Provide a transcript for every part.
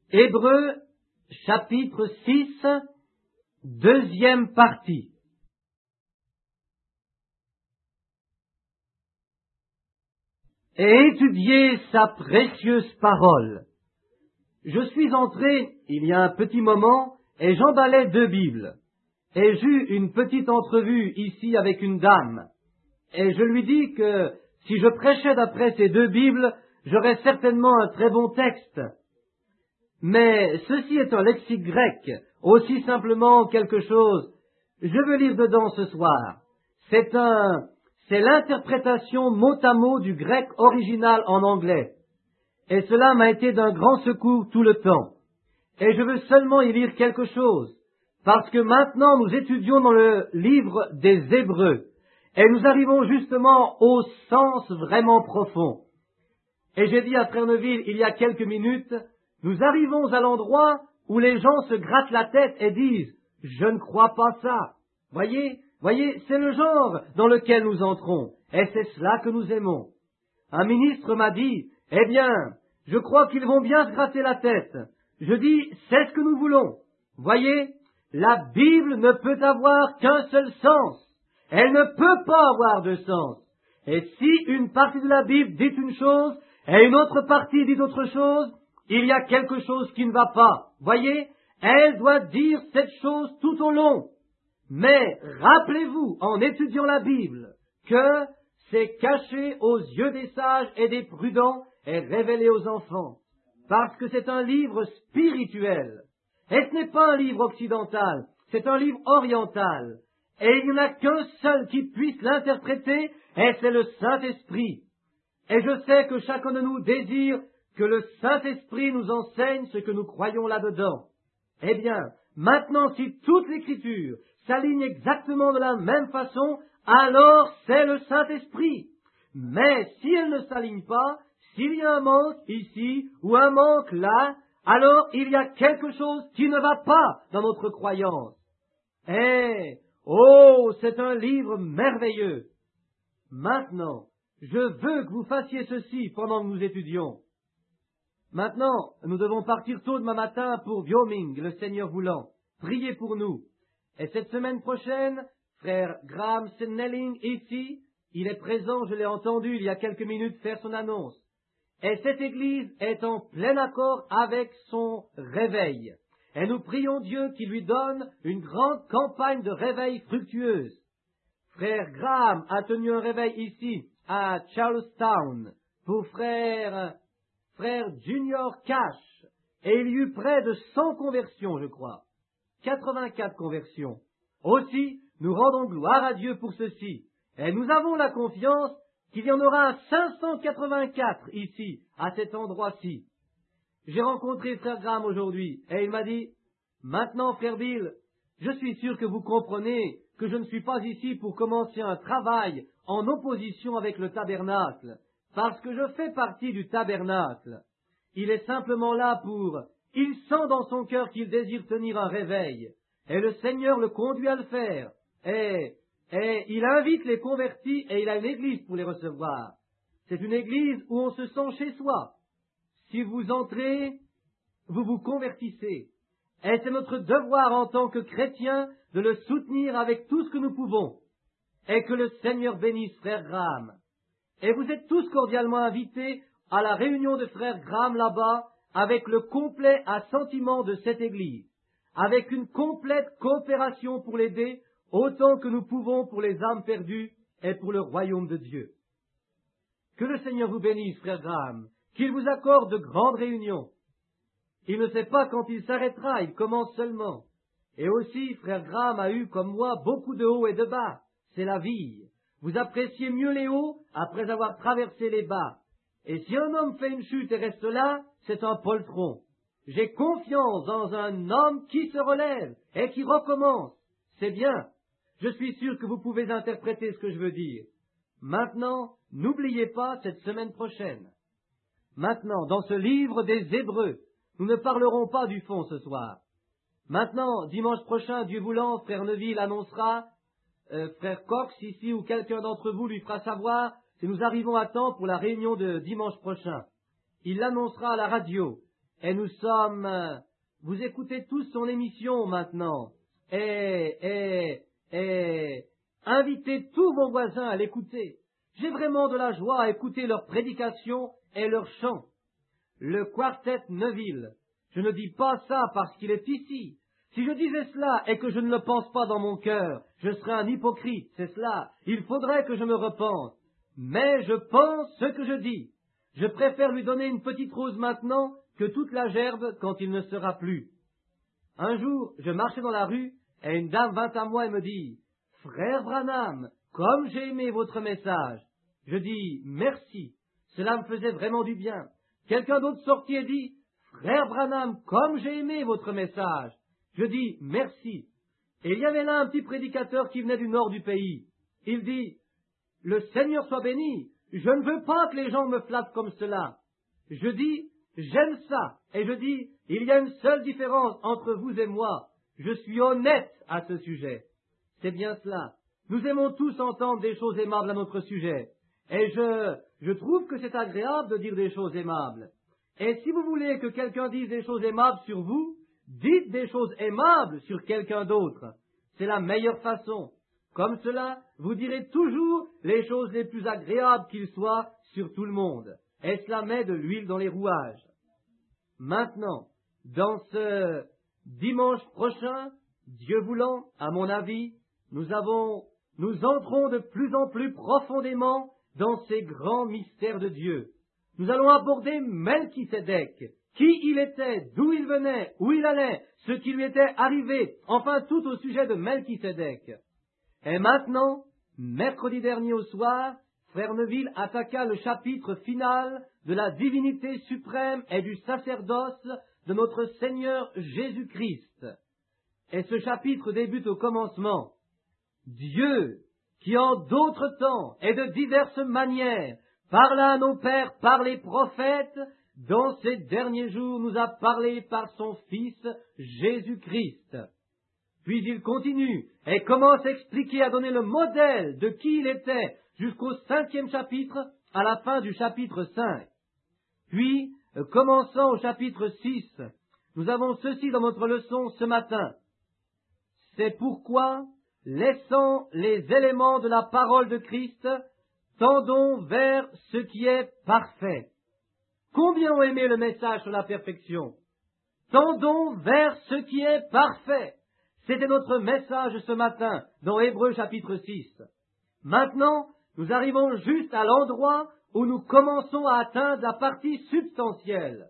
Hébreux, chapitre 6, deuxième partie. Et étudiez sa précieuse parole. Je suis entré, il y a un petit moment, et j'emballais 2 Bibles. Et j'eus une petite entrevue ici avec une dame. Et je lui dis que si je prêchais d'après ces 2 Bibles, j'aurais certainement un très bon texte. Mais ceci est un lexique grec, aussi simplement quelque chose. Je veux lire dedans ce soir. C'est l'interprétation mot à mot du grec original en anglais. Et cela m'a été d'un grand secours tout le temps. Et je veux seulement y lire quelque chose, parce que maintenant nous étudions dans le livre des Hébreux, et nous arrivons justement au sens vraiment profond. Et j'ai dit à Frère Neville il y a quelques minutes, nous arrivons à l'endroit où les gens se grattent la tête et disent « Je ne crois pas ça ». Voyez, c'est le genre dans lequel nous entrons, et c'est cela que nous aimons. Un ministre m'a dit « Eh bien, je crois qu'ils vont bien se gratter la tête ». Je dis « C'est ce que nous voulons ». Voyez, la Bible ne peut avoir qu'un seul sens. Elle ne peut pas avoir de sens. Et si une partie de la Bible dit une chose et une autre partie dit autre chose, il y a quelque chose qui ne va pas. Voyez, elle doit dire cette chose tout au long. Mais rappelez-vous, en étudiant la Bible, que c'est caché aux yeux des sages et des prudents et révélé aux enfants. Parce que c'est un livre spirituel. Et ce n'est pas un livre occidental, c'est un livre oriental. Et il n'y en a qu'un seul qui puisse l'interpréter, et c'est le Saint-Esprit. Et je sais que chacun de nous désire que le Saint-Esprit nous enseigne ce que nous croyons là-dedans. Eh bien, maintenant, si toute l'Écriture s'aligne exactement de la même façon, alors c'est le Saint-Esprit. Mais si elle ne s'aligne pas, s'il y a un manque ici ou un manque là, alors il y a quelque chose qui ne va pas dans notre croyance. C'est un livre merveilleux. Maintenant, je veux que vous fassiez ceci pendant que nous étudions. Maintenant, nous devons partir tôt demain matin pour Wyoming, le Seigneur voulant. Priez pour nous. Et cette semaine prochaine, frère Graham Snelling ici, il est présent, je l'ai entendu il y a quelques minutes faire son annonce. Et cette Église est en plein accord avec son réveil. Et nous prions Dieu qui lui donne une grande campagne de réveil fructueuse. Frère Graham a tenu un réveil ici, à Charlestown, pour frère Junior Cash, et il y eut près de 100 conversions, je crois. 84 conversions. Aussi, nous rendons gloire à Dieu pour ceci, et nous avons la confiance qu'il y en aura 584 ici, à cet endroit-ci. J'ai rencontré frère Graham aujourd'hui, et il m'a dit, « Maintenant, frère Bill, je suis sûr que vous comprenez que je ne suis pas ici pour commencer un travail en opposition avec le tabernacle, parce que je fais partie du tabernacle. Il est simplement là pour... Il sent dans son cœur qu'il désire tenir un réveil, et le Seigneur le conduit à le faire, et il invite les convertis, et il a une église pour les recevoir. C'est une église où on se sent chez soi. Si vous entrez, vous vous convertissez. Et c'est notre devoir en tant que chrétiens de le soutenir avec tout ce que nous pouvons. Et que le Seigneur bénisse frère Graham. Et vous êtes tous cordialement invités à la réunion de frère Graham là-bas, avec le complet assentiment de cette Église, avec une complète coopération pour l'aider, autant que nous pouvons pour les âmes perdues et pour le royaume de Dieu. Que le Seigneur vous bénisse, frère Graham, qu'il vous accorde de grandes réunions. Il ne sait pas quand il s'arrêtera, il commence seulement. Et aussi, frère Graham a eu, comme moi, beaucoup de hauts et de bas. C'est la vie. Vous appréciez mieux les hauts après avoir traversé les bas. Et si un homme fait une chute et reste là, c'est un poltron. J'ai confiance dans un homme qui se relève et qui recommence. C'est bien. Je suis sûr que vous pouvez interpréter ce que je veux dire. Maintenant, n'oubliez pas cette semaine prochaine. Maintenant, dans ce livre des Hébreux, nous ne parlerons pas du fond ce soir. Maintenant, dimanche prochain, Dieu voulant, frère Neville annoncera, frère Cox ici ou quelqu'un d'entre vous lui fera savoir si nous arrivons à temps pour la réunion de dimanche prochain. Il l'annoncera à la radio. Et nous sommes... vous écoutez tous son émission maintenant. Et invitez tous vos voisins à l'écouter. J'ai vraiment de la joie à écouter leurs prédications et leurs chants. Le quartet Neville, je ne dis pas ça parce qu'il est ici. Si je disais cela et que je ne le pense pas dans mon cœur, je serais un hypocrite, c'est cela. Il faudrait que je me repente. Mais je pense ce que je dis. Je préfère lui donner une petite rose maintenant que toute la gerbe quand il ne sera plus. Un jour, je marchais dans la rue et une dame vint à moi et me dit « Frère Branham, comme j'ai aimé votre message. » Je dis « Merci, cela me faisait vraiment du bien. » Quelqu'un d'autre sortit et dit « Frère Branham, comme j'ai aimé votre message. » Je dis « Merci. » Et il y avait là un petit prédicateur qui venait du nord du pays. Il dit « Le Seigneur soit béni, je ne veux pas que les gens me flattent comme cela. » Je dis « J'aime ça. » Et je dis « Il y a une seule différence entre vous et moi. Je suis honnête à ce sujet. » C'est bien cela. Nous aimons tous entendre des choses aimables à notre sujet. Et je trouve que c'est agréable de dire des choses aimables. Et si vous voulez que quelqu'un dise des choses aimables sur vous, dites des choses aimables sur quelqu'un d'autre. C'est la meilleure façon. Comme cela, vous direz toujours les choses les plus agréables qu'il soit sur tout le monde. Et cela met de l'huile dans les rouages. Maintenant, dans ce dimanche prochain, Dieu voulant, à mon avis, nous entrons de plus en plus profondément dans ces grands mystères de Dieu. Nous allons aborder Melchisédek, qui il était, d'où il venait, où il allait, ce qui lui était arrivé, enfin tout au sujet de Melchisédek. Et maintenant, mercredi dernier au soir, Frère Neville attaqua le chapitre final de la divinité suprême et du sacerdoce de notre Seigneur Jésus-Christ. Et ce chapitre débute au commencement. Dieu, qui en d'autres temps et de diverses manières parla à nos pères par les prophètes, dans ces derniers jours nous a parlé par son Fils Jésus-Christ. Puis il continue et commence à expliquer, à donner le modèle de qui il était jusqu'au 5e chapitre, à la fin du chapitre 5. Puis, commençant au chapitre 6, nous avons ceci dans notre leçon ce matin. C'est pourquoi, laissant les éléments de la parole de Christ, tendons vers ce qui est parfait. Combien ont aimé le message sur la perfection? Tendons vers ce qui est parfait. C'était notre message ce matin dans Hébreux chapitre 6. Maintenant, nous arrivons juste à l'endroit où nous commençons à atteindre la partie substantielle.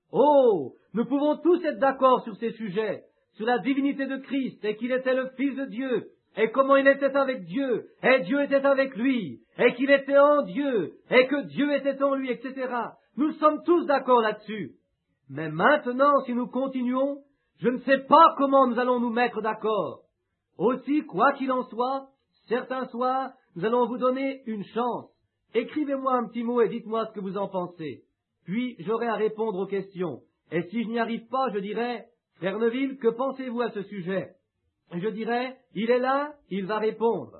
Oh, nous pouvons tous être d'accord sur ces sujets, sur la divinité de Christ et qu'il était le Fils de Dieu, et comment il était avec Dieu, et Dieu était avec lui, et qu'il était en Dieu, et que Dieu était en lui, etc. Nous sommes tous d'accord là-dessus. Mais maintenant, si nous continuons, je ne sais pas comment nous allons nous mettre d'accord. Aussi, quoi qu'il en soit, certains soirs, nous allons vous donner une chance. Écrivez-moi un petit mot et dites-moi ce que vous en pensez. Puis, j'aurai à répondre aux questions. Et si je n'y arrive pas, je dirai, Frère Neville, que pensez-vous à ce sujet? Je dirai, il est là, il va répondre.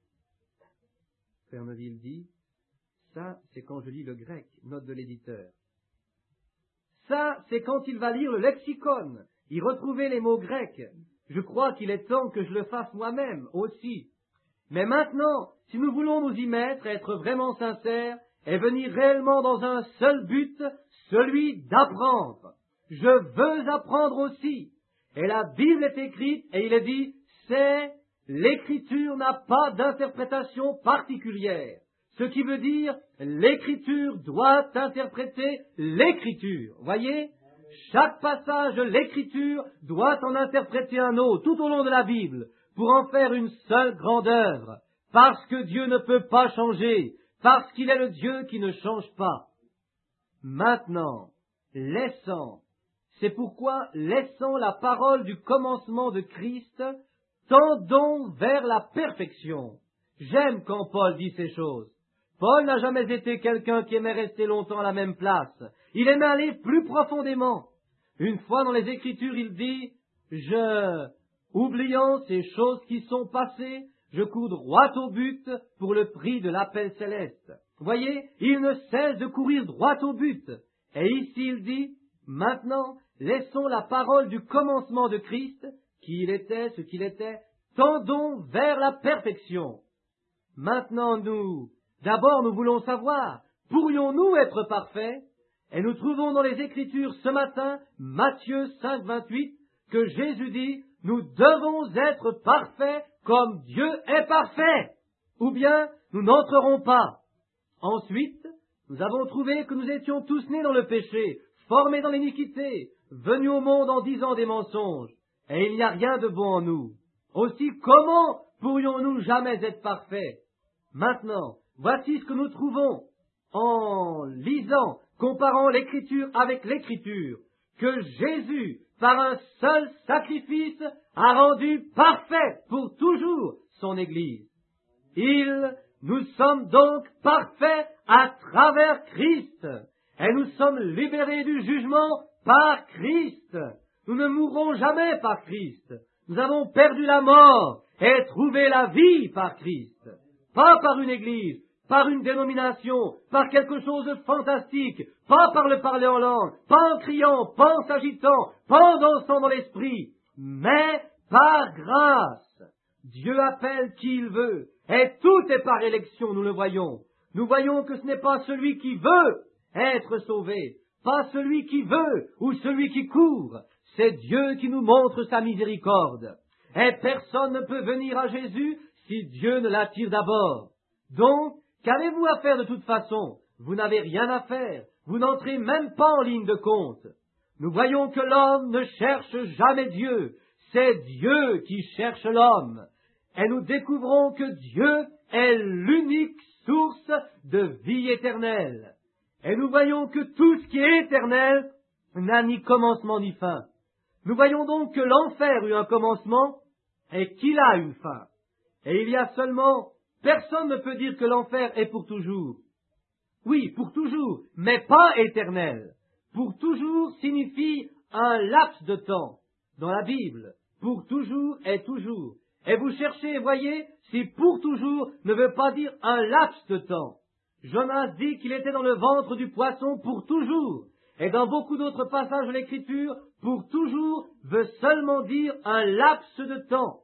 Frère Neville dit, ça, c'est quand je lis le grec, note de l'éditeur. Ça, c'est quand il va lire le lexicon, y retrouver les mots grecs. Je crois qu'il est temps que je le fasse moi-même aussi. Mais maintenant, si nous voulons nous y mettre, être vraiment sincères, et venir réellement dans un seul but, celui d'apprendre. Je veux apprendre aussi. Et la Bible est écrite, et il est dit, l'écriture n'a pas d'interprétation particulière. Ce qui veut dire, l'écriture doit interpréter l'écriture. Voyez? Chaque passage de l'écriture doit en interpréter un autre, tout au long de la Bible, pour en faire une seule grande œuvre. Parce que Dieu ne peut pas changer, parce qu'il est le Dieu qui ne change pas. Maintenant, c'est pourquoi, laissant la parole du commencement de Christ, tendons vers la perfection. J'aime quand Paul dit ces choses. Paul n'a jamais été quelqu'un qui aimait rester longtemps à la même place. Il aimait aller plus profondément. Une fois dans les Écritures, il dit, oubliant ces choses qui sont passées, je cours droit au but pour le prix de l'appel céleste. Voyez, il ne cesse de courir droit au but. Et ici, il dit, Maintenant, laissons la parole du commencement de Christ, qui il était, ce qu'il était, tendons vers la perfection. Maintenant, d'abord nous voulons savoir, pourrions-nous être parfaits? Et nous trouvons dans les Écritures ce matin, Matthieu 5, 28, que Jésus dit, nous devons être parfaits comme Dieu est parfait, ou bien nous n'entrerons pas. Ensuite, nous avons trouvé que nous étions tous nés dans le péché, formés dans l'iniquité, venus au monde en disant des mensonges, et il n'y a rien de bon en nous. Aussi, comment pourrions-nous jamais être parfaits? Maintenant, voici ce que nous trouvons en lisant, comparant l'Écriture avec l'Écriture, que Jésus, par un seul sacrifice, a rendu parfait pour toujours son Église. Nous sommes donc parfaits à travers Christ, et nous sommes libérés du jugement par Christ. Nous ne mourrons jamais par Christ. Nous avons perdu la mort et trouvé la vie par Christ. Pas par une église, par une dénomination, par quelque chose de fantastique, pas par le parler en langue, pas en criant, pas en s'agitant, pas en dansant dans l'esprit, mais par grâce. Dieu appelle qui il veut, et tout est par élection, nous le voyons. Nous voyons que ce n'est pas celui qui veut être sauvé, pas celui qui veut ou celui qui court, c'est Dieu qui nous montre sa miséricorde. Et personne ne peut venir à Jésus si Dieu ne l'attire d'abord. Donc, qu'avez-vous à faire de toute façon? Vous n'avez rien à faire, vous n'entrez même pas en ligne de compte. Nous voyons que l'homme ne cherche jamais Dieu, c'est Dieu qui cherche l'homme. Et nous découvrons que Dieu est l'unique source de vie éternelle. Et nous voyons que tout ce qui est éternel n'a ni commencement ni fin. Nous voyons donc que l'enfer eut un commencement et qu'il a une fin. Et il y a seulement, personne ne peut dire que l'enfer est pour toujours. Oui, pour toujours, mais pas éternel. Pour toujours signifie un laps de temps. Dans la Bible, pour toujours est toujours. Et vous cherchez et voyez si pour toujours ne veut pas dire un laps de temps. Jonas dit qu'il était dans le ventre du poisson pour toujours. Et dans beaucoup d'autres passages de l'Écriture, pour toujours veut seulement dire un laps de temps.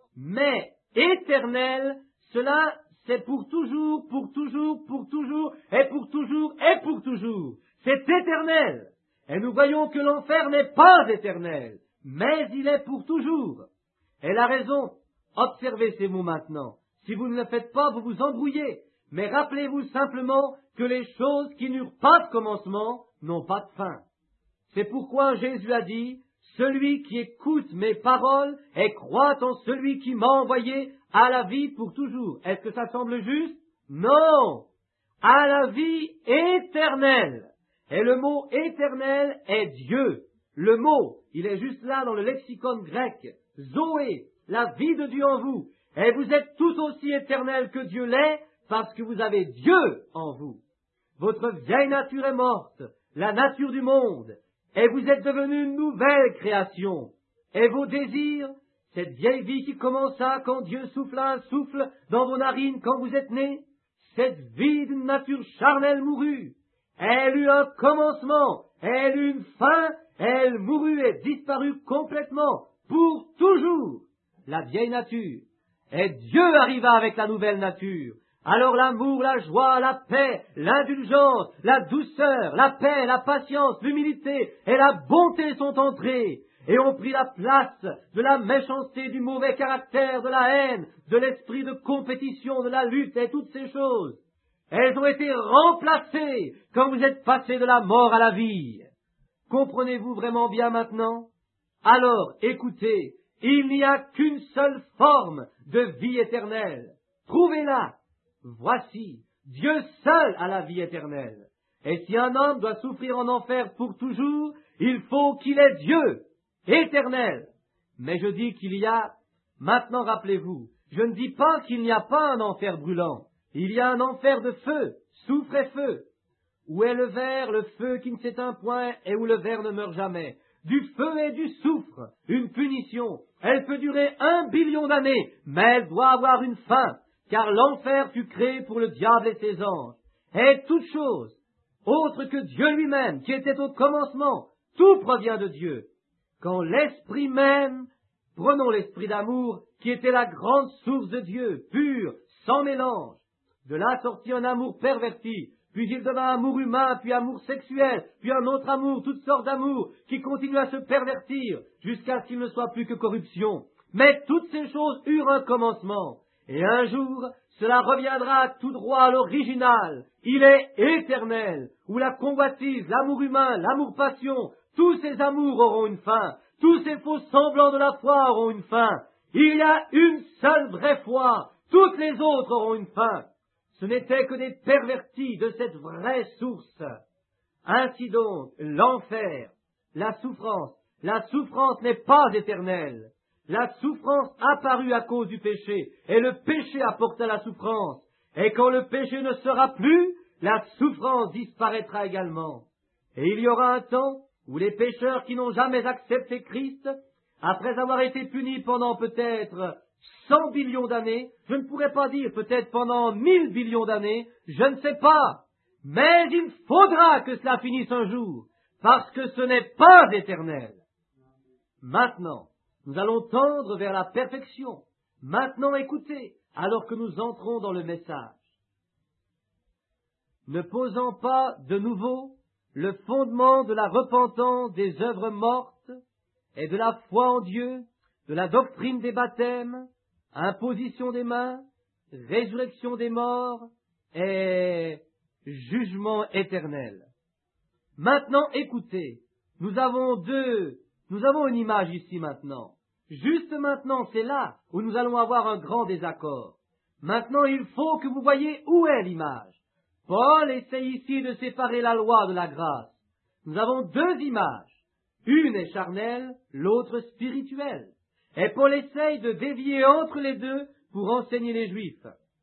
Mais éternel, cela c'est pour toujours, pour toujours, pour toujours, et pour toujours, et pour toujours. C'est éternel. Et nous voyons que l'enfer n'est pas éternel, mais il est pour toujours. Et la raison, observez ces mots maintenant. Si vous ne le faites pas, vous vous embrouillez. Mais rappelez-vous simplement que les choses qui n'eurent pas de commencement n'ont pas de fin. C'est pourquoi Jésus a dit, « Celui qui écoute mes paroles et croit en celui qui m'a envoyé a la vie pour toujours. » Est-ce que ça semble juste? Non! À la vie éternelle. Et le mot éternel est Dieu. Le mot, il est juste là dans le lexicon grec. Zoé, la vie de Dieu en vous. Et vous êtes tout aussi éternel que Dieu l'est, parce que vous avez Dieu en vous. Votre vieille nature est morte, la nature du monde, et vous êtes devenu une nouvelle création. Et vos désirs, cette vieille vie qui commença quand Dieu souffla un souffle dans vos narines quand vous êtes nés, cette vie d'une nature charnelle mourut, elle eut un commencement, elle eut une fin, elle mourut et disparut complètement, pour toujours, la vieille nature. Et Dieu arriva avec la nouvelle nature. Alors l'amour, la joie, la paix, l'indulgence, la douceur, la paix, la patience, l'humilité et la bonté sont entrés et ont pris la place de la méchanceté, du mauvais caractère, de la haine, de l'esprit de compétition, de la lutte et toutes ces choses. Elles ont été remplacées quand vous êtes passés de la mort à la vie. Comprenez-vous vraiment bien maintenant? Alors, écoutez, il n'y a qu'une seule forme de vie éternelle. Trouvez-la. Voici, Dieu seul a la vie éternelle. Et si un homme doit souffrir en enfer pour toujours, il faut qu'il ait Dieu, éternel. Mais je dis qu'il y a, maintenant rappelez-vous, je ne dis pas qu'il n'y a pas un enfer brûlant. Il y a un enfer de feu, soufre et feu. Où est le ver, le feu qui ne s'éteint point et où le ver ne meurt jamais? Du feu et du soufre, une punition. Elle peut durer 1 billion d'années, mais elle doit avoir une fin. Car l'enfer fut créé pour le diable et ses anges. Et toute chose, autre que Dieu lui-même, qui était au commencement, tout provient de Dieu. Quand l'Esprit même, prenons l'Esprit d'amour, qui était la grande source de Dieu, pur, sans mélange. De là sortit un amour perverti, puis il devint amour humain, puis amour sexuel, puis un autre amour, toutes sortes d'amour, qui continuent à se pervertir, jusqu'à ce qu'il ne soit plus que corruption. Mais toutes ces choses eurent un commencement, et un jour, cela reviendra tout droit à l'original. Il est éternel, où la convoitise, l'amour humain, l'amour-passion, tous ces amours auront une fin, tous ces faux semblants de la foi auront une fin. Il y a une seule vraie foi, toutes les autres auront une fin. Ce n'étaient que des pervertis de cette vraie source. Ainsi donc, l'enfer, la souffrance n'est pas éternelle. La souffrance apparut à cause du péché, et le péché apporta la souffrance. Et quand le péché ne sera plus, la souffrance disparaîtra également. Et il y aura un temps où les pécheurs qui n'ont jamais accepté Christ, après avoir été punis pendant peut-être 100 billions d'années, je ne pourrais pas dire peut-être pendant 1000 billions d'années, je ne sais pas, mais il faudra que cela finisse un jour, parce que ce n'est pas éternel. Maintenant, nous allons tendre vers la perfection. Maintenant, écoutez, alors que nous entrons dans le message. Ne posant pas de nouveau le fondement de la repentance des œuvres mortes et de la foi en Dieu, de la doctrine des baptêmes, imposition des mains, résurrection des morts et jugement éternel. Maintenant, écoutez, nous avons une image ici maintenant. Juste maintenant, c'est là où nous allons avoir un grand désaccord. Maintenant, il faut que vous voyez où est l'image. Paul essaie ici de séparer la loi de la grâce. Nous avons deux images. Une est charnelle, l'autre spirituelle. Et Paul essaye de dévier entre les deux pour enseigner les Juifs.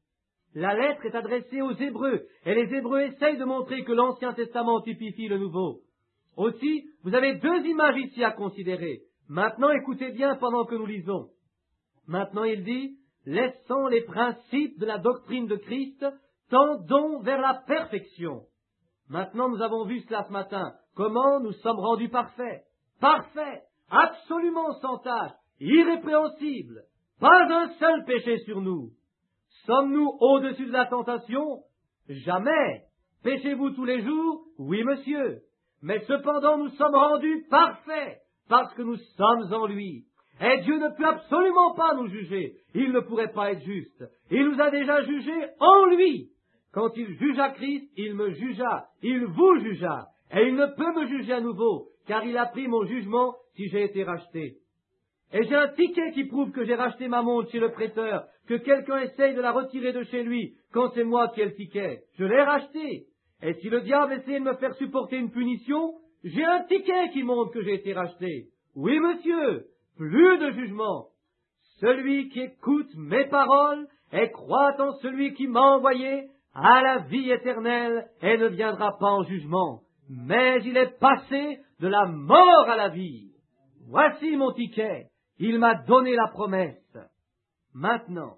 La lettre est adressée aux Hébreux, et les Hébreux essayent de montrer que l'Ancien Testament typifie le Nouveau. Aussi, vous avez deux images ici à considérer. Maintenant, écoutez bien pendant que nous lisons. Maintenant, il dit, laissant les principes de la doctrine de Christ, tendons vers la perfection. Maintenant, nous avons vu cela ce matin. Comment nous sommes rendus parfaits. Parfaits, absolument sans tâche, irrépréhensibles. Pas un seul péché sur nous. Sommes-nous au-dessus de la tentation? Jamais. Péchez-vous tous les jours? Oui, monsieur. Mais cependant, nous sommes rendus parfaits, parce que nous sommes en lui. Et Dieu ne peut absolument pas nous juger. Il ne pourrait pas être juste. Il nous a déjà jugés en lui. Quand il jugea Christ, il me jugea, il vous jugea, et il ne peut me juger à nouveau, car il a pris mon jugement si j'ai été racheté. Et j'ai un ticket qui prouve que j'ai racheté ma montre chez le prêteur, que quelqu'un essaye de la retirer de chez lui, quand c'est moi qui ai le ticket. Je l'ai racheté. Et si le diable essaie de me faire supporter une punition, j'ai un ticket qui montre que j'ai été racheté. Oui, monsieur, plus de jugement. Celui qui écoute mes paroles et croit en celui qui m'a envoyé a la vie éternelle et ne viendra pas en jugement, mais il est passé de la mort à la vie. Voici mon ticket, il m'a donné la promesse. Maintenant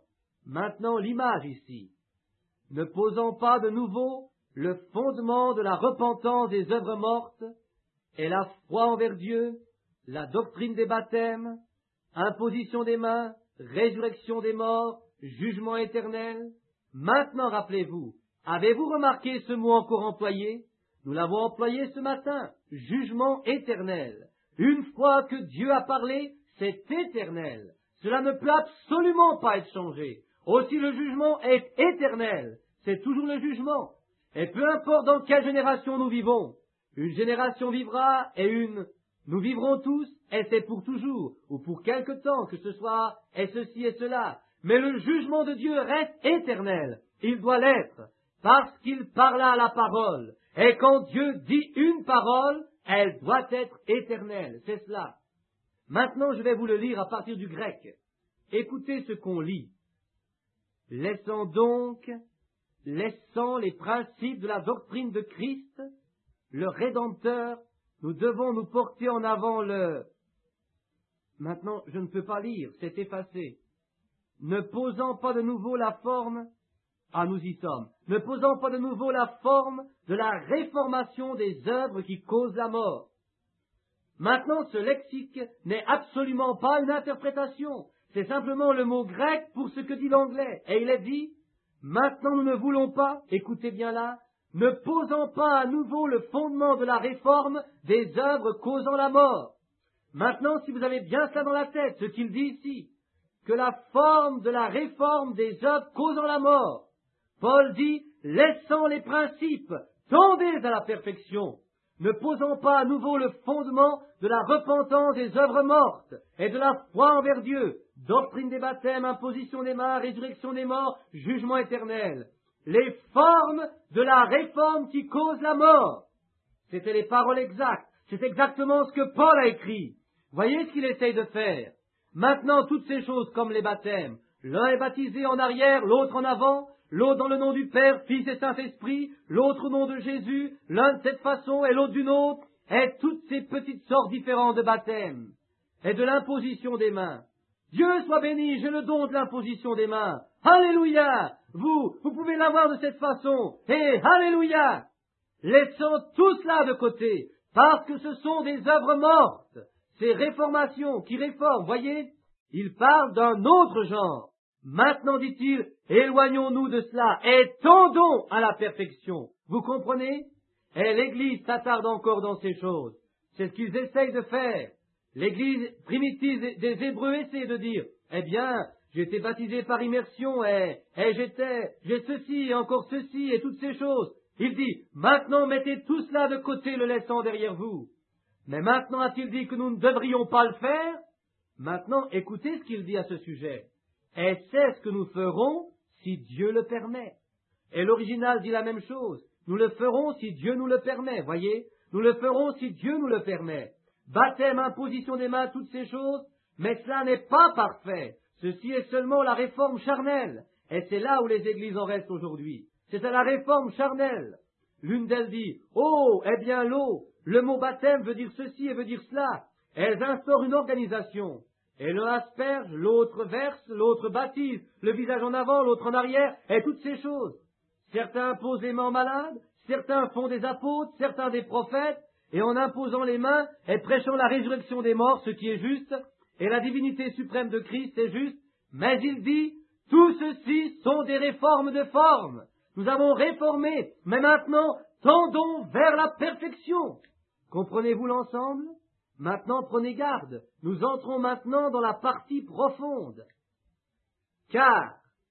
l'image ici, ne posant pas de nouveau le fondement de la repentance des œuvres mortes et la foi envers Dieu, la doctrine des baptêmes, imposition des mains, résurrection des morts, jugement éternel. Maintenant, rappelez-vous, avez-vous remarqué ce mot encore employé? Nous l'avons employé ce matin, jugement éternel. Une fois que Dieu a parlé, c'est éternel. Cela ne peut absolument pas être changé. Aussi le jugement est éternel. C'est toujours le jugement. Et peu importe dans quelle génération nous vivons, une génération vivra et nous vivrons tous, et c'est pour toujours, ou pour quelque temps, que ce soit et ceci et cela. Mais le jugement de Dieu reste éternel. Il doit l'être, parce qu'il parla la parole. Et quand Dieu dit une parole, elle doit être éternelle. C'est cela. Maintenant, je vais vous le lire à partir du grec. Écoutez ce qu'on lit. Laissant les principes de la doctrine de Christ, le Rédempteur, nous devons nous porter en avant le... Maintenant, je ne peux pas lire, c'est effacé. Ne posant pas de nouveau la forme... Ah, nous y sommes. Ne posant pas de nouveau la forme de la réformation des œuvres qui causent la mort. Maintenant, ce lexique n'est absolument pas une interprétation. C'est simplement le mot grec pour ce que dit l'anglais. Et il est dit, maintenant nous ne voulons pas, écoutez bien là, ne posant pas à nouveau le fondement de la réforme des œuvres causant la mort. Maintenant, si vous avez bien cela dans la tête, ce qu'il dit ici, que la forme de la réforme des œuvres causant la mort, Paul dit, laissant les principes, tendez à la perfection, ne posant pas à nouveau le fondement de la repentance des œuvres mortes et de la foi envers Dieu, doctrine des baptêmes, imposition des mains, résurrection des morts, jugement éternel. Les formes de la réforme qui cause la mort. C'était les paroles exactes. C'est exactement ce que Paul a écrit. Voyez ce qu'il essaye de faire. Maintenant, toutes ces choses comme les baptêmes, l'un est baptisé en arrière, l'autre en avant, l'autre dans le nom du Père, Fils et Saint-Esprit, l'autre au nom de Jésus, l'un de cette façon et l'autre d'une autre, et toutes ces petites sortes différentes de baptêmes, et de l'imposition des mains. Dieu soit béni, j'ai le don de l'imposition des mains. Alléluia! Vous pouvez l'avoir de cette façon, et Alléluia! Laissons tout cela de côté, parce que ce sont des œuvres mortes, ces réformations qui réforment, voyez, il parle d'un autre genre. Maintenant, dit-il, éloignons-nous de cela et tendons à la perfection. Vous comprenez? Et l'Église s'attarde encore dans ces choses. C'est ce qu'ils essayent de faire. L'Église primitive des Hébreux essaie de dire, eh bien, j'ai été baptisé par immersion et j'ai ceci et encore ceci et toutes ces choses. Il dit, maintenant mettez tout cela de côté, le laissant derrière vous. Mais maintenant a-t-il dit que nous ne devrions pas le faire? Maintenant, écoutez ce qu'il dit à ce sujet. Et c'est ce que nous ferons si Dieu le permet. Et l'original dit la même chose. Nous le ferons si Dieu nous le permet, voyez? Nous le ferons si Dieu nous le permet. Baptême, imposition des mains, toutes ces choses, mais cela n'est pas parfait. Ceci est seulement la réforme charnelle. Et c'est là où les églises en restent aujourd'hui. C'est à la réforme charnelle. L'une d'elles dit, oh, eh bien l'eau, le mot baptême veut dire ceci et veut dire cela. Elles instaurent une organisation. Et l'un asperge, l'autre verse, l'autre baptise, le visage en avant, l'autre en arrière, et toutes ces choses. Certains imposent les mains aux malades, certains font des apôtres, certains des prophètes, et en imposant les mains et prêchant la résurrection des morts, ce qui est juste, et la divinité suprême de Christ est juste, mais il dit, tout ceci sont des réformes de forme. Nous avons réformé, mais maintenant, tendons vers la perfection. Comprenez-vous l'ensemble? Maintenant, prenez garde. Nous entrons maintenant dans la partie profonde. Car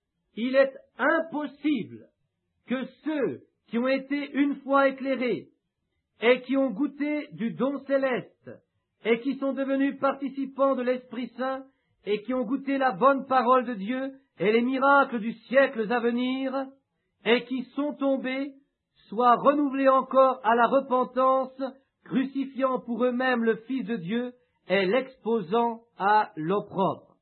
il est impossible que ceux qui ont été une fois éclairés et qui ont goûté du don céleste et qui sont devenus participants de l'Esprit Saint et qui ont goûté la bonne parole de Dieu et les miracles du siècle à venir et qui sont tombés soient renouvelés encore à la repentance, crucifiant pour eux-mêmes le Fils de Dieu et l'exposant à l'opprobre.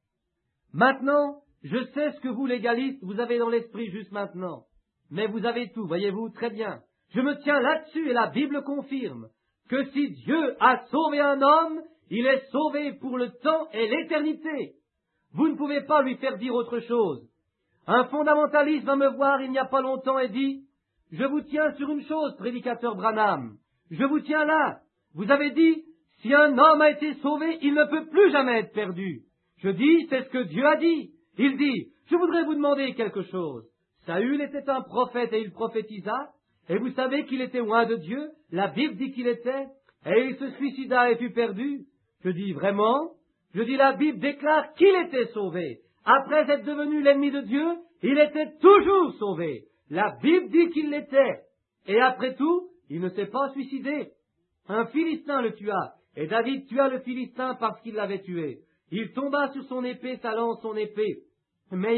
Maintenant, je sais ce que vous, légalistes, vous avez dans l'esprit juste maintenant. Mais vous avez tout, voyez-vous, très bien. Je me tiens là-dessus et la Bible confirme que si Dieu a sauvé un homme, il est sauvé pour le temps et l'éternité. Vous ne pouvez pas lui faire dire autre chose. Un fondamentaliste va me voir il n'y a pas longtemps et dit « Je vous tiens sur une chose, prédicateur Branham. Je vous tiens là. Vous avez dit, si un homme a été sauvé, il ne peut plus jamais être perdu. Je dis, c'est ce que Dieu a dit. Il dit, je voudrais vous demander quelque chose. Saül était un prophète et il prophétisa, et vous savez qu'il était loin de Dieu. La Bible dit qu'il était, et il se suicida et fut perdu. Je dis, vraiment? Je dis, la Bible déclare qu'il était sauvé. Après être devenu l'ennemi de Dieu, il était toujours sauvé. La Bible dit qu'il l'était. Et après tout, il ne s'est pas suicidé. Un Philistin le tua, et David tua le Philistin parce qu'il l'avait tué. Il tomba sur son épée, sa lance, son épée. Mais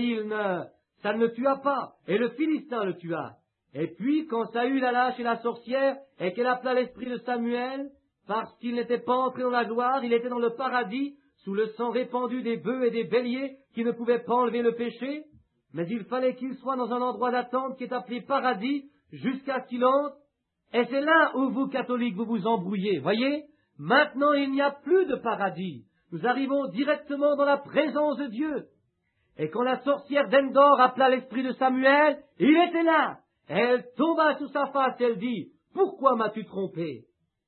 ça ne le tua pas, et le Philistin le tua. Et puis, quand Saül alla chez la sorcière, et qu'elle appela l'esprit de Samuel, parce qu'il n'était pas entré dans la gloire, il était dans le paradis, sous le sang répandu des bœufs et des béliers, qui ne pouvaient pas enlever le péché. Mais il fallait qu'il soit dans un endroit d'attente qui est appelé paradis, jusqu'à ce qu'il entre. Et c'est là où vous, catholiques, vous vous embrouillez, voyez? Maintenant, il n'y a plus de paradis. Nous arrivons directement dans la présence de Dieu. Et quand la sorcière d'Endor appela l'esprit de Samuel, il était là. Elle tomba sur sa face et elle dit, « Pourquoi m'as-tu trompé ?»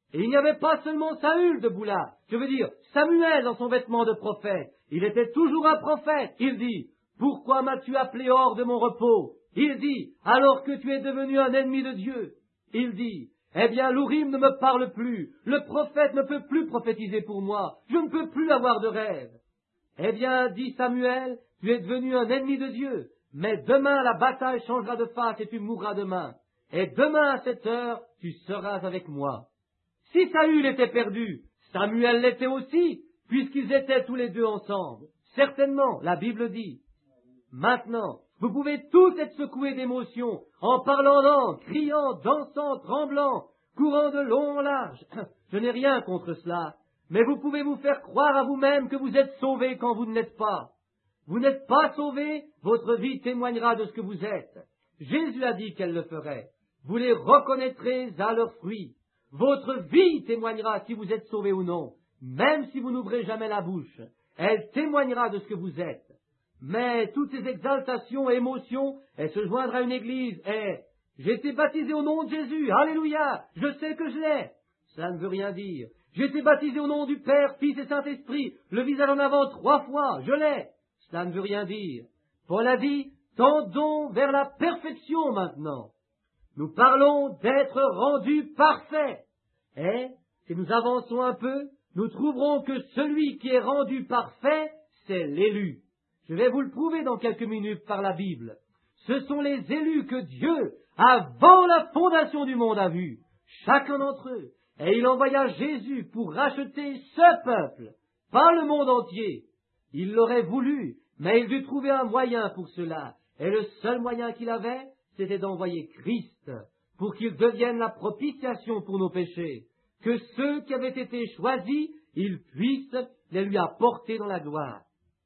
Et il n'y avait pas seulement Saül debout là, je veux dire Samuel dans son vêtement de prophète. Il était toujours un prophète. Il dit, pourquoi m'as-tu appelé hors de mon repos? Il dit, alors que tu es devenu un ennemi de Dieu. Il dit, eh bien l'Urim ne me parle plus, le prophète ne peut plus prophétiser pour moi, je ne peux plus avoir de rêve. Eh bien, dit Samuel, tu es devenu un ennemi de Dieu, mais demain la bataille changera de face et tu mourras demain. Et demain à cette heure, tu seras avec moi. Si Saül était perdu, Samuel l'était aussi, puisqu'ils étaient tous les deux ensemble. Certainement, la Bible dit. Maintenant, vous pouvez tous être secoués d'émotion, en parlant en langue, criant, dansant, tremblant, courant de long en large. Je n'ai rien contre cela, mais vous pouvez vous faire croire à vous-même que vous êtes sauvés quand vous ne l'êtes pas. Vous n'êtes pas sauvés, votre vie témoignera de ce que vous êtes. Jésus a dit qu'elle le ferait. Vous les reconnaîtrez à leurs fruits. Votre vie témoignera si vous êtes sauvés ou non, même si vous n'ouvrez jamais la bouche. Elle témoignera de ce que vous êtes. Mais toutes ces exaltations et émotions, elles se joindre à une église et « J'ai été baptisé au nom de Jésus, alléluia, je sais que je l'ai ». Ça ne veut rien dire. J'ai été baptisé au nom du Père, Fils et Saint-Esprit, le visage en avant 3 fois, je l'ai. Cela ne veut rien dire. Paul a dit, tendons vers la perfection maintenant. Nous parlons d'être rendus parfaits. Et, si nous avançons un peu, nous trouverons que celui qui est rendu parfait, c'est l'élu. Je vais vous le prouver dans quelques minutes par la Bible. Ce sont les élus que Dieu, avant la fondation du monde, a vus, chacun d'entre eux. Et il envoya Jésus pour racheter ce peuple, pas le monde entier. Il l'aurait voulu, mais il dut trouver un moyen pour cela. Et le seul moyen qu'il avait, c'était d'envoyer Christ, pour qu'il devienne la propitiation pour nos péchés, que ceux qui avaient été choisis, ils puissent les lui apporter dans la gloire.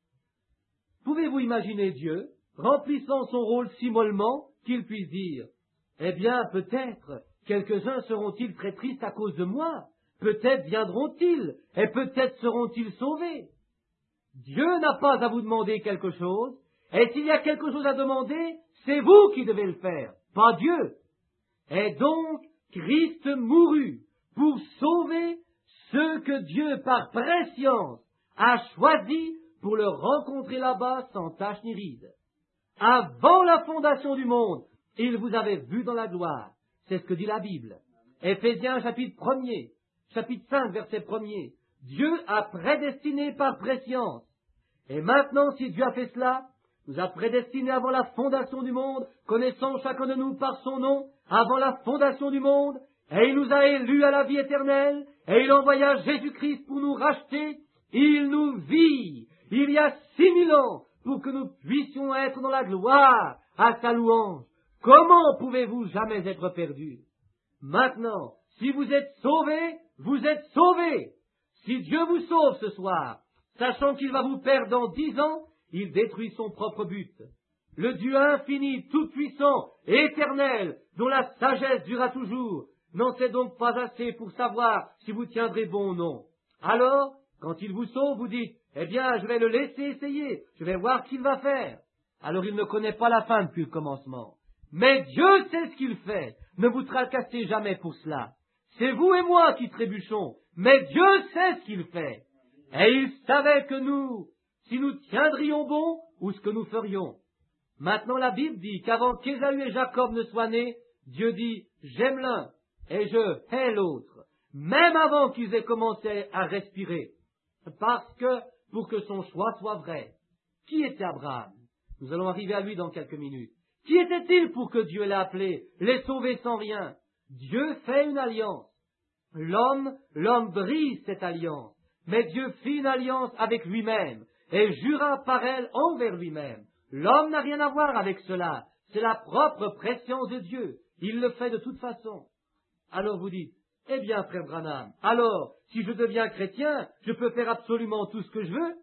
Pouvez-vous imaginer Dieu remplissant son rôle si mollement qu'il puisse dire « Eh bien, peut-être, quelques-uns seront-ils très tristes à cause de moi, peut-être viendront-ils, et peut-être seront-ils sauvés. » Dieu n'a pas à vous demander quelque chose, et s'il y a quelque chose à demander, c'est vous qui devez le faire, pas Dieu. Et donc, Christ mourut pour sauver ceux que Dieu, par prescience, a choisis pour le rencontrer là-bas sans tache ni ride. Avant la fondation du monde, il vous avait vu dans la gloire. C'est ce que dit la Bible. Éphésiens chapitre 1er, chapitre 5, verset 1er. Dieu a prédestiné par prescience. Et maintenant, si Dieu a fait cela, nous a prédestinés avant la fondation du monde, connaissant chacun de nous par son nom, avant la fondation du monde, et il nous a élus à la vie éternelle, et il envoya Jésus-Christ pour nous racheter. Il nous vit, il y a 6000 ans, pour que nous puissions être dans la gloire à sa louange. Comment pouvez-vous jamais être perdus? Maintenant, si vous êtes sauvés, vous êtes sauvés. Si Dieu vous sauve ce soir, sachant qu'il va vous perdre dans 10 ans, il détruit son propre but. Le Dieu infini, tout-puissant, éternel, dont la sagesse durera toujours, n'en sait donc pas assez pour savoir si vous tiendrez bon ou non. Alors, quand il vous sauve, vous dites, eh bien, je vais le laisser essayer, je vais voir ce qu'il va faire. Alors il ne connaît pas la fin depuis le commencement. Mais Dieu sait ce qu'il fait, ne vous tracassez jamais pour cela. C'est vous et moi qui trébuchons, mais Dieu sait ce qu'il fait. Et il savait que nous, si nous tiendrions bon, ou ce que nous ferions. Maintenant la Bible dit qu'avant qu'Ésaü et Jacob ne soient nés, Dieu dit, j'aime l'un et je hais l'autre, même avant qu'ils aient commencé à respirer. Parce que, pour que son choix soit vrai, qui était Abraham? Nous allons arriver à lui dans quelques minutes. Qui était-il pour que Dieu l'ait appelé, les sauver sans rien? Dieu fait une alliance. L'homme brise cette alliance. Mais Dieu fit une alliance avec lui-même et jura par elle envers lui-même. L'homme n'a rien à voir avec cela. C'est la propre prescience de Dieu. Il le fait de toute façon. Alors vous dites, eh bien, frère Branham, alors, si je deviens chrétien, je peux faire absolument tout ce que je veux?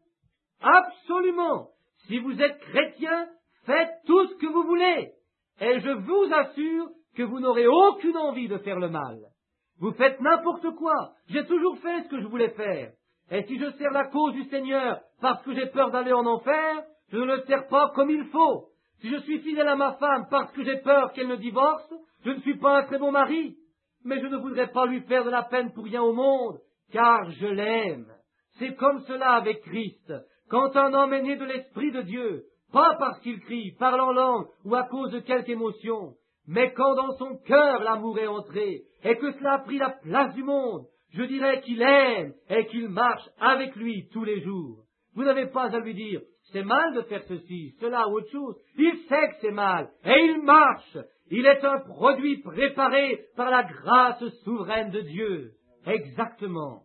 Absolument! Si vous êtes chrétien, faites tout ce que vous voulez. Et je vous assure que vous n'aurez aucune envie de faire le mal. Vous faites n'importe quoi. J'ai toujours fait ce que je voulais faire. Et si je sers la cause du Seigneur parce que j'ai peur d'aller en enfer, je ne le sers pas comme il faut. Si je suis fidèle à ma femme parce que j'ai peur qu'elle ne divorce, je ne suis pas un très bon mari. mais je ne voudrais pas lui faire de la peine pour rien au monde, car je l'aime. C'est comme cela avec Christ. Quand un homme est né de l'Esprit de Dieu, pas parce qu'il crie, parle en langue ou à cause de quelque émotion, mais quand dans son cœur l'amour est entré et que cela a pris la place du monde, je dirais qu'il aime et qu'il marche avec lui tous les jours. Vous n'avez pas à lui dire « c'est mal de faire ceci, cela ou autre chose ». Il sait que c'est mal et il marche. Il est un produit préparé par la grâce souveraine de Dieu. Exactement.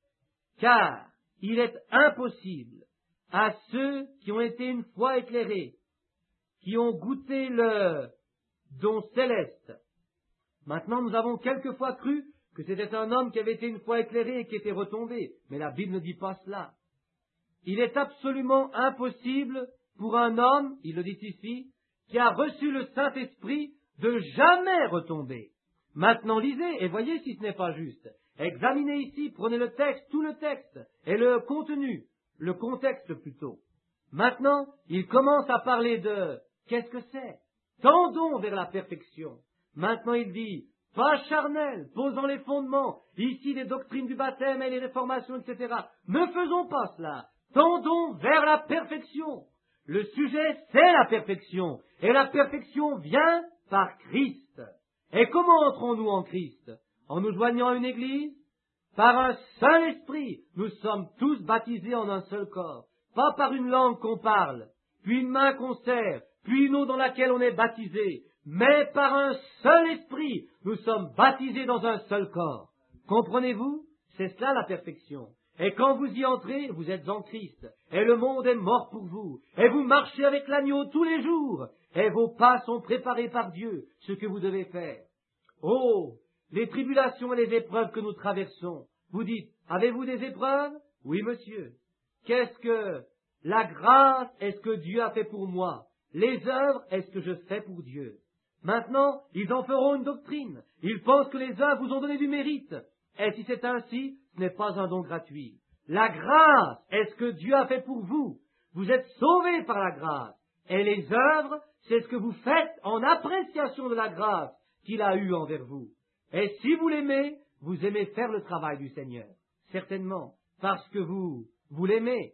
Car il est impossible à ceux qui ont été une fois éclairés, qui ont goûté le don céleste. Maintenant, nous avons quelquefois cru que c'était un homme qui avait été une fois éclairé et qui était retombé. Mais la Bible ne dit pas cela. Il est absolument impossible pour un homme, il le dit ici, qui a reçu le Saint-Esprit, de jamais retomber. Maintenant, lisez et voyez si ce n'est pas juste. Examinez ici, prenez le texte, tout le texte, et le contenu, le contexte plutôt. Maintenant, il commence à parler de qu'est-ce que c'est? Tendons vers la perfection. Maintenant, il dit, pas charnel, posant les fondements, ici les doctrines du baptême et les réformations, etc. Ne faisons pas cela. Tendons vers la perfection. Le sujet, c'est la perfection. Et la perfection vient par Christ. Et comment entrons-nous en Christ? En nous joignant à une église? Par un seul esprit. Nous sommes tous baptisés en un seul corps. Pas par une langue qu'on parle, puis une main qu'on serre, puis une eau dans laquelle on est baptisé, mais par un seul esprit, nous sommes baptisés dans un seul corps. Comprenez-vous? C'est cela la perfection. Et quand vous y entrez, vous êtes en Christ, et le monde est mort pour vous, et vous marchez avec l'agneau tous les jours, et vos pas sont préparés par Dieu, ce que vous devez faire. Oh, les tribulations et les épreuves que nous traversons. Vous dites, avez-vous des épreuves? Oui, monsieur. Qu'est-ce que la grâce est-ce que Dieu a fait pour moi? Les œuvres est-ce que je fais pour Dieu? Maintenant, ils en feront une doctrine. Ils pensent que les œuvres vous ont donné du mérite. Et si c'est ainsi, ce n'est pas un don gratuit. La grâce est-ce que Dieu a fait pour vous? Vous êtes sauvés par la grâce. Et les œuvres, c'est ce que vous faites en appréciation de la grâce qu'il a eue envers vous. Et si vous l'aimez, vous aimez faire le travail du Seigneur. Certainement, parce que vous l'aimez.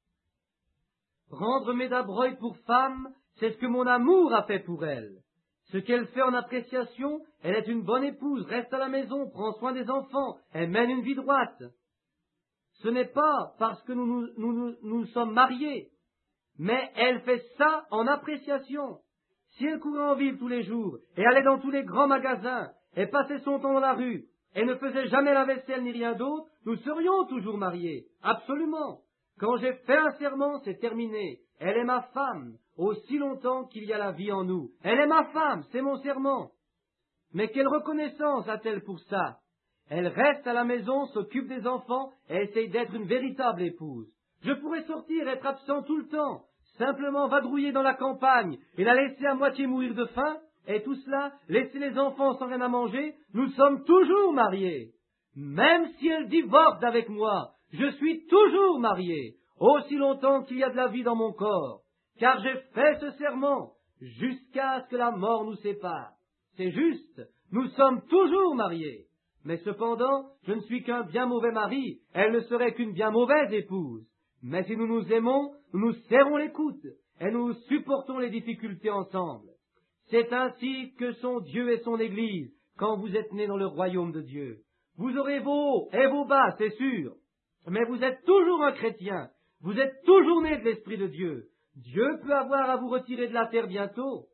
Rendre Médabreuil pour femme, c'est ce que mon amour a fait pour elle. Ce qu'elle fait en appréciation, elle est une bonne épouse, reste à la maison, prend soin des enfants, elle mène une vie droite. Ce n'est pas parce que nous sommes mariés, mais elle fait ça en appréciation. Si elle courait en ville tous les jours, et allait dans tous les grands magasins, et passait son temps dans la rue, et ne faisait jamais la vaisselle ni rien d'autre, nous serions toujours mariés. Absolument. Quand j'ai fait un serment, c'est terminé. Elle est ma femme, aussi longtemps qu'il y a la vie en nous. Elle est ma femme, c'est mon serment. Mais quelle reconnaissance a-t-elle pour ça? Elle reste à la maison, s'occupe des enfants et essaye d'être une véritable épouse. Je pourrais sortir, être absent tout le temps, simplement vadrouiller dans la campagne et la laisser à moitié mourir de faim, et tout cela, laisser les enfants sans rien à manger, nous sommes toujours mariés. Même si elle divorce avec moi, je suis toujours marié, aussi longtemps qu'il y a de la vie dans mon corps, car j'ai fait ce serment jusqu'à ce que la mort nous sépare. C'est juste, nous sommes toujours mariés. Mais cependant, je ne suis qu'un bien mauvais mari, elle ne serait qu'une bien mauvaise épouse. Mais si nous nous aimons, nous nous serrons les coudes, et nous supportons les difficultés ensemble. C'est ainsi que sont Dieu et son Église, quand vous êtes nés dans le royaume de Dieu. Vous aurez vos hauts et vos bas, c'est sûr, mais vous êtes toujours un chrétien, vous êtes toujours né de l'Esprit de Dieu. Dieu peut avoir à vous retirer de la terre bientôt.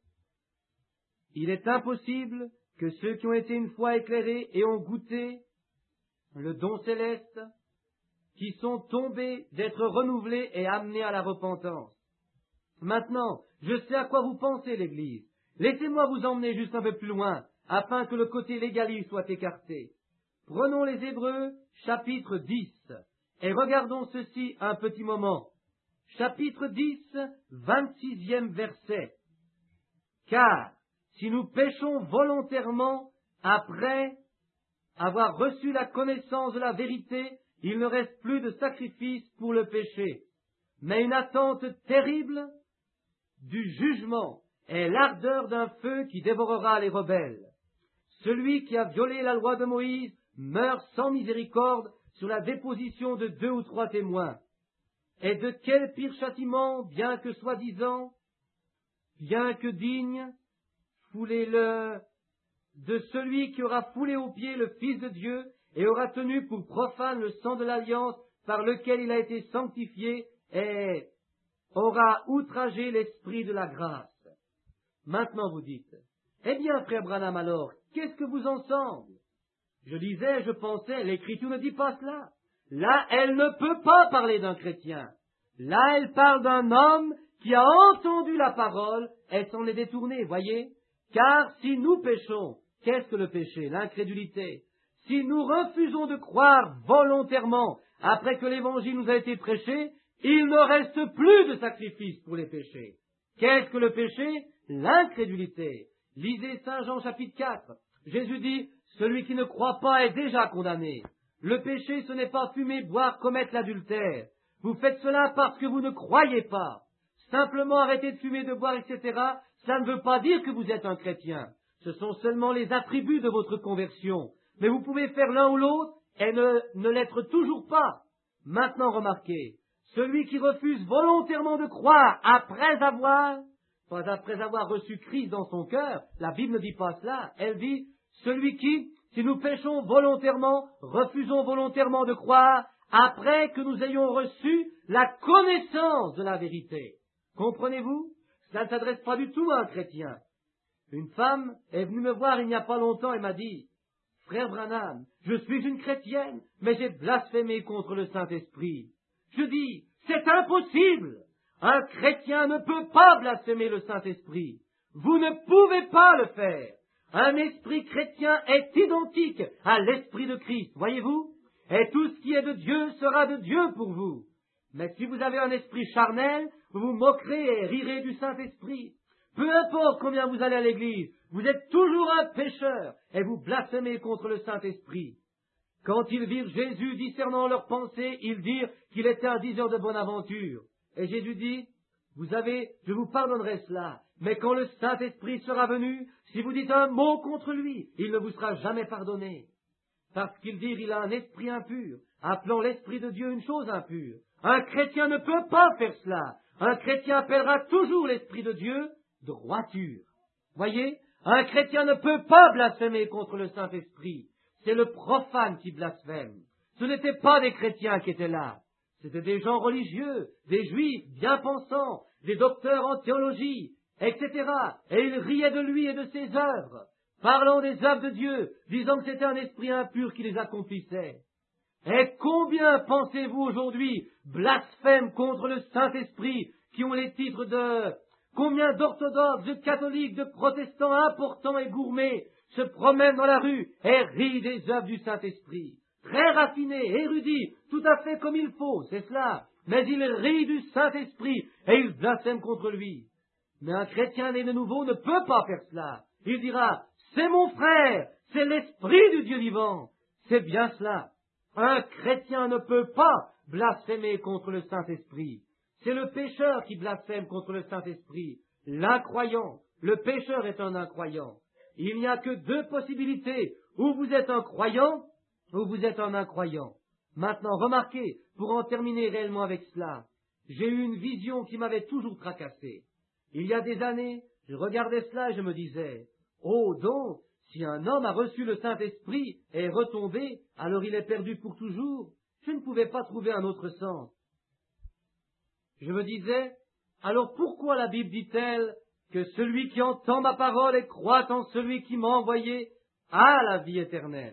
Il est impossible que ceux qui ont été une fois éclairés et ont goûté le don céleste, qui sont tombés d'être renouvelés et amenés à la repentance. Maintenant, je sais à quoi vous pensez, l'Église. Laissez-moi vous emmener juste un peu plus loin, afin que le côté légaliste soit écarté. Prenons les Hébreux, chapitre 10, et regardons ceci un petit moment. Chapitre 10, 26e verset. Car, si nous péchons volontairement après avoir reçu la connaissance de la vérité, il ne reste plus de sacrifice pour le péché, mais une attente terrible du jugement et l'ardeur d'un feu qui dévorera les rebelles. celui qui a violé la loi de Moïse meurt sans miséricorde sur la déposition de 2 ou 3 témoins. Et de quel pire châtiment, bien que soi-disant, bien que digne, foulez-le de celui qui aura foulé aux pieds le Fils de Dieu et aura tenu pour profane le sang de l'alliance par lequel il a été sanctifié et aura outragé l'esprit de la grâce. Maintenant vous dites, eh bien, frère Branham, alors, qu'est-ce que vous en semble? Je disais, je pensais, l'Écriture ne dit pas cela. Là, elle ne peut pas parler d'un chrétien. Là, elle parle d'un homme qui a entendu la parole et s'en est détourné, voyez? Car si nous péchons, qu'est-ce que le péché? L'incrédulité. Si nous refusons de croire volontairement après que l'Évangile nous a été prêché, il ne reste plus de sacrifice pour les péchés. Qu'est-ce que le péché? L'incrédulité. Lisez Saint Jean chapitre 4. Jésus dit, celui qui ne croit pas est déjà condamné. Le péché, ce n'est pas fumer, boire, commettre l'adultère. Vous faites cela parce que vous ne croyez pas. Simplement arrêter de fumer, de boire, etc., cela ne veut pas dire que vous êtes un chrétien. Ce sont seulement les attributs de votre conversion. Mais vous pouvez faire l'un ou l'autre et ne l'être toujours pas. Maintenant, remarquez, celui qui refuse volontairement de croire pas après avoir reçu Christ dans son cœur, la Bible ne dit pas cela, elle dit, celui qui, si nous péchons volontairement, refusons volontairement de croire, après que nous ayons reçu la connaissance de la vérité. Comprenez-vous? Cela ne s'adresse pas du tout à un chrétien. Une femme est venue me voir il n'y a pas longtemps et m'a dit, « Frère Branham, je suis une chrétienne, mais j'ai blasphémé contre le Saint-Esprit. » Je dis, « C'est impossible! Un chrétien ne peut pas blasphémer le Saint-Esprit. Vous ne pouvez pas le faire. Un esprit chrétien est identique à l'Esprit de Christ, voyez-vous? Et tout ce qui est de Dieu sera de Dieu pour vous. Mais si vous avez un esprit charnel, vous vous moquerez et rirez du Saint-Esprit. Peu importe combien vous allez à l'église, vous êtes toujours un pécheur et vous blasphémez contre le Saint-Esprit. » Quand ils virent Jésus discernant leurs pensées, ils dirent qu'il était un diseur de bonne aventure. Et Jésus dit, « je vous pardonnerai cela, mais quand le Saint-Esprit sera venu, si vous dites un mot contre lui, il ne vous sera jamais pardonné. » Parce qu'ils dirent, il a un esprit impur, appelant l'Esprit de Dieu une chose impure. Un chrétien ne peut pas faire cela. Un chrétien appellera toujours l'Esprit de Dieu droiture. Voyez, un chrétien ne peut pas blasphémer contre le Saint-Esprit. C'est le profane qui blasphème. Ce n'étaient pas des chrétiens qui étaient là. C'étaient des gens religieux, des juifs bien pensants, des docteurs en théologie, etc. Et ils riaient de lui et de ses œuvres, parlant des œuvres de Dieu, disant que c'était un esprit impur qui les accomplissait. Et combien, pensez-vous aujourd'hui, blasphèment contre le Saint-Esprit, qui ont les titres de... Combien d'orthodoxes, de catholiques, de protestants importants et gourmets se promènent dans la rue et rient des œuvres du Saint-Esprit. Très raffinés, érudits, tout à fait comme il faut, c'est cela. Mais ils rient du Saint-Esprit et ils blasphèment contre lui. Mais un chrétien né de nouveau ne peut pas faire cela. Il dira, c'est mon frère, c'est l'Esprit du Dieu vivant. C'est bien cela. Un chrétien ne peut pas blasphémer contre le Saint-Esprit. C'est le pécheur qui blasphème contre le Saint-Esprit. L'incroyant. Le pécheur est un incroyant. Il n'y a que 2 possibilités. Ou vous êtes un croyant, ou vous êtes un incroyant. Maintenant, remarquez, pour en terminer réellement avec cela, j'ai eu une vision qui m'avait toujours tracassé. Il y a des années, je regardais cela et je me disais, « Oh donc, si un homme a reçu le Saint-Esprit et est retombé, alors il est perdu pour toujours. » Je ne pouvais pas trouver un autre sens. Je me disais, alors pourquoi la Bible dit-elle que celui qui entend ma parole et croit en celui qui m'a envoyé a la vie éternelle,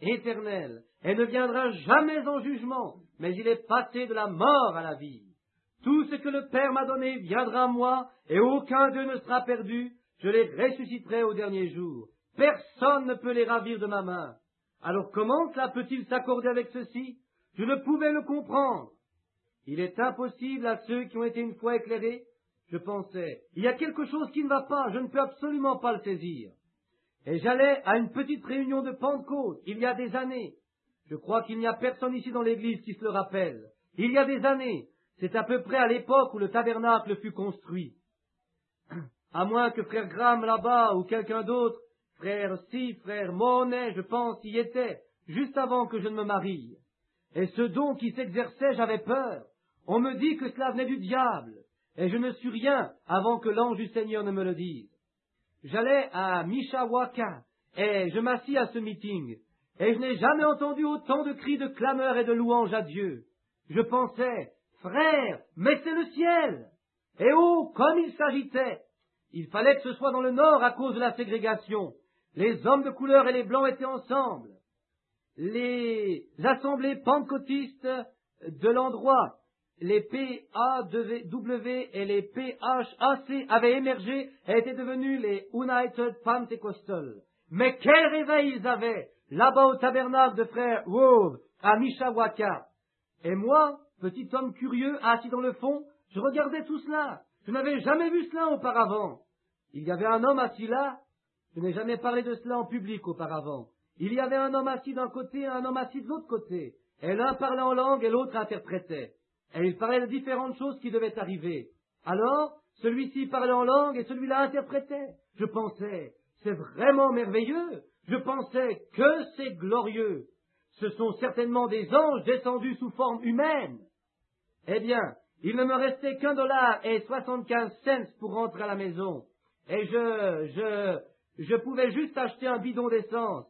et ne viendra jamais en jugement, mais il est passé de la mort à la vie. Tout ce que le Père m'a donné viendra à moi, et aucun d'eux ne sera perdu, je les ressusciterai au dernier jour. Personne ne peut les ravir de ma main. Alors comment cela peut-il s'accorder avec ceci? Je ne pouvais le comprendre. Il est impossible à ceux qui ont été une fois éclairés. Je pensais, il y a quelque chose qui ne va pas, je ne peux absolument pas le saisir. Et j'allais à une petite réunion de Pentecôte, il y a des années. Je crois qu'il n'y a personne ici dans l'église qui se le rappelle. Il y a des années, c'est à peu près à l'époque où le tabernacle fut construit. À moins que frère Graham là-bas ou quelqu'un d'autre frère si, frère Monet, je pense, y était, juste avant que je ne me marie. Et ce don qui s'exerçait, j'avais peur. On me dit que cela venait du diable, et je ne suis rien avant que l'ange du Seigneur ne me le dise. J'allais à Mishawaka, et je m'assis à ce meeting, et je n'ai jamais entendu autant de cris de clameur et de louange à Dieu. Je pensais, frère, mais c'est le ciel! Et oh, comme il s'agitait! Il fallait que ce soit dans le nord à cause de la ségrégation. Les hommes de couleur et les blancs étaient ensemble. Les assemblées pentecôtistes de l'endroit, les PAW et les PHAC avaient émergé et étaient devenus les United Pentecostal. Mais quel réveil ils avaient là-bas au tabernacle de frère Wove à Mishawaka. Et moi, petit homme curieux, assis dans le fond, je regardais tout cela. Je n'avais jamais vu cela auparavant. Il y avait un homme assis là. Je n'ai jamais parlé de cela en public auparavant. Il y avait un homme assis d'un côté et un homme assis de l'autre côté. Et l'un parlait en langue et l'autre interprétait. Et il parlait de différentes choses qui devaient arriver. Alors, celui-ci parlait en langue et celui-là interprétait. Je pensais, c'est vraiment merveilleux. Je pensais que c'est glorieux. Ce sont certainement des anges descendus sous forme humaine. Eh bien, il ne me restait $1.75 pour rentrer à la maison. Et je pouvais juste acheter un bidon d'essence.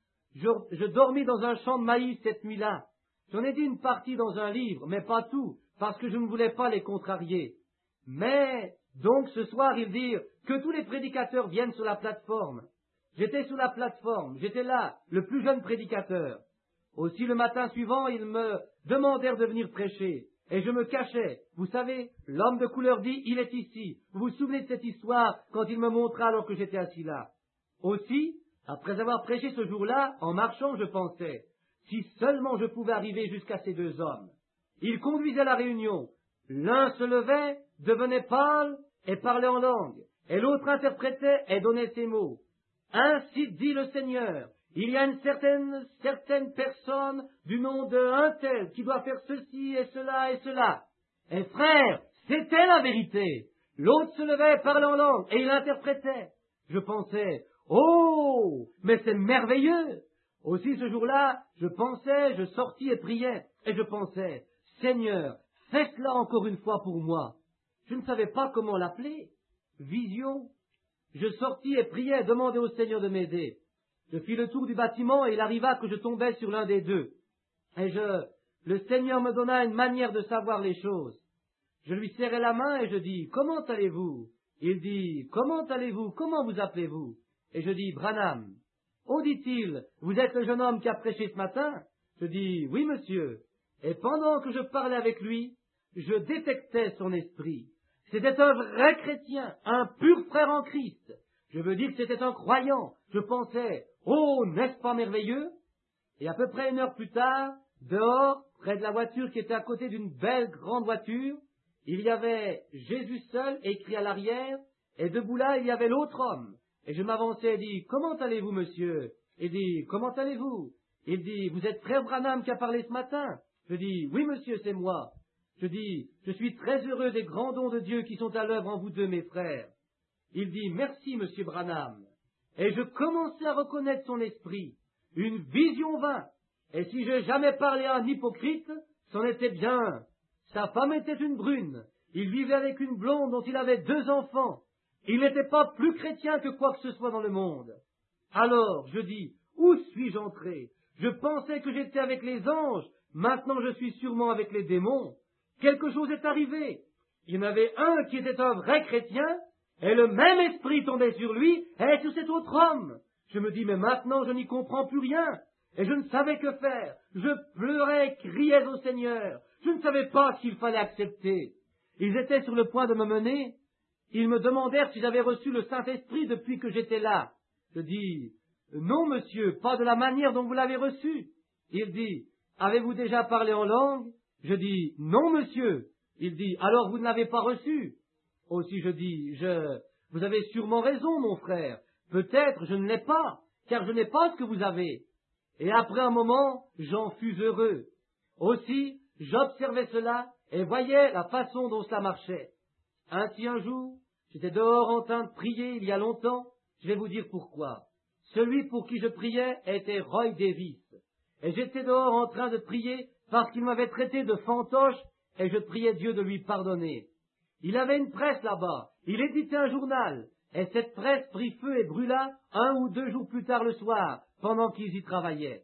Je dormis dans un champ de maïs cette nuit-là. J'en ai dit une partie dans un livre, mais pas tout, parce que je ne voulais pas les contrarier. Mais, donc ce soir, ils dirent que tous les prédicateurs viennent sur la plateforme. J'étais sur la plateforme, j'étais là, le plus jeune prédicateur. Aussi le matin suivant, ils me demandèrent de venir prêcher. Et je me cachais. Vous savez, l'homme de couleur dit, il est ici. Vous vous souvenez de cette histoire quand il me montra alors que j'étais assis là. Aussi, après avoir prêché ce jour-là, en marchant, je pensais, si seulement je pouvais arriver jusqu'à ces deux hommes. Ils conduisaient la réunion. L'un se levait, devenait pâle et parlait en langue. Et l'autre interprétait et donnait ses mots. Ainsi dit le Seigneur. Il y a une certaine personne du nom de un tel qui doit faire ceci et cela et cela. Et frère, c'était la vérité. L'autre se levait, parlait en langue, et il interprétait. Je pensais, oh, mais c'est merveilleux. Aussi ce jour-là, je sortis et priais, et je pensais, Seigneur, fais cela encore une fois pour moi. Je ne savais pas comment l'appeler. Vision. Je sortis et priais, demandais au Seigneur de m'aider. Je fis le tour du bâtiment et il arriva que je tombais sur l'un des deux. Et le Seigneur me donna une manière de savoir les choses. Je lui serrai la main et je dis, comment allez-vous? Il dit, comment allez-vous? Comment vous appelez-vous? Et je dis, Branham. Oh, dit-il, vous êtes le jeune homme qui a prêché ce matin? Je dis, oui, monsieur. Et pendant que je parlais avec lui, je détectais son esprit. C'était un vrai chrétien, un pur frère en Christ. Je veux dire que c'était un croyant. Je pensais, oh, n'est-ce pas merveilleux? Et à peu près 1 heure plus tard, dehors, près de la voiture qui était à côté d'une belle grande voiture, il y avait Jésus seul écrit à l'arrière, et debout là, il y avait l'autre homme. Et je m'avançais et dis, comment allez-vous, monsieur? Il dit, comment allez-vous? Il dit, vous êtes frère Branham qui a parlé ce matin? Je dis, oui, monsieur, c'est moi. Je dis, je suis très heureux des grands dons de Dieu qui sont à l'œuvre en vous deux, mes frères. Il dit, merci, monsieur Branham. Et je commençais à reconnaître son esprit. Une vision vint. Et si j'ai jamais parlé à un hypocrite, c'en était bien. Sa femme était une brune. Il vivait avec une blonde dont il avait 2 enfants. Il n'était pas plus chrétien que quoi que ce soit dans le monde. Alors, je dis, où suis-je entré? Je pensais que j'étais avec les anges. Maintenant, je suis sûrement avec les démons. Quelque chose est arrivé. Il y en avait un qui était un vrai chrétien, et le même esprit tombait sur lui et sur cet autre homme. Je me dis, mais maintenant je n'y comprends plus rien, et je ne savais que faire. Je pleurais, criais au Seigneur. Je ne savais pas ce qu'il fallait accepter. Ils étaient sur le point de me mener. Ils me demandèrent si j'avais reçu le Saint-Esprit depuis que j'étais là. Je dis, non, monsieur, pas de la manière dont vous l'avez reçu. Il dit, avez-vous déjà parlé en langue? Je dis, non, monsieur. Il dit, alors vous ne l'avez pas reçu. Aussi je dis, vous avez sûrement raison, mon frère. Peut-être je ne l'ai pas, car je n'ai pas ce que vous avez. Et après un moment, j'en fus heureux. Aussi, j'observais cela et voyais la façon dont cela marchait. Ainsi un jour, j'étais dehors en train de prier il y a longtemps. Je vais vous dire pourquoi. Celui pour qui je priais était Roy Davis. Et j'étais dehors en train de prier parce qu'il m'avait traité de fantoche et je priais Dieu de lui pardonner. Il avait une presse là-bas, il éditait un journal, et cette presse prit feu et brûla 1 ou 2 jours plus tard le soir, pendant qu'ils y travaillaient.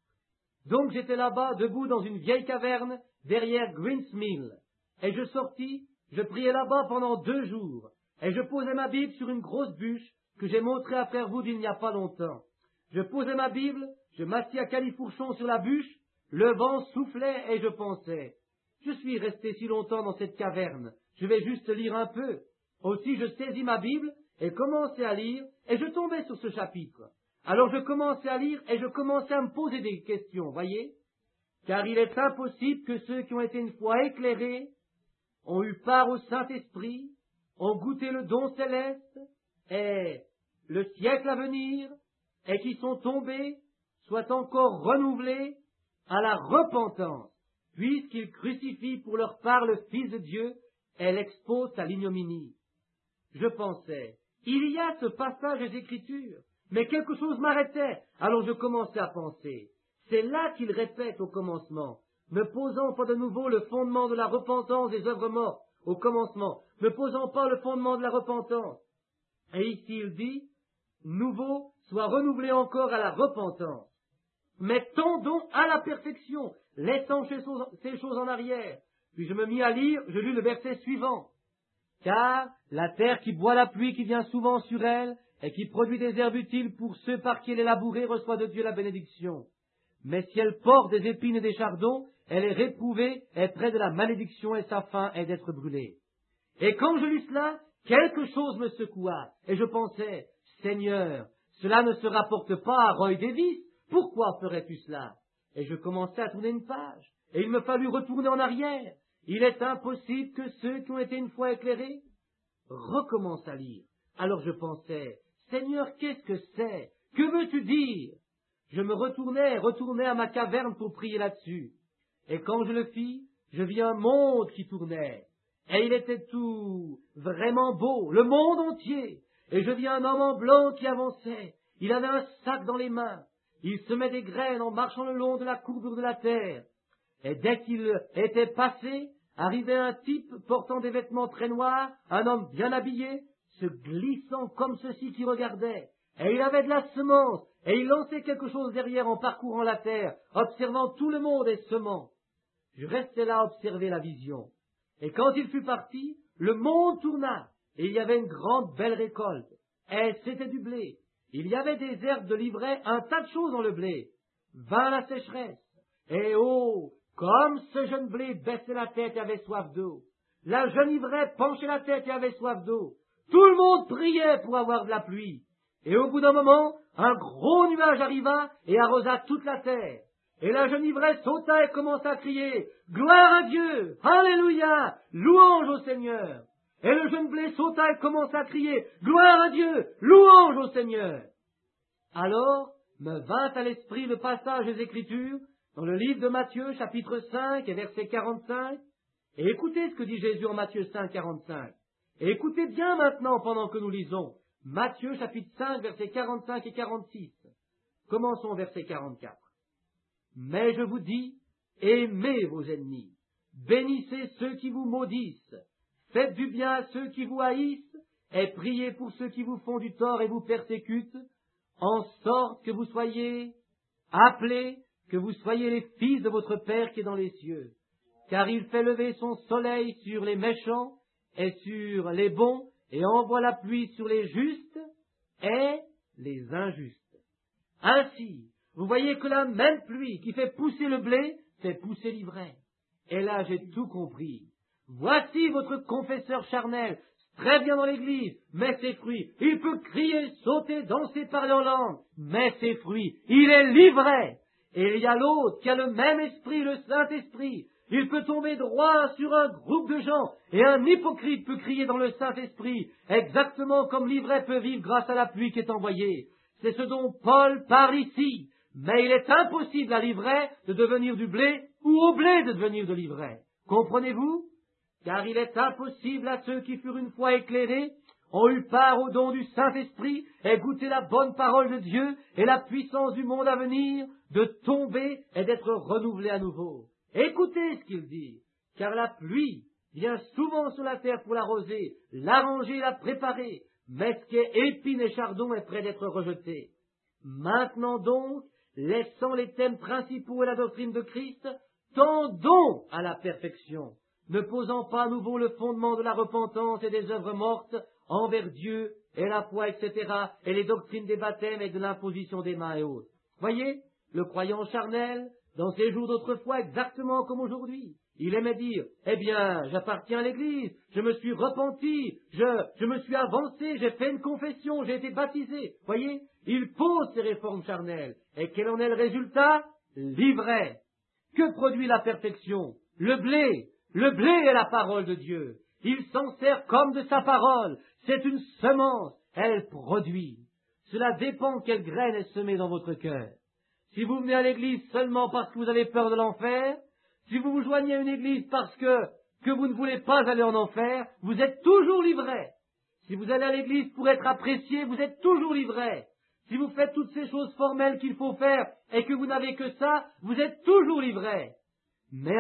Donc j'étais là-bas, debout dans une vieille caverne, derrière Green's Mill, et je sortis, je priais là-bas pendant 2 jours, et je posais ma Bible sur une grosse bûche que j'ai montrée à Frère Wood il n'y a pas longtemps. Je posais ma Bible, je m'assis à califourchon sur la bûche, le vent soufflait et je pensais, je suis resté si longtemps dans cette caverne, je vais juste lire un peu. Aussi je saisis ma Bible et commençai à lire, et je tombais sur ce chapitre. Alors je commençais à lire et je commençais à me poser des questions, voyez? Car il est impossible que ceux qui ont été une fois éclairés, ont eu part au Saint-Esprit, ont goûté le don céleste, et le siècle à venir, et qui sont tombés, soient encore renouvelés à la repentance, puisqu'ils crucifient pour leur part le Fils de Dieu et l'exposent à l'ignominie. Je pensais, il y a ce passage des Écritures, mais quelque chose m'arrêtait, alors je commençais à penser. C'est là qu'il répète au commencement, ne posant pas de nouveau le fondement de la repentance des œuvres mortes, au commencement, ne posant pas le fondement de la repentance. Et ici il dit, nouveau, soit renouvelé encore à la repentance. Mais tendons à la perfection, laissant ces choses en arrière. Puis je me mis à lire, je lus le verset suivant. Car la terre qui boit la pluie qui vient souvent sur elle, et qui produit des herbes utiles pour ceux par qui elle est labourée, reçoit de Dieu la bénédiction. Mais si elle porte des épines et des chardons, elle est réprouvée, est près de la malédiction, et sa fin est d'être brûlée. Et quand je lus cela, quelque chose me secoua, et je pensais, Seigneur, cela ne se rapporte pas à Roy Davis, pourquoi ferais-tu cela? Et je commençai à tourner une page, et il me fallut retourner en arrière. Il est impossible que ceux qui ont été une fois éclairés recommencent à lire. Alors je pensais, Seigneur, qu'est-ce que c'est? Que veux-tu dire? Je me retournai à ma caverne pour prier là-dessus. Et quand je le fis, je vis un monde qui tournait. Et il était tout vraiment beau, le monde entier. Et je vis un homme en blanc qui avançait. Il avait un sac dans les mains. Il semait des graines en marchant le long de la courbure de la terre. Et dès qu'il était passé, arrivait un type portant des vêtements très noirs, un homme bien habillé, se glissant comme ceci qui regardait. Et il avait de la semence, et il lançait quelque chose derrière en parcourant la terre, observant tout le monde et semant. Je restais là à observer la vision. Et quand il fut parti, le monde tourna, et il y avait une grande belle récolte. Et c'était du blé. Il y avait des herbes de l'ivraie, un tas de choses dans le blé. Vint la sécheresse. Et oh, comme ce jeune blé baissait la tête et avait soif d'eau. La jeune ivraie penchait la tête et avait soif d'eau. Tout le monde priait pour avoir de la pluie. Et au bout d'un moment, un gros nuage arriva et arrosa toute la terre. Et la jeune ivraie sauta et commença à crier « Gloire à Dieu! Alléluia! Louange au Seigneur !» Et le jeune blé sauta et commença à crier « Gloire à Dieu! Louange au Seigneur !» Alors me vint à l'esprit le passage des Écritures dans le livre de Matthieu, chapitre 5 et verset 45. Et écoutez ce que dit Jésus en Matthieu 5, 45. Et écoutez bien maintenant pendant que nous lisons. Matthieu, chapitre 5, versets 45 et 46. Commençons au verset 44. Mais je vous dis, aimez vos ennemis, bénissez ceux qui vous maudissent, faites du bien à ceux qui vous haïssent, et priez pour ceux qui vous font du tort et vous persécutent, en sorte que vous soyez appelés, que vous soyez les fils de votre Père qui est dans les cieux. Car il fait lever son soleil sur les méchants et sur les bons, et envoie la pluie sur les justes et les injustes. Ainsi, vous voyez que la même pluie qui fait pousser le blé fait pousser l'ivraie. Et là, j'ai tout compris. Voici votre confesseur charnel, très bien dans l'église, mais ses fruits. Il peut crier, sauter, danser, parler en langue, mais ses fruits. Il est l'ivraie. Et il y a l'autre qui a le même esprit, le Saint-Esprit. Il peut tomber droit sur un groupe de gens, et un hypocrite peut crier dans le Saint-Esprit, exactement comme l'ivraie peut vivre grâce à la pluie qui est envoyée. C'est ce dont Paul parle ici. Mais il est impossible à l'ivraie de devenir du blé, ou au blé de devenir de l'ivraie. Comprenez-vous? Car il est impossible à ceux qui furent une fois éclairés, ont eu part au don du Saint-Esprit et goûté la bonne parole de Dieu et la puissance du monde à venir, de tomber et d'être renouvelés à nouveau. Écoutez ce qu'il dit, car la pluie vient souvent sur la terre pour l'arroser, l'arranger, la préparer, mais ce qui est épine et chardon est prêt d'être rejeté. Maintenant donc, laissant les thèmes principaux et la doctrine de Christ, tendons à la perfection, ne posant pas à nouveau le fondement de la repentance et des œuvres mortes envers Dieu et la foi, etc., et les doctrines des baptêmes et de l'imposition des mains et autres. Voyez, le croyant charnel, dans ses jours d'autrefois, exactement comme aujourd'hui, il aimait dire, eh bien, j'appartiens à l'Église, je me suis repenti, je me suis avancé, j'ai fait une confession, j'ai été baptisé. Voyez, il pose ses réformes charnelles. Et quel en est le résultat? L'ivraie. Que produit la perfection? Le blé. Le blé est la parole de Dieu. Il s'en sert comme de sa parole. C'est une semence. Elle produit. Cela dépend quelle graine est semée dans votre cœur. Si vous venez à l'église seulement parce que vous avez peur de l'enfer, si vous vous joignez à une église parce que vous ne voulez pas aller en enfer, vous êtes toujours l'ivraie. Si vous allez à l'église pour être apprécié, vous êtes toujours l'ivraie. Si vous faites toutes ces choses formelles qu'il faut faire et que vous n'avez que ça, vous êtes toujours l'ivraie. Mais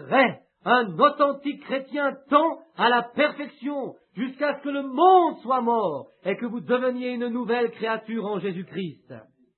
un authentique chrétien tend à la perfection jusqu'à ce que le monde soit mort et que vous deveniez une nouvelle créature en Jésus-Christ.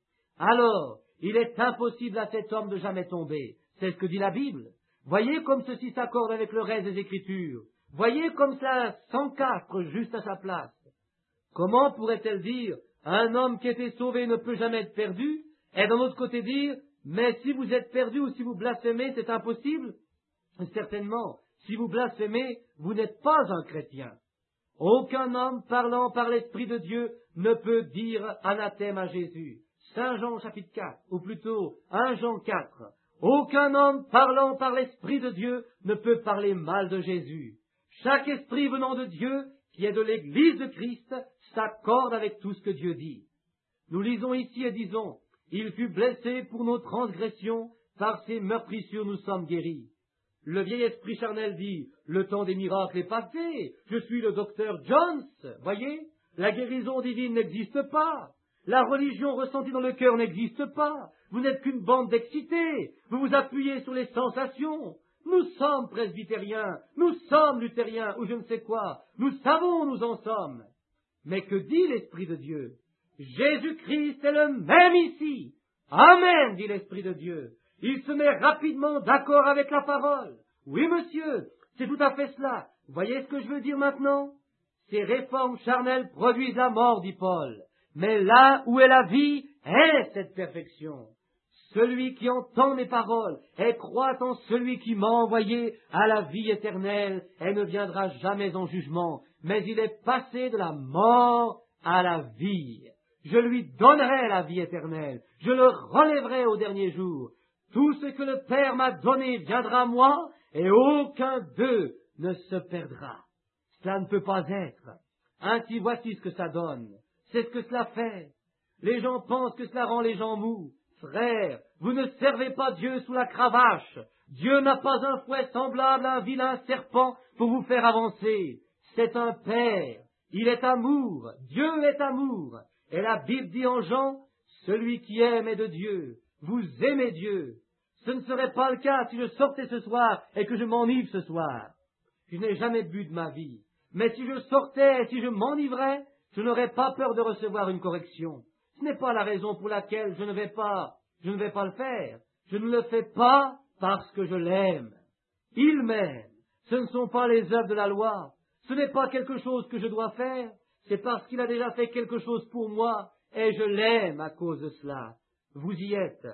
Alors, il est impossible à cet homme de jamais tomber. C'est ce que dit la Bible. Voyez comme ceci s'accorde avec le reste des Écritures. Voyez comme ça s'encastre juste à sa place. Comment pourrait-elle dire un homme qui était sauvé ne peut jamais être perdu, et d'un autre côté dire, mais si vous êtes perdu ou si vous blasphémez, c'est impossible? Certainement, si vous blasphémez, vous n'êtes pas un chrétien. Aucun homme parlant par l'Esprit de Dieu ne peut dire anathème à Jésus. Saint Jean chapitre 4, ou plutôt 1 Jean 4. Aucun homme parlant par l'Esprit de Dieu ne peut parler mal de Jésus. Chaque esprit venant de Dieu, qui est de l'Église de Christ, s'accorde avec tout ce que Dieu dit. Nous lisons ici et disons, « Il fut blessé pour nos transgressions, par ses meurtrissures nous sommes guéris. » Le vieil esprit charnel dit, « Le temps des miracles est passé, je suis le docteur Jones. » Voyez, la guérison divine n'existe pas. La religion ressentie dans le cœur n'existe pas. Vous n'êtes qu'une bande d'excités. Vous vous appuyez sur les sensations. Nous sommes presbytériens, nous sommes luthériens, ou je ne sais quoi. Nous savons où nous en sommes. Mais que dit l'Esprit de Dieu? Jésus-Christ est le même ici. Amen, dit l'Esprit de Dieu. Il se met rapidement d'accord avec la parole. Oui, monsieur, c'est tout à fait cela. Voyez ce que je veux dire maintenant? Ces réformes charnelles produisent la mort, dit Paul. Mais là où est la vie, est cette perfection. Celui qui entend mes paroles et croit en celui qui m'a envoyé à la vie éternelle et ne viendra jamais en jugement, mais il est passé de la mort à la vie. Je lui donnerai la vie éternelle, je le relèverai au dernier jour. Tout ce que le Père m'a donné viendra à moi, et aucun d'eux ne se perdra. Cela ne peut pas être. Ainsi voici ce que ça donne. C'est ce que cela fait. Les gens pensent que cela rend les gens mous. Frères, vous ne servez pas Dieu sous la cravache. Dieu n'a pas un fouet semblable à un vilain serpent pour vous faire avancer. C'est un Père. Il est amour. Dieu est amour. Et la Bible dit en Jean, celui qui aime est de Dieu. Vous aimez Dieu. Ce ne serait pas le cas si je sortais ce soir et que je m'enivre ce soir. Je n'ai jamais bu de ma vie. Mais si je sortais et si je m'enivrais, je n'aurais pas peur de recevoir une correction. Ce n'est pas la raison pour laquelle je ne vais pas le faire. Je ne le fais pas parce que je l'aime. Il m'aime. Ce ne sont pas les œuvres de la loi. Ce n'est pas quelque chose que je dois faire. C'est parce qu'il a déjà fait quelque chose pour moi et je l'aime à cause de cela. Vous y êtes.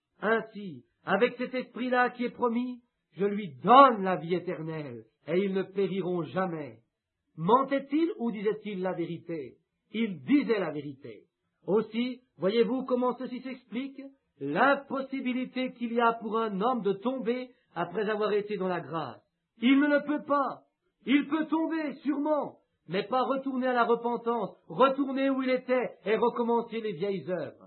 Ainsi, avec cet esprit-là qui est promis, je lui donne la vie éternelle et ils ne périront jamais. Mentait-il ou disait-il la vérité? Il disait la vérité. Aussi, voyez-vous comment ceci s'explique? L'impossibilité qu'il y a pour un homme de tomber après avoir été dans la grâce. Il ne le peut pas. Il peut tomber, sûrement, mais pas retourner à la repentance, retourner où il était et recommencer les vieilles œuvres.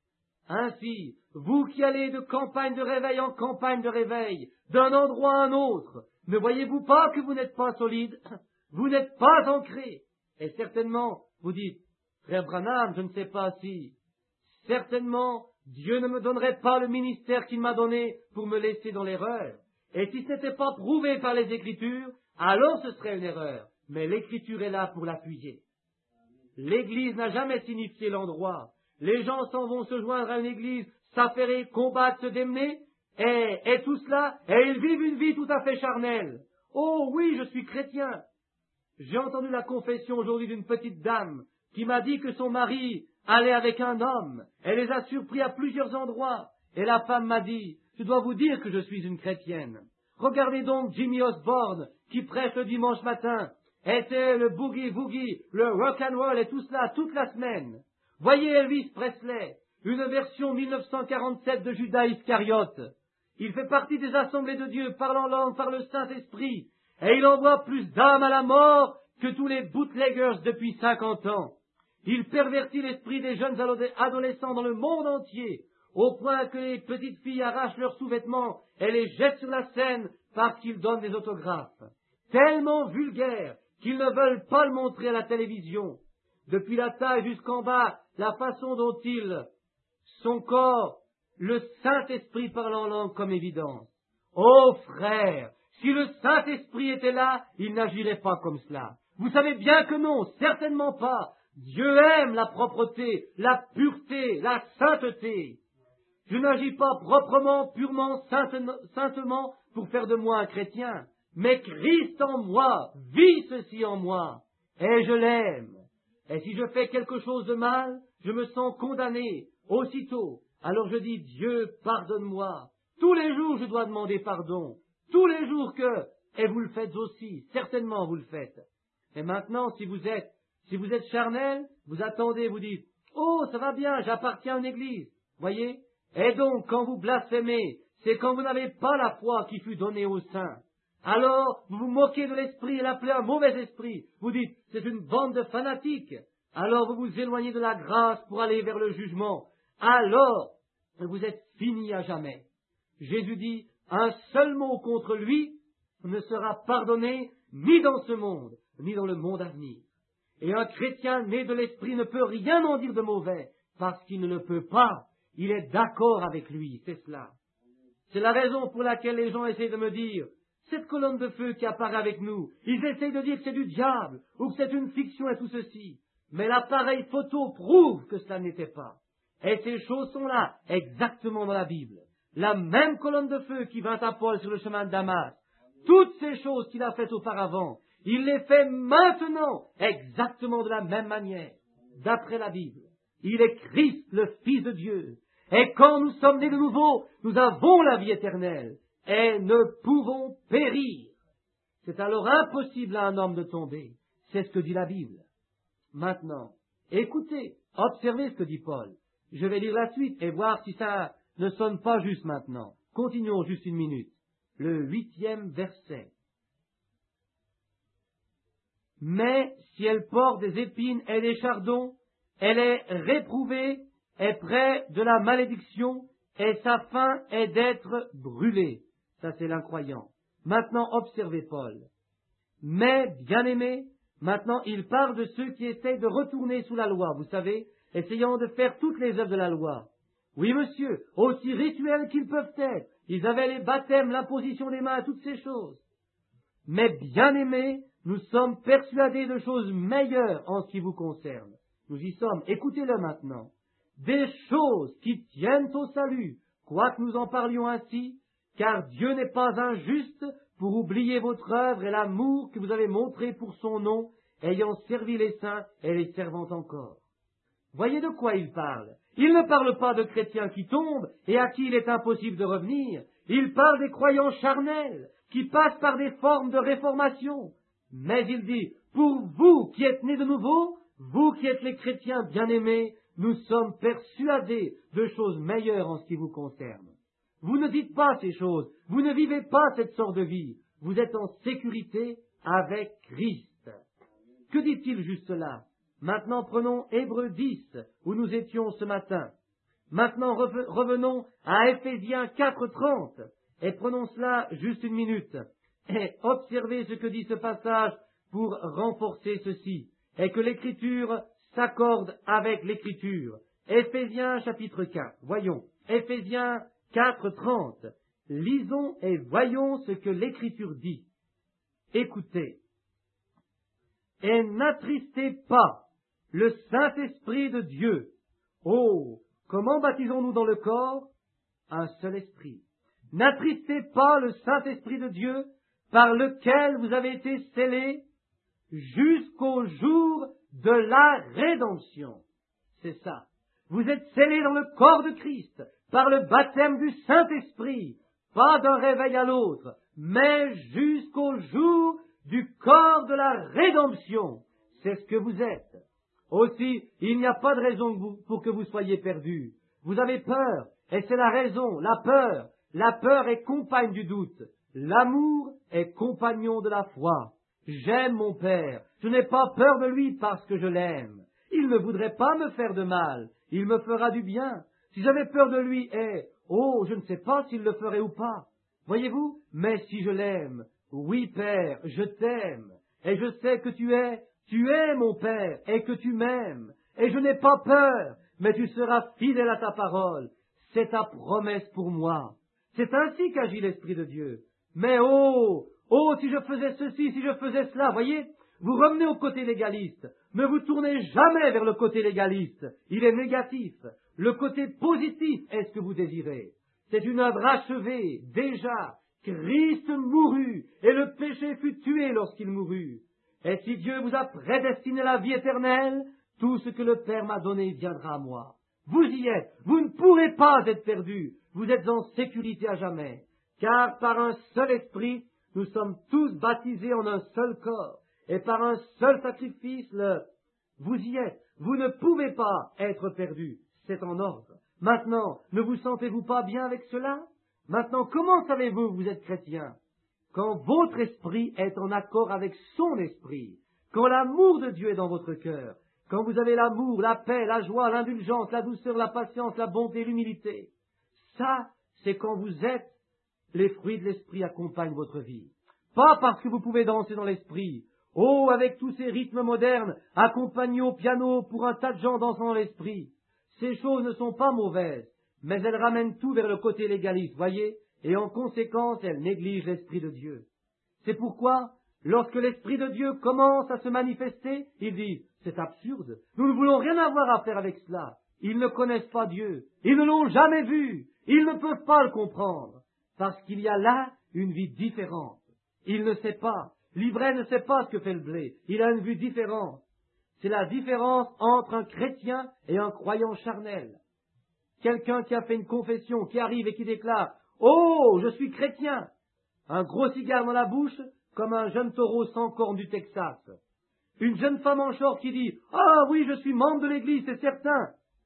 Ainsi, vous qui allez de campagne de réveil en campagne de réveil, d'un endroit à un autre, ne voyez-vous pas que vous n'êtes pas solide? Vous n'êtes pas ancré. Et certainement, vous dites, Frère Branham, je ne sais pas si, certainement, Dieu ne me donnerait pas le ministère qu'il m'a donné pour me laisser dans l'erreur. Et si ce n'était pas prouvé par les Écritures, alors ce serait une erreur. Mais l'Écriture est là pour l'appuyer. L'Église n'a jamais signifié l'endroit. Les gens s'en vont se joindre à une Église, s'affairer, combattre, se démener, et tout cela, et ils vivent une vie tout à fait charnelle. Oh oui, je suis chrétien. J'ai entendu la confession aujourd'hui d'une petite dame qui m'a dit que son mari allait avec un homme. Elle les a surpris à plusieurs endroits. Et la femme m'a dit, je dois vous dire que je suis une chrétienne. Regardez donc Jimmy Osborne qui prêche le dimanche matin. Était le boogie-woogie, le rock'n'roll et tout cela toute la semaine. Voyez Elvis Presley, une version 1947 de Judas Iscariote. Il fait partie des assemblées de Dieu, parle en langue par le Saint-Esprit, et il envoie plus d'âmes à la mort que tous les bootleggers depuis 50 ans. Il pervertit l'esprit des jeunes adolescents dans le monde entier, au point que les petites filles arrachent leurs sous-vêtements et les jettent sur la scène parce qu'ils donnent des autographes. Tellement vulgaire qu'ils ne veulent pas le montrer à la télévision. Depuis la taille jusqu'en bas, la façon dont son corps, le Saint-Esprit parle en langue comme évidence. Oh frère, si le Saint-Esprit était là, il n'agirait pas comme cela. Vous savez bien que non, certainement pas. Dieu aime la propreté, la pureté, la sainteté. Je n'agis pas proprement, purement, saintement pour faire de moi un chrétien. Mais Christ en moi vit ceci en moi, et je l'aime. Et si je fais quelque chose de mal, je me sens condamné aussitôt. Alors je dis, Dieu, pardonne-moi. Tous les jours, je dois demander pardon. Tous les jours et vous le faites aussi, certainement vous le faites. Et maintenant, si vous êtes charnel, vous attendez, vous dites, oh, ça va bien, j'appartiens à une église. Voyez? Et donc, quand vous blasphémez, c'est quand vous n'avez pas la foi qui fut donnée aux saints. Alors, vous vous moquez de l'esprit et l'appelez un mauvais esprit. Vous dites, c'est une bande de fanatiques. Alors, vous vous éloignez de la grâce pour aller vers le jugement. Alors, vous êtes fini à jamais. Jésus dit, un seul mot contre lui ne sera pardonné ni dans ce monde, ni dans le monde à venir. Et un chrétien né de l'esprit ne peut rien en dire de mauvais, parce qu'il ne le peut pas. Il est d'accord avec lui, c'est cela. C'est la raison pour laquelle les gens essaient de me dire, cette colonne de feu qui apparaît avec nous, ils essayent de dire que c'est du diable, ou que c'est une fiction et tout ceci. Mais l'appareil photo prouve que cela n'était pas. Et ces choses sont là, exactement dans la Bible. La même colonne de feu qui vint à Paul sur le chemin de Damas, toutes ces choses qu'il a faites auparavant, il les fait maintenant, exactement de la même manière, d'après la Bible. Il est Christ, le Fils de Dieu. Et quand nous sommes nés de nouveau, nous avons la vie éternelle et ne pouvons périr. C'est alors impossible à un homme de tomber. C'est ce que dit la Bible. Maintenant, écoutez, observez ce que dit Paul. Je vais lire la suite et voir si ça ne sonne pas juste maintenant. Continuons juste une minute. Le 8e verset. Mais si elle porte des épines et des chardons, elle est réprouvée, est près de la malédiction, et sa fin est d'être brûlée. Ça, c'est l'incroyant. Maintenant, observez Paul. Mais, bien-aimés, maintenant, il parle de ceux qui essayent de retourner sous la loi, vous savez, essayant de faire toutes les œuvres de la loi. Oui, monsieur, aussi rituels qu'ils peuvent être. Ils avaient les baptêmes, l'imposition des mains, toutes ces choses. Mais, bien-aimés, nous sommes persuadés de choses meilleures en ce qui vous concerne. Nous y sommes. Écoutez-le maintenant. Des choses qui tiennent au salut, quoique nous en parlions ainsi, car Dieu n'est pas injuste pour oublier votre œuvre et l'amour que vous avez montré pour son nom, ayant servi les saints et les servant encore. Voyez de quoi il parle. Il ne parle pas de chrétiens qui tombent et à qui il est impossible de revenir. Il parle des croyants charnels qui passent par des formes de réformation. Mais il dit, pour vous qui êtes nés de nouveau, vous qui êtes les chrétiens bien-aimés, nous sommes persuadés de choses meilleures en ce qui vous concerne. Vous ne dites pas ces choses, vous ne vivez pas cette sorte de vie, vous êtes en sécurité avec Christ. Que dit-il juste là? Maintenant prenons Hébreux 10, où nous étions ce matin. Maintenant revenons à Éphésiens 4:30, et prenons cela juste une minute, et observez ce que dit ce passage pour renforcer ceci. et que l'Écriture s'accorde avec l'Écriture. Éphésiens chapitre 4, voyons, Éphésiens 4, 30. Lisons et voyons ce que l'Écriture dit. Écoutez. Et n'attristez pas le Saint-Esprit de Dieu. Oh, comment baptisons-nous dans le corps? Un seul esprit. N'attristez pas le Saint-Esprit de Dieu par lequel vous avez été scellés jusqu'au jour de la rédemption. C'est ça. Vous êtes scellés dans le corps de Christ par le baptême du Saint-Esprit, pas d'un réveil à l'autre, mais jusqu'au jour du corps de la rédemption. C'est ce que vous êtes. Aussi, il n'y a pas de raison pour que vous soyez perdus. Vous avez peur, et c'est la raison, la peur. La peur est compagne du doute. L'amour est compagnon de la foi. J'aime mon Père. Je n'ai pas peur de lui parce que je l'aime. Il ne voudrait pas me faire de mal. Il me fera du bien. Si j'avais peur de lui, je ne sais pas s'il le ferait ou pas. Voyez-vous? Mais si je l'aime, oui, Père, je t'aime. Et je sais que tu es mon Père, et que tu m'aimes. Et je n'ai pas peur, mais tu seras fidèle à ta parole. C'est ta promesse pour moi. C'est ainsi qu'agit l'Esprit de Dieu. Mais si je faisais ceci, si je faisais cela, voyez, vous revenez au côté légaliste. Ne vous tournez jamais vers le côté légaliste. Il est négatif. Le côté positif est ce que vous désirez. C'est une œuvre achevée, déjà. Christ mourut, et le péché fut tué lorsqu'il mourut. Et si Dieu vous a prédestiné la vie éternelle, tout ce que le Père m'a donné viendra à moi. Vous y êtes. Vous ne pourrez pas être perdus. Vous êtes en sécurité à jamais. Car par un seul esprit, nous sommes tous baptisés en un seul corps. Et par un seul sacrifice, vous y êtes. Vous ne pouvez pas être perdus. C'est en ordre. Maintenant, ne vous sentez-vous pas bien avec cela? Maintenant, comment savez-vous que vous êtes chrétien? Quand votre esprit est en accord avec son esprit. Quand l'amour de Dieu est dans votre cœur. Quand vous avez l'amour, la paix, la joie, l'indulgence, la douceur, la patience, la bonté, l'humilité. Ça, c'est quand vous êtes, les fruits de l'esprit accompagnent votre vie. Pas parce que vous pouvez danser dans l'esprit. Avec tous ces rythmes modernes, accompagnés au piano pour un tas de gens dansant dans l'esprit. Ces choses ne sont pas mauvaises, mais elles ramènent tout vers le côté légaliste, voyez, et en conséquence, elles négligent l'Esprit de Dieu. C'est pourquoi, lorsque l'Esprit de Dieu commence à se manifester, ils disent, c'est absurde, nous ne voulons rien avoir à faire avec cela. Ils ne connaissent pas Dieu, ils ne l'ont jamais vu, ils ne peuvent pas le comprendre, parce qu'il y a là une vie différente. Il ne sait pas, l'ivraie ne sait pas ce que fait le blé, il a une vue différente. C'est la différence entre un chrétien et un croyant charnel. Quelqu'un qui a fait une confession, qui arrive et qui déclare « Oh, je suis chrétien !» Un gros cigare dans la bouche, comme un jeune taureau sans cornes du Texas. Une jeune femme en short qui dit « Ah oui, je suis membre de l'Église, c'est certain !»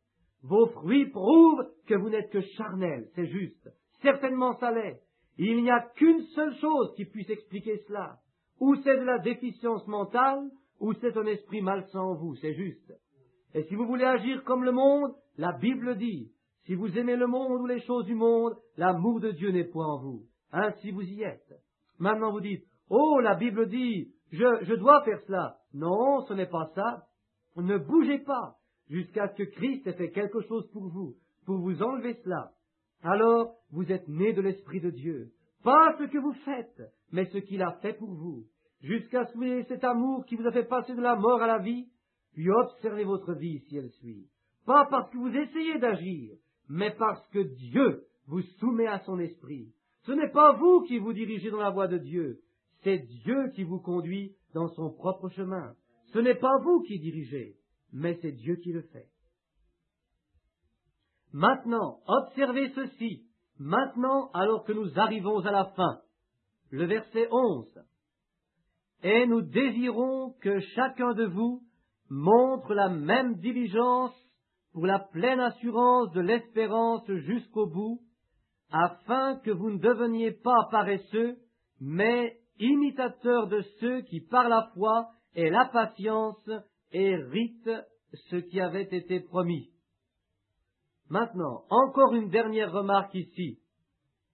Vos fruits prouvent que vous n'êtes que charnel, c'est juste. Certainement ça l'est. Il n'y a qu'une seule chose qui puisse expliquer cela. Ou c'est de la déficience mentale, ou c'est un esprit malsain en vous, c'est juste. Et si vous voulez agir comme le monde, la Bible dit, si vous aimez le monde ou les choses du monde, l'amour de Dieu n'est point en vous. Ainsi vous y êtes. Maintenant vous dites, la Bible dit, je dois faire cela. Non, ce n'est pas ça. Ne bougez pas jusqu'à ce que Christ ait fait quelque chose pour vous enlever cela. Alors, vous êtes nés de l'Esprit de Dieu. Pas ce que vous faites, mais ce qu'il a fait pour vous. Jusqu'à ce que vous ayez cet amour qui vous a fait passer de la mort à la vie, puis observez votre vie si elle suit. Pas parce que vous essayez d'agir, mais parce que Dieu vous soumet à son esprit. Ce n'est pas vous qui vous dirigez dans la voie de Dieu, c'est Dieu qui vous conduit dans son propre chemin. Ce n'est pas vous qui dirigez, mais c'est Dieu qui le fait. Maintenant, observez ceci, maintenant alors que nous arrivons à la fin. Le verset 11. Et nous désirons que chacun de vous montre la même diligence pour la pleine assurance de l'espérance jusqu'au bout, afin que vous ne deveniez pas paresseux, mais imitateurs de ceux qui par la foi et la patience héritent ce qui avait été promis. Maintenant, encore une dernière remarque ici,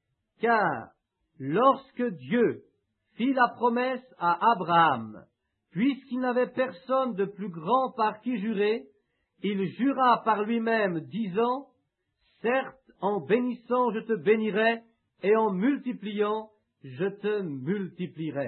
car lorsque Dieu fit la promesse à Abraham puisqu'il n'avait personne de plus grand par qui jurer, il jura par lui-même, disant, « Certes, en bénissant, je te bénirai, et en multipliant, je te multiplierai. »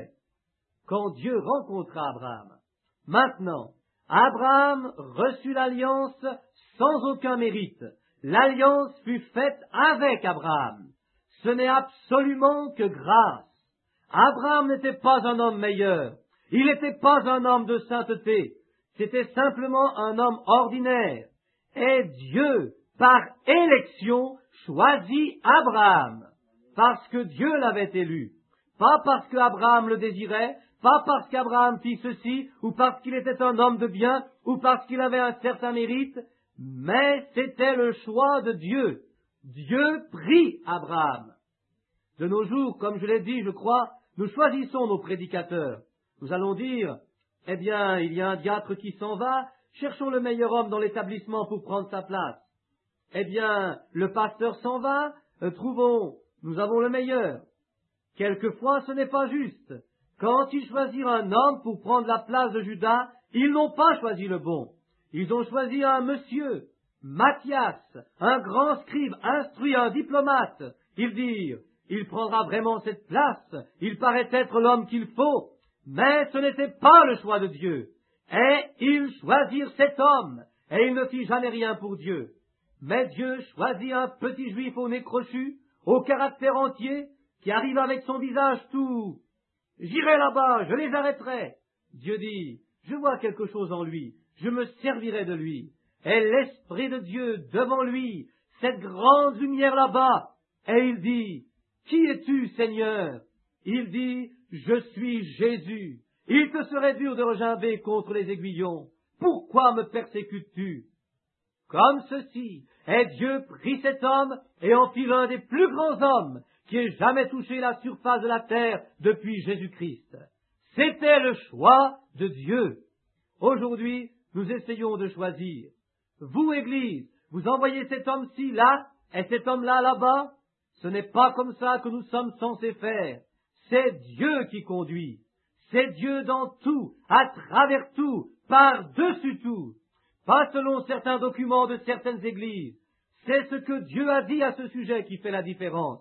Quand Dieu rencontra Abraham. Maintenant, Abraham reçut l'alliance sans aucun mérite. L'alliance fut faite avec Abraham. Ce n'est absolument que grâce. Abraham n'était pas un homme meilleur. Il n'était pas un homme de sainteté. C'était simplement un homme ordinaire. Et Dieu, par élection, choisit Abraham. Parce que Dieu l'avait élu. Pas parce qu'Abraham le désirait, pas parce qu'Abraham fit ceci, ou parce qu'il était un homme de bien, ou parce qu'il avait un certain mérite, mais c'était le choix de Dieu. Dieu prit Abraham. De nos jours, comme je l'ai dit, je crois, nous choisissons nos prédicateurs. Nous allons dire, eh bien, il y a un diacre qui s'en va, cherchons le meilleur homme dans l'établissement pour prendre sa place. Eh bien, le pasteur s'en va, nous avons le meilleur. Quelquefois, ce n'est pas juste. Quand ils choisirent un homme pour prendre la place de Judas, ils n'ont pas choisi le bon. Ils ont choisi un monsieur, Matthias, un grand scribe, instruit, un diplomate. Ils dirent, il prendra vraiment cette place, il paraît être l'homme qu'il faut, mais ce n'était pas le choix de Dieu. Et ils choisirent cet homme, et il ne fit jamais rien pour Dieu. Mais Dieu choisit un petit juif au nez crochu, au caractère entier, qui arrive avec son visage tout. J'irai là-bas, je les arrêterai. Dieu dit, je vois quelque chose en lui, je me servirai de lui. Et l'Esprit de Dieu devant lui, cette grande lumière là-bas. Et il dit, qui es-tu, Seigneur? Il dit, je suis Jésus. Il te serait dur de regimber contre les aiguillons. Pourquoi me persécutes-tu? Comme ceci, et Dieu prit cet homme et en fit l'un des plus grands hommes qui ait jamais touché la surface de la terre depuis Jésus-Christ. C'était le choix de Dieu. Aujourd'hui, nous essayons de choisir. Vous, Église, vous envoyez cet homme-ci là et cet homme-là là-bas. Ce n'est pas comme ça que nous sommes censés faire. C'est Dieu qui conduit. C'est Dieu dans tout, à travers tout, par-dessus tout. Pas selon certains documents de certaines églises. C'est ce que Dieu a dit à ce sujet qui fait la différence.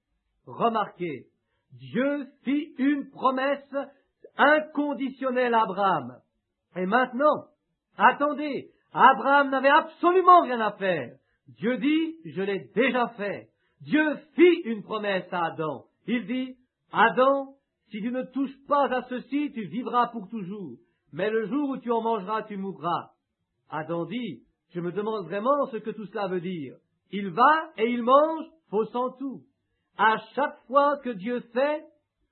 Remarquez, Dieu fit une promesse inconditionnelle à Abraham. Et maintenant, attendez, Abraham n'avait absolument rien à faire. Dieu dit, je l'ai déjà fait. Dieu fit une promesse à Adam. Il dit, Adam, si tu ne touches pas à ceci, tu vivras pour toujours. Mais le jour où tu en mangeras, tu mourras. Adam dit, je me demande vraiment ce que tout cela veut dire. Il va et il mange, faussant tout. À chaque fois que Dieu fait,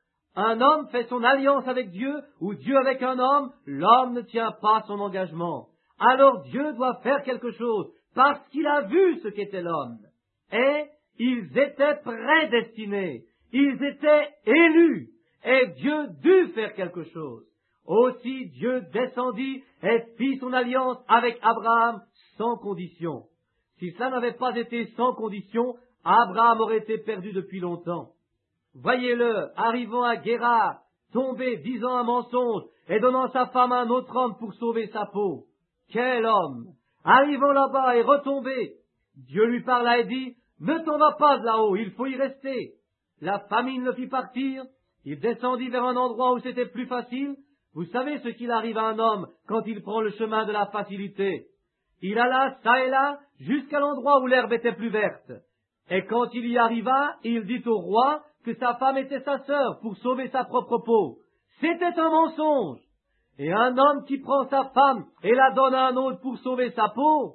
un homme fait son alliance avec Dieu, ou Dieu avec un homme, l'homme ne tient pas son engagement. Alors Dieu doit faire quelque chose, parce qu'il a vu ce qu'était l'homme. Et ils étaient prédestinés, ils étaient élus, et Dieu dut faire quelque chose. Aussi Dieu descendit et fit son alliance avec Abraham sans condition. Si cela n'avait pas été sans condition, Abraham aurait été perdu depuis longtemps. Voyez-le, arrivant à Guérar, tombé, disant un mensonge et donnant sa femme à un autre homme pour sauver sa peau. Quel homme! Arrivant là-bas et retombé, Dieu lui parla et dit, ne t'en va pas de là-haut, il faut y rester. La famine le fit partir, il descendit vers un endroit où c'était plus facile. Vous savez ce qu'il arrive à un homme quand il prend le chemin de la facilité. Il alla çà et là jusqu'à l'endroit où l'herbe était plus verte. Et quand il y arriva, il dit au roi que sa femme était sa sœur pour sauver sa propre peau. C'était un mensonge. Et un homme qui prend sa femme et la donne à un autre pour sauver sa peau,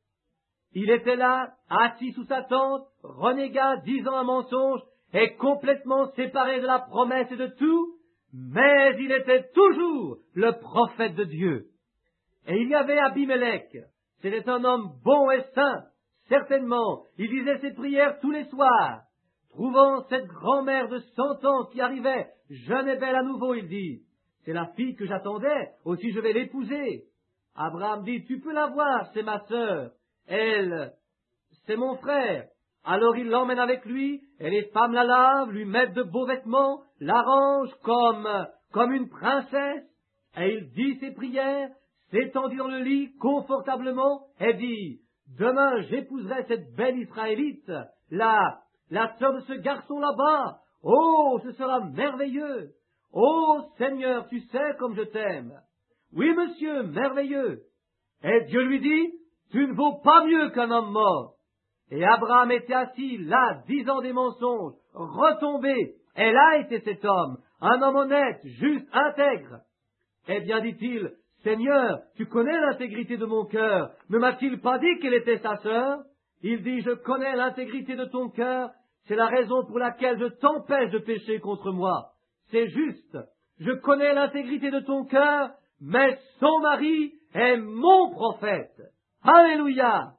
il était là, assis sous sa tente, renégat, disant un mensonge, et complètement séparé de la promesse et de tout, mais il était toujours le prophète de Dieu. Et il y avait Abimelech, c'était un homme bon et saint, certainement, il disait ses prières tous les soirs. Trouvant cette grand-mère de 100 ans qui arrivait, jeune et belle à nouveau, il dit, c'est la fille que j'attendais, aussi je vais l'épouser. Abraham dit, tu peux la voir, c'est ma sœur. Elle, c'est mon frère. Alors il l'emmène avec lui, et les femmes la lavent, lui mettent de beaux vêtements, l'arrangent comme une princesse, Et il dit ses prières, s'étendit dans le lit confortablement et dit, demain j'épouserai cette belle Israélite, la sœur de ce garçon là-bas. Oh, ce sera merveilleux. Oh, Seigneur, tu sais comme je t'aime. Oui, monsieur, merveilleux. Et Dieu lui dit, tu ne vaux pas mieux qu'un homme mort. Et Abraham était assis là, disant des mensonges, retombé. Et là était cet homme, un homme honnête, juste, intègre. Eh bien, dit-il, Seigneur, tu connais l'intégrité de mon cœur. Ne m'a-t-il pas dit qu'elle était sa sœur? Il dit, je connais l'intégrité de ton cœur. C'est la raison pour laquelle je t'empêche de pécher contre moi. C'est juste. Je connais l'intégrité de ton cœur, mais son mari est mon prophète. Alléluia!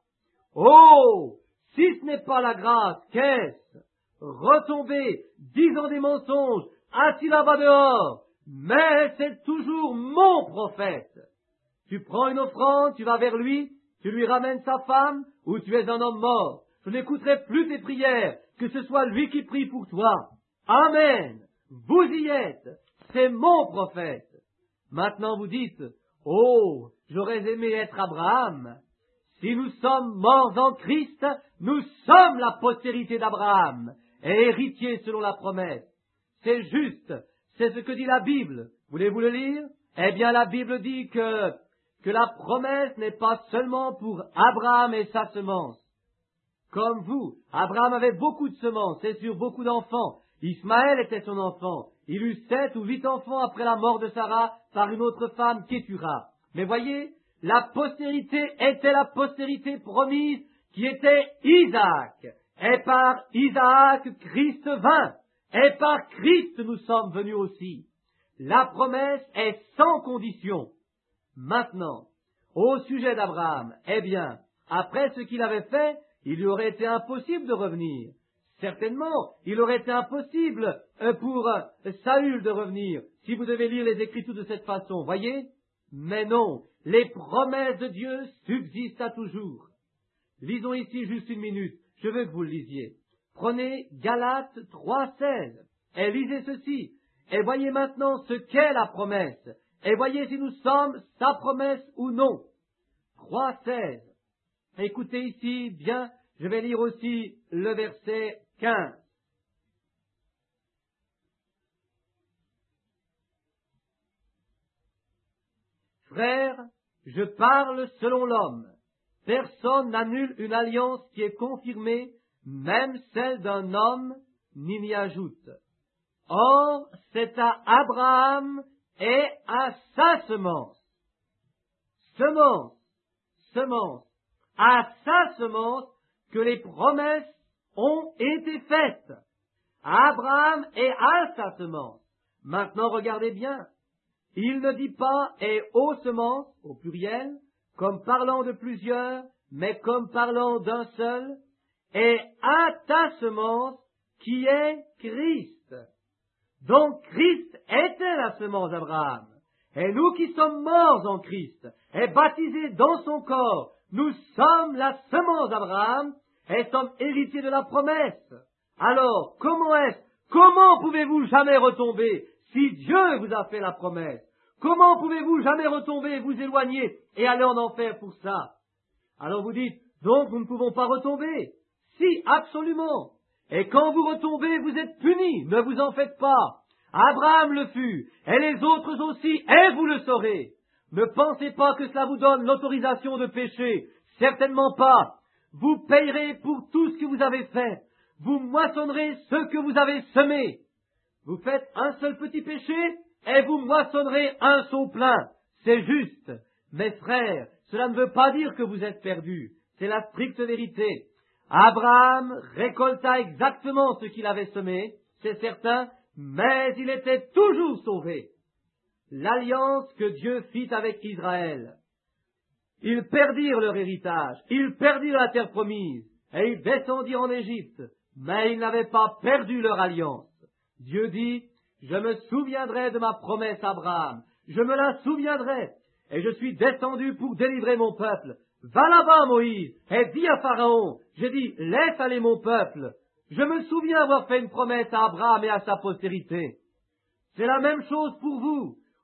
Oh! Si ce n'est pas la grâce, qu'est-ce? Retomber, disant des mensonges, assis là-bas dehors, mais c'est toujours mon prophète. Tu prends une offrande, tu vas vers lui, tu lui ramènes sa femme, ou tu es un homme mort. Je n'écouterai plus tes prières, que ce soit lui qui prie pour toi. Amen. Vous y êtes. C'est mon prophète. Maintenant vous dites, oh, j'aurais aimé être Abraham. Si nous sommes morts en Christ, nous sommes la postérité d'Abraham, et héritiers selon la promesse. C'est juste, c'est ce que dit la Bible. Voulez-vous le lire? Eh bien, la Bible dit que la promesse n'est pas seulement pour Abraham et sa semence. Comme vous, Abraham avait beaucoup de semences, et sur beaucoup d'enfants. Ismaël était son enfant. Il eut 7 ou 8 enfants après la mort de Sarah par une autre femme, Kétura. Mais voyez, la postérité était la postérité promise qui était Isaac. Et par Isaac, Christ vint. Et par Christ, nous sommes venus aussi. La promesse est sans condition. Maintenant, au sujet d'Abraham, eh bien, après ce qu'il avait fait, il lui aurait été impossible de revenir. Certainement, il aurait été impossible pour Saül de revenir, si vous devez lire les Écritures de cette façon, voyez? Mais non, les promesses de Dieu subsistent à toujours. Lisons ici juste une minute, je veux que vous le lisiez. Prenez Galates 3,16 et lisez ceci, et voyez maintenant ce qu'est la promesse, et voyez si nous sommes sa promesse ou non. 3,16. Écoutez ici bien, je vais lire aussi le verset 15. Frères, je parle selon l'homme. Personne n'annule une alliance qui est confirmée, même celle d'un homme n'y m'y ajoute. Or, c'est à Abraham et à sa semence. Semence. À sa semence que les promesses ont été faites. À Abraham et à sa semence. Maintenant, regardez bien. Il ne dit pas « et aux semences » au pluriel, comme parlant de plusieurs, mais comme parlant d'un seul, et à ta semence qui est Christ. Donc Christ était la semence d'Abraham. Et nous qui sommes morts en Christ et baptisés dans son corps, nous sommes la semence d'Abraham et sommes héritiers de la promesse. Alors, comment pouvez-vous jamais retomber si Dieu vous a fait la promesse? Comment pouvez-vous jamais retomber, vous éloigner et aller en enfer pour ça? Alors vous dites, donc nous ne pouvons pas retomber. Si, absolument. Et quand vous retombez, vous êtes punis, ne vous en faites pas. Abraham le fut, et les autres aussi, et vous le saurez. Ne pensez pas que cela vous donne l'autorisation de pécher. Certainement pas. Vous payerez pour tout ce que vous avez fait. Vous moissonnerez ce que vous avez semé. Vous faites un seul petit péché, et vous moissonnerez un seau plein. C'est juste. Mes frères, cela ne veut pas dire que vous êtes perdus. C'est la stricte vérité. Abraham récolta exactement ce qu'il avait semé, c'est certain, mais il était toujours sauvé. L'alliance que Dieu fit avec Israël. Ils perdirent leur héritage, ils perdirent la terre promise, et ils descendirent en Égypte, mais ils n'avaient pas perdu leur alliance. Dieu dit, je me souviendrai de ma promesse à Abraham, je me la souviendrai, et je suis descendu pour délivrer mon peuple. Va là-bas, Moïse, et dis à Pharaon, j'ai dit, laisse aller mon peuple. Je me souviens avoir fait une promesse à Abraham et à sa postérité. C'est la même chose pour vous.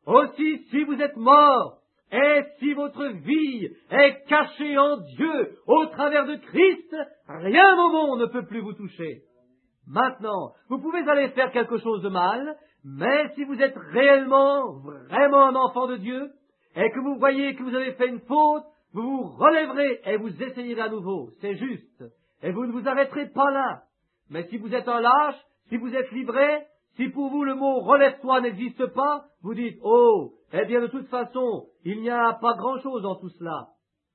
Aussi, si vous êtes mort, et si votre vie est cachée en Dieu au travers de Christ, rien au monde ne peut plus vous toucher. Maintenant, vous pouvez aller faire quelque chose de mal, mais si vous êtes réellement, vraiment un enfant de Dieu, et que vous voyez que vous avez fait une faute, vous vous relèverez et vous essayerez à nouveau. C'est juste. Et vous ne vous arrêterez pas là. Mais si vous êtes un lâche, si vous êtes livré, si pour vous le mot relève-toi n'existe pas, vous dites, oh, eh bien de toute façon, il n'y a pas grand-chose dans tout cela.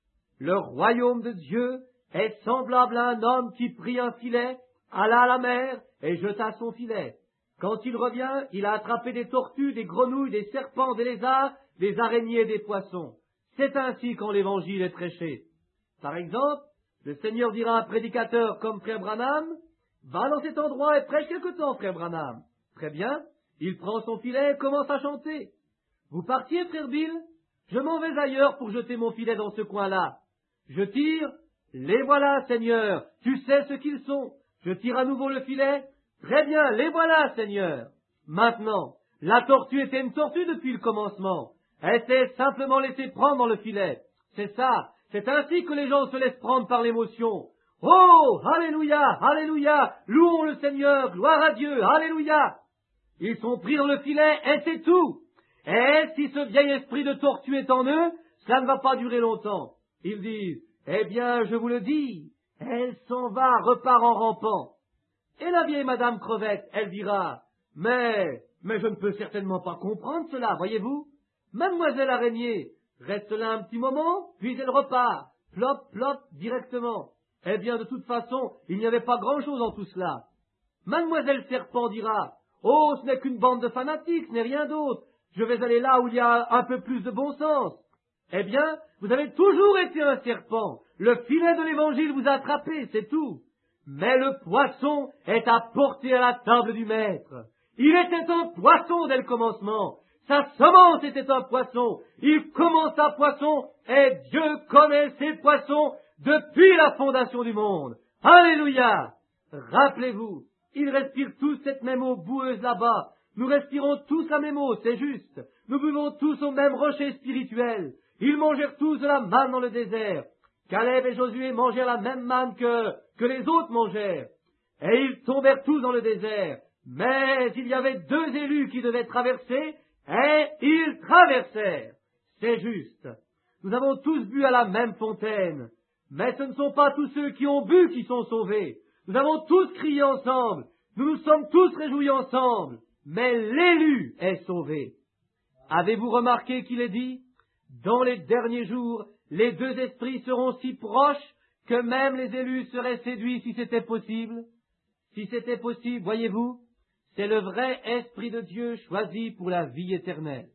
Le royaume de Dieu est semblable à un homme qui prit un filet, alla à la mer et jeta son filet. Quand il revient, il a attrapé des tortues, des grenouilles, des serpents, des lézards, des araignées et des poissons. C'est ainsi quand l'évangile est prêché. Par exemple, le Seigneur dira à un prédicateur comme Frère Branham, « Va dans cet endroit et prêche quelque temps, Frère Branham. » Très bien, il prend son filet et commence à chanter. « Vous partiez, Frère Bill? Je m'en vais ailleurs pour jeter mon filet dans ce coin-là. Je tire, les voilà, Seigneur, tu sais ce qu'ils sont. Je tire à nouveau le filet. Très bien, les voilà, Seigneur. Maintenant, la tortue était une tortue depuis le commencement. Elle s'est simplement laissée prendre dans le filet. C'est ça, c'est ainsi que les gens se laissent prendre par l'émotion. Oh, alléluia, alléluia, louons le Seigneur, gloire à Dieu, alléluia. Ils sont pris dans le filet et c'est tout. Et si ce vieil esprit de tortue est en eux, ça ne va pas durer longtemps. Ils disent, eh bien, je vous le dis, elle s'en va, repart en rampant. Et la vieille Madame Crevette, elle dira, mais je ne peux certainement pas comprendre cela, voyez-vous. Mademoiselle Araignée reste là un petit moment, puis elle repart, plop, plop, directement. Eh bien, de toute façon, il n'y avait pas grand-chose dans tout cela. Mademoiselle Serpent dira, oh, ce n'est qu'une bande de fanatiques, ce n'est rien d'autre. Je vais aller là où il y a un peu plus de bon sens. Eh bien, vous avez toujours été un serpent. Le filet de l'évangile vous a attrapé, c'est tout. Mais le poisson est à porter à la table du maître. Il était un poisson dès le commencement. Sa semence était un poisson. Il commença poisson et Dieu connaît ses poissons depuis la fondation du monde. Alléluia! Rappelez-vous, ils respirent tous cette même eau boueuse là-bas. Nous respirons tous la même eau, c'est juste. Nous buvons tous au même rocher spirituel. Ils mangèrent tous de la manne dans le désert. Caleb et Josué mangèrent la même manne que les autres mangèrent. Et ils tombèrent tous dans le désert. Mais il y avait 2 élus qui devaient traverser, et ils traversèrent. C'est juste. Nous avons tous bu à la même fontaine. Mais ce ne sont pas tous ceux qui ont bu qui sont sauvés. Nous avons tous crié ensemble. Nous nous sommes tous réjouis ensemble. Mais l'élu est sauvé. Avez-vous remarqué qu'il est dit, dans les derniers jours, les 2 esprits seront si proches que même les élus seraient séduits si c'était possible. Si c'était possible, voyez-vous, c'est le vrai Esprit de Dieu choisi pour la vie éternelle.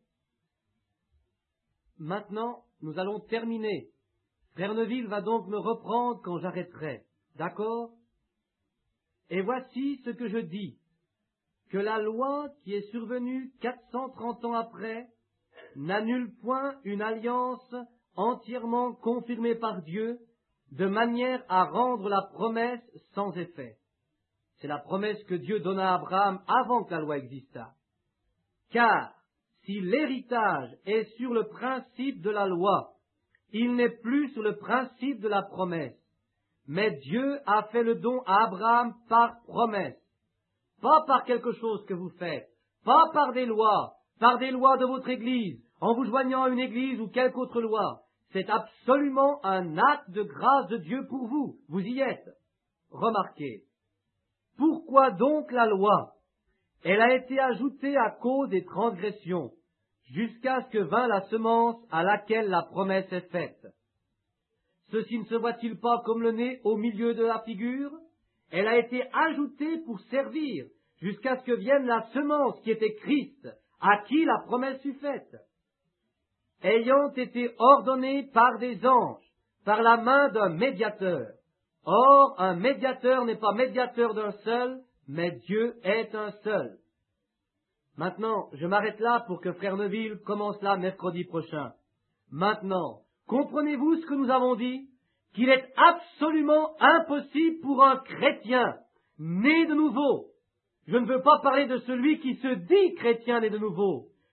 Maintenant, nous allons terminer. Frère Neville va donc me reprendre quand j'arrêterai. D'accord? Et voici ce que je dis, que la loi qui est survenue 430 ans après n'annule point une alliance entièrement confirmée par Dieu, de manière à rendre la promesse sans effet. C'est la promesse que Dieu donna à Abraham avant que la loi existât. Car si l'héritage est sur le principe de la loi, il n'est plus sur le principe de la promesse. Mais Dieu a fait le don à Abraham par promesse, pas par quelque chose que vous faites, pas par des lois de votre Église, en vous joignant à une Église ou quelque autre loi. C'est absolument un acte de grâce de Dieu pour vous. Vous y êtes. Remarquez. Pourquoi donc la loi? Elle a été ajoutée à cause des transgressions, jusqu'à ce que vint la semence à laquelle la promesse est faite. Ceci ne se voit-il pas comme le nez au milieu de la figure? Elle a été ajoutée pour servir, jusqu'à ce que vienne la semence qui était Christ, à qui la promesse fut faite. Ayant été ordonnée par des anges, par la main d'un médiateur. Or, un médiateur n'est pas médiateur d'un seul, mais Dieu est un seul. Maintenant, je m'arrête là pour que Frère Neville commence là mercredi prochain. Maintenant, comprenez-vous ce que nous avons dit? Qu'il est absolument impossible pour un chrétien né de nouveau. Je ne veux pas parler de celui qui se dit chrétien né de nouveau,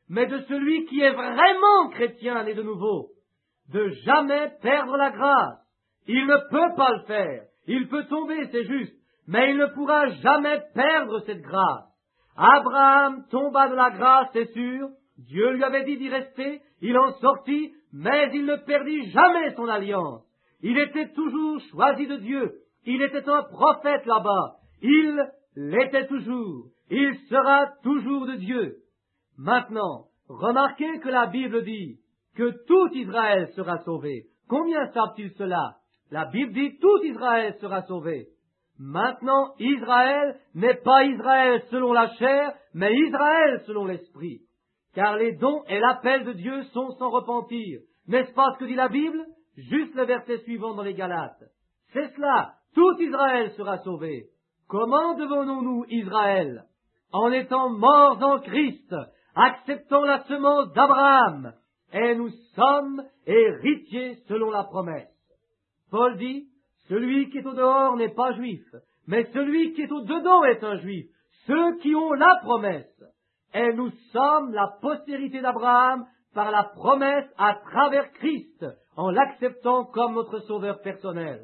mais de celui qui est vraiment chrétien né de nouveau, de jamais perdre la grâce. Il ne peut pas le faire. Il peut tomber, c'est juste, mais il ne pourra jamais perdre cette grâce. Abraham tomba de la grâce, c'est sûr. Dieu lui avait dit d'y rester, il en sortit, mais il ne perdit jamais son alliance. Il était toujours choisi de Dieu. Il était un prophète là-bas. Il l'était toujours. Il sera toujours de Dieu. Maintenant, remarquez que la Bible dit que tout Israël sera sauvé. Combien savent-ils cela? La Bible dit tout Israël sera sauvé. Maintenant, Israël n'est pas Israël selon la chair, mais Israël selon l'esprit. Car les dons et l'appel de Dieu sont sans repentir. N'est-ce pas ce que dit la Bible? Juste le verset suivant dans les Galates. C'est cela, tout Israël sera sauvé. Comment devenons-nous Israël? En étant morts en Christ, acceptant la semence d'Abraham, et nous sommes héritiers selon la promesse. Paul dit, celui qui est au dehors n'est pas juif, mais celui qui est au dedans est un juif, ceux qui ont la promesse. Et nous sommes la postérité d'Abraham par la promesse à travers Christ, en l'acceptant comme notre sauveur personnel.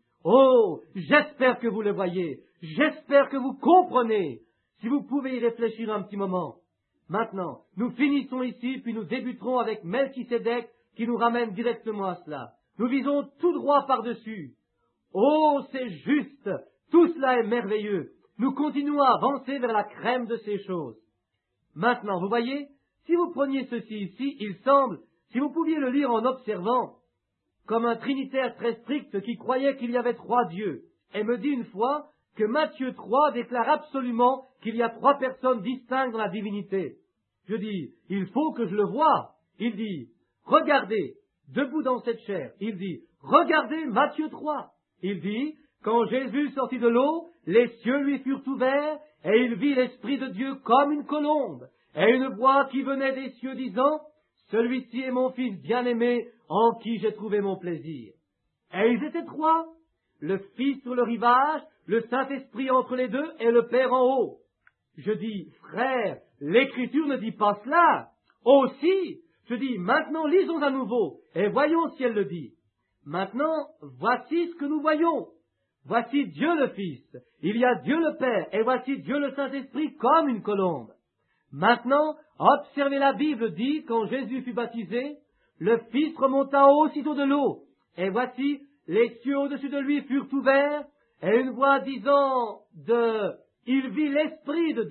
Oh, j'espère que vous le voyez, j'espère que vous comprenez, si vous pouvez y réfléchir un petit moment. Maintenant, nous finissons ici, puis nous débuterons avec Melchisédek qui nous ramène directement à cela. Nous visons tout droit par-dessus. Oh, c'est juste, tout cela est merveilleux. Nous continuons à avancer vers la crème de ces choses. Maintenant, vous voyez, si vous preniez ceci ici, il semble, si vous pouviez le lire en observant, comme un trinitaire très strict qui croyait qu'il y avait 3 dieux, et me dit une fois que Matthieu 3 déclare absolument qu'il y a 3 personnes distinctes dans la divinité. Je dis, il faut que je le voie. Il dit, regardez, debout dans cette chair, il dit, regardez Matthieu 3. Il dit, quand Jésus sortit de l'eau, les cieux lui furent ouverts, et il vit l'Esprit de Dieu comme une colombe, et une voix qui venait des cieux disant, celui-ci est mon Fils bien-aimé, en qui j'ai trouvé mon plaisir. Et ils étaient 3, le Fils sur le rivage, le Saint-Esprit entre les deux, et le Père en haut. Je dis, frère, l'Écriture ne dit pas cela. Aussi, je dis, maintenant lisons à nouveau, et voyons si elle le dit. Maintenant, voici ce que nous voyons. Voici Dieu le Fils, il y a Dieu le Père, et voici Dieu le Saint-Esprit comme une colombe. Maintenant, observez la Bible dit, quand Jésus fut baptisé, le Fils remonta aussitôt de l'eau, et voici, les cieux au-dessus de lui furent ouverts, et une voix disant il vit l'Esprit de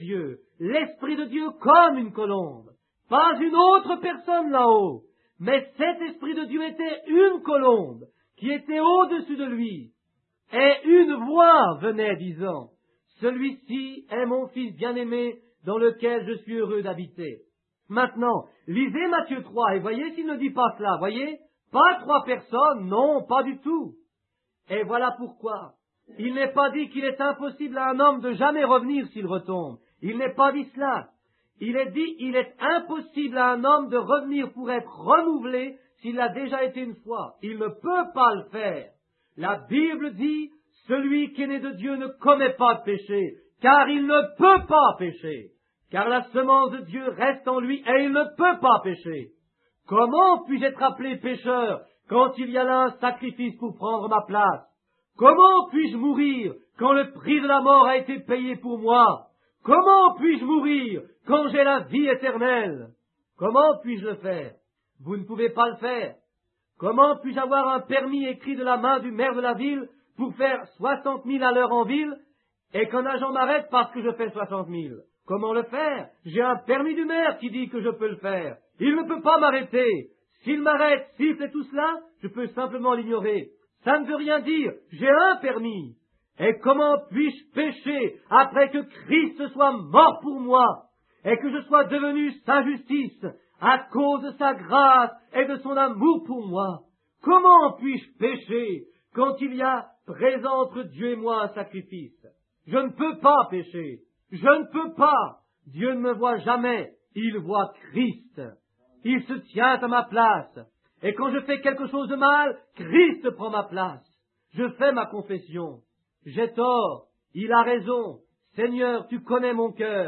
Dieu comme une colombe. Pas une autre personne là-haut, mais cet Esprit de Dieu était une colombe, qui était au-dessus de lui. Et une voix venait disant, celui-ci est mon Fils bien-aimé, dans lequel je suis heureux d'habiter. Maintenant, lisez Matthieu 3 et voyez s'il ne dit pas cela, voyez? Pas 3 personnes, non, pas du tout. Et voilà pourquoi. Il n'est pas dit qu'il est impossible à un homme de jamais revenir s'il retombe. Il n'est pas dit cela. Il est dit, il est impossible à un homme de revenir pour être renouvelé s'il a déjà été une fois. Il ne peut pas le faire. La Bible dit, celui qui est né de Dieu ne commet pas de péché, car il ne peut pas pécher. Car la semence de Dieu reste en lui et il ne peut pas pécher. Comment puis-je être appelé pécheur quand il y a là un sacrifice pour prendre ma place? Comment puis-je mourir quand le prix de la mort a été payé pour moi? Comment puis-je mourir quand j'ai la vie éternelle? Comment puis-je le faire? Vous ne pouvez pas le faire. Comment puis-je avoir un permis écrit de la main du maire de la ville pour faire 60 000 à l'heure en ville et qu'un agent m'arrête parce que je fais 60 000? Comment le faire? J'ai un permis du maire qui dit que je peux le faire. Il ne peut pas m'arrêter. S'il m'arrête, s'il fait tout cela, je peux simplement l'ignorer. Ça ne veut rien dire. J'ai un permis. Et comment puis-je pécher après que Christ soit mort pour moi et que je sois devenu sa justice à cause de sa grâce et de son amour pour moi? Comment puis-je pécher quand il y a présent entre Dieu et moi un sacrifice? Je ne peux pas pécher. Je ne peux pas. Dieu ne me voit jamais. Il voit Christ. Il se tient à ma place. Et quand je fais quelque chose de mal, Christ prend ma place. Je fais ma confession. J'ai tort. Il a raison. Seigneur, tu connais mon cœur.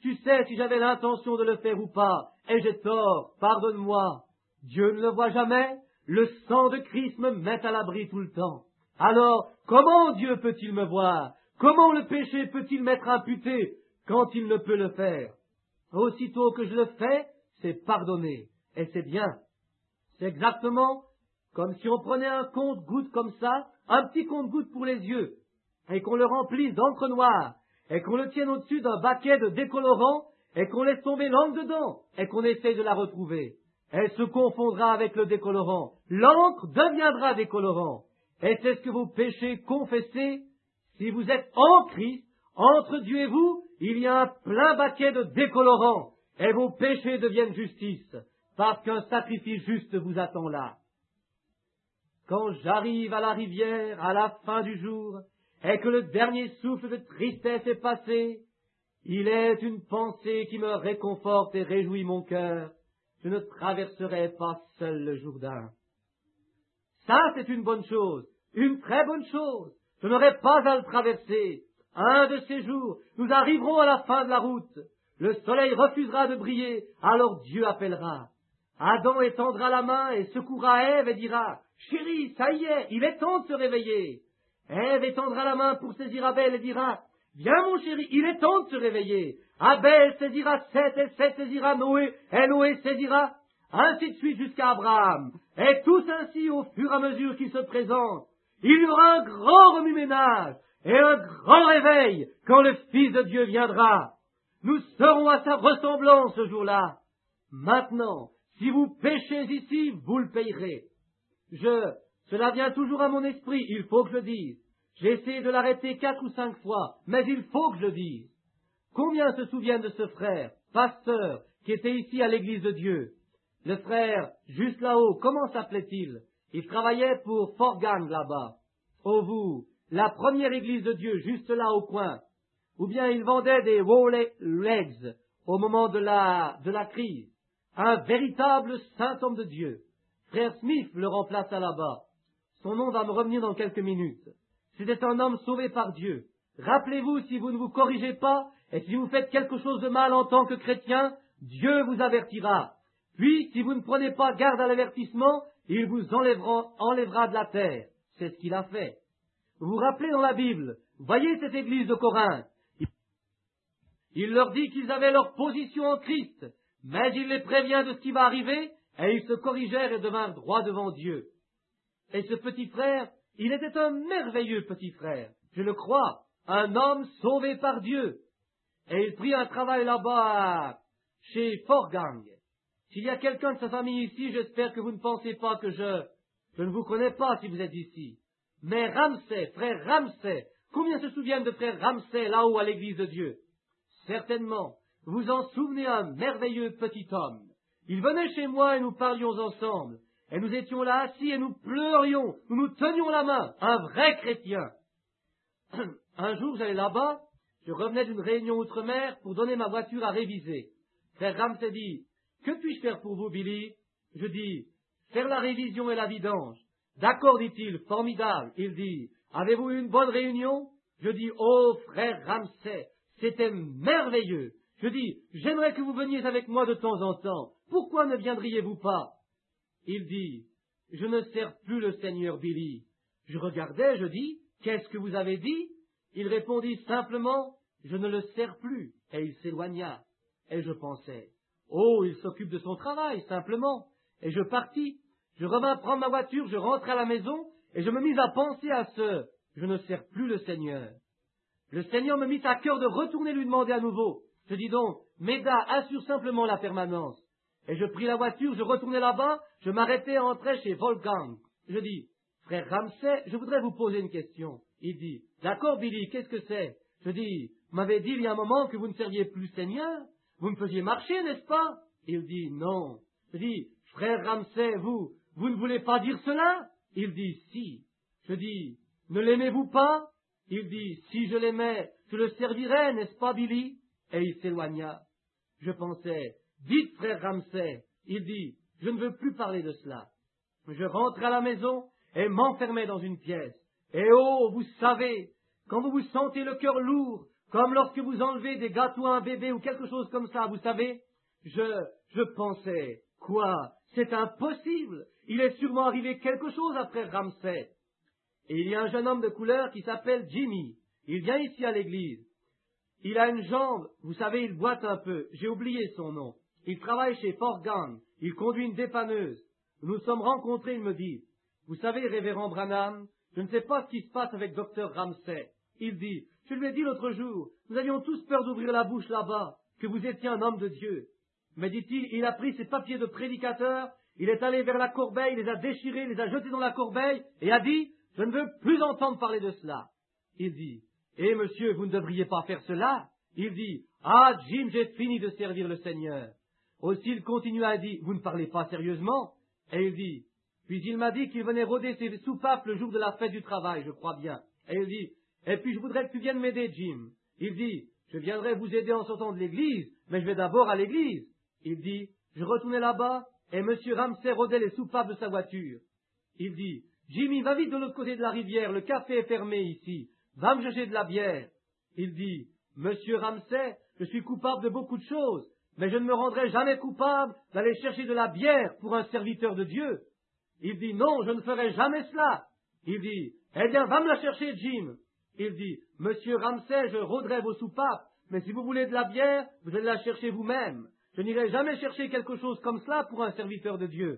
Tu sais si j'avais l'intention de le faire ou pas, et j'ai tort, pardonne-moi. Dieu ne le voit jamais, le sang de Christ me met à l'abri tout le temps. Alors, comment Dieu peut-il me voir? Comment le péché peut-il m'être imputé quand il ne peut le faire? Aussitôt que je le fais, c'est pardonné, et c'est bien. C'est exactement comme si on prenait un compte-gouttes comme ça, un petit compte-gouttes pour les yeux, et qu'on le remplisse d'encre noire, et qu'on le tienne au-dessus d'un baquet de décolorant, et qu'on laisse tomber l'encre dedans, et qu'on essaye de la retrouver. Elle se confondra avec le décolorant. L'encre deviendra décolorant. Et c'est ce que vos péchés confessez. Si vous êtes en Christ, entre Dieu et vous, il y a un plein baquet de décolorant, et vos péchés deviennent justice, parce qu'un sacrifice juste vous attend là. Quand j'arrive à la rivière, à la fin du jour, et que le dernier souffle de tristesse est passé, il est une pensée qui me réconforte et réjouit mon cœur. Je ne traverserai pas seul le Jourdain. Ça, c'est une bonne chose, une très bonne chose. Je n'aurai pas à le traverser. Un de ces jours, nous arriverons à la fin de la route. Le soleil refusera de briller, alors Dieu appellera. Adam étendra la main et secourra Ève et dira « Chérie, ça y est, il est temps de se réveiller. » Ève étendra la main pour saisir Abel et dira « Viens mon chéri, il est temps de se réveiller. » Abel saisira Seth et Seth saisira Noé et Noé saisira, ainsi de suite jusqu'à Abraham. Et tous ainsi au fur et à mesure qu'ils se présentent. Il y aura un grand remue-ménage et un grand réveil quand le Fils de Dieu viendra. Nous serons à sa ressemblance ce jour-là. Maintenant, si vous péchez ici, vous le payerez. Cela vient toujours à mon esprit, il faut que je le dise. J'ai essayé de l'arrêter 4 ou 5 fois, mais il faut que je le dise. Combien se souviennent de ce frère, pasteur, qui était ici à l'église de Dieu? Le frère, juste là-haut, comment s'appelait-il? Il travaillait pour Fort Gang là-bas. Oh vous, la première église de Dieu, juste là au coin. Ou bien il vendait des legs au moment de la crise. Un véritable saint homme de Dieu. Frère Smith le remplaça là-bas. Son nom va me revenir dans quelques minutes. C'était un homme sauvé par Dieu. Rappelez-vous, si vous ne vous corrigez pas, et si vous faites quelque chose de mal en tant que chrétien, Dieu vous avertira. Puis, si vous ne prenez pas garde à l'avertissement, il vous enlèvera de la terre. C'est ce qu'il a fait. Vous vous rappelez dans la Bible, voyez cette église de Corinthe. Il leur dit qu'ils avaient leur position en Christ, mais il les prévient de ce qui va arriver, et ils se corrigèrent et devinrent droits devant Dieu. Et ce petit frère, il était un merveilleux petit frère, je le crois, un homme sauvé par Dieu. Et il prit un travail là-bas chez Fort Gang. S'il y a quelqu'un de sa famille ici, j'espère que vous ne pensez pas que je ne vous connais pas si vous êtes ici. Mais Ramsay, frère Ramsay, combien se souviennent de frère Ramsay là-haut à l'église de Dieu? Certainement, vous en souvenez, un merveilleux petit homme. Il venait chez moi et nous parlions ensemble. Et nous étions là assis et nous pleurions, nous nous tenions la main, un vrai chrétien. Un jour, j'allais là-bas, je revenais d'une réunion outre-mer pour donner ma voiture à réviser. Frère Ramsay dit, « Que puis-je faire pour vous, Billy ?» Je dis, « Faire la révision et la vidange. » D'accord, dit-il, formidable. Il dit, « Avez-vous eu une bonne réunion ?» Je dis, « Oh, frère Ramsay, c'était merveilleux. » Je dis, « J'aimerais que vous veniez avec moi de temps en temps. Pourquoi ne viendriez-vous pas ?» Il dit, « Je ne sers plus le Seigneur, Billy. » Je regardais, je dis, « Qu'est-ce que vous avez dit ?» Il répondit simplement, « Je ne le sers plus. » Et il s'éloigna. Et je pensais, « Oh, il s'occupe de son travail, simplement. » Et je partis. Je revins prendre ma voiture, je rentrai à la maison, et je me mis à penser à ce « Je ne sers plus le Seigneur. » Le Seigneur me mit à cœur de retourner lui demander à nouveau. Je dis donc, « Méda, assure simplement la permanence. » Et je pris la voiture, je retournai là-bas, je m'arrêtai et entrai chez Wolfgang. Je dis, « Frère Ramsay, je voudrais vous poser une question. » Il dit, « D'accord, Billy, qu'est-ce que c'est ?» Je dis, « Vous m'avez dit il y a un moment que vous ne serviez plus le Seigneur. Vous me faisiez marcher, n'est-ce pas ?» Il dit, « Non. » Je dis, « Frère Ramsay, vous ne voulez pas dire cela ?» Il dit, « Si. » Je dis, « Ne l'aimez-vous pas ?» Il dit, « Si je l'aimais, je le servirais, n'est-ce pas, Billy ?» Et il s'éloigna. Je pensais, « Dites, frère Ramsay. » Il dit, « Je ne veux plus parler de cela. » Je rentrai à la maison et m'enfermai dans une pièce. Et oh, vous savez, quand vous vous sentez le cœur lourd, Comme lorsque vous enlevez des gâteaux à un bébé ou quelque chose comme ça, vous savez, je pensais, quoi, c'est impossible, il est sûrement arrivé quelque chose après Ramsès. Et il y a un jeune homme de couleur qui s'appelle Jimmy, il vient ici à l'église. Il a une jambe, vous savez, il boite un peu, j'ai oublié son nom. Il travaille chez Forgan, il conduit une dépanneuse. Nous nous sommes rencontrés, il me dit, vous savez, révérend Branham, je ne sais pas ce qui se passe avec docteur Ramsès. Il dit, je lui ai dit l'autre jour, nous avions tous peur d'ouvrir la bouche là-bas, que vous étiez un homme de Dieu. Mais dit-il, il a pris ses papiers de prédicateur, il est allé vers la corbeille, les a déchirés, les a jetés dans la corbeille, et a dit, je ne veux plus entendre parler de cela. Il dit, eh monsieur, vous ne devriez pas faire cela. Il dit, ah Jim, j'ai fini de servir le Seigneur. Aussi il continua à dire, vous ne parlez pas sérieusement. Et il dit, puis il m'a dit qu'il venait rôder ses soupapes le jour de la fête du travail, je crois bien. Et il dit, et puis je voudrais que tu viennes m'aider, Jim. Il dit, je viendrai vous aider en sortant de l'église, mais je vais d'abord à l'église. Il dit, je retournais là-bas, et monsieur Ramsès rôdait les soupapes de sa voiture. Il dit, Jimmy, va vite de l'autre côté de la rivière, le café est fermé ici. Va me chercher de la bière. Il dit, monsieur Ramsès, je suis coupable de beaucoup de choses, mais je ne me rendrai jamais coupable d'aller chercher de la bière pour un serviteur de Dieu. Il dit, non, je ne ferai jamais cela. Il dit, eh bien, va me la chercher, Jim. Il dit, monsieur Ramsès, je rôderai vos soupapes, mais si vous voulez de la bière, vous allez la chercher vous-même. Je n'irai jamais chercher quelque chose comme cela pour un serviteur de Dieu.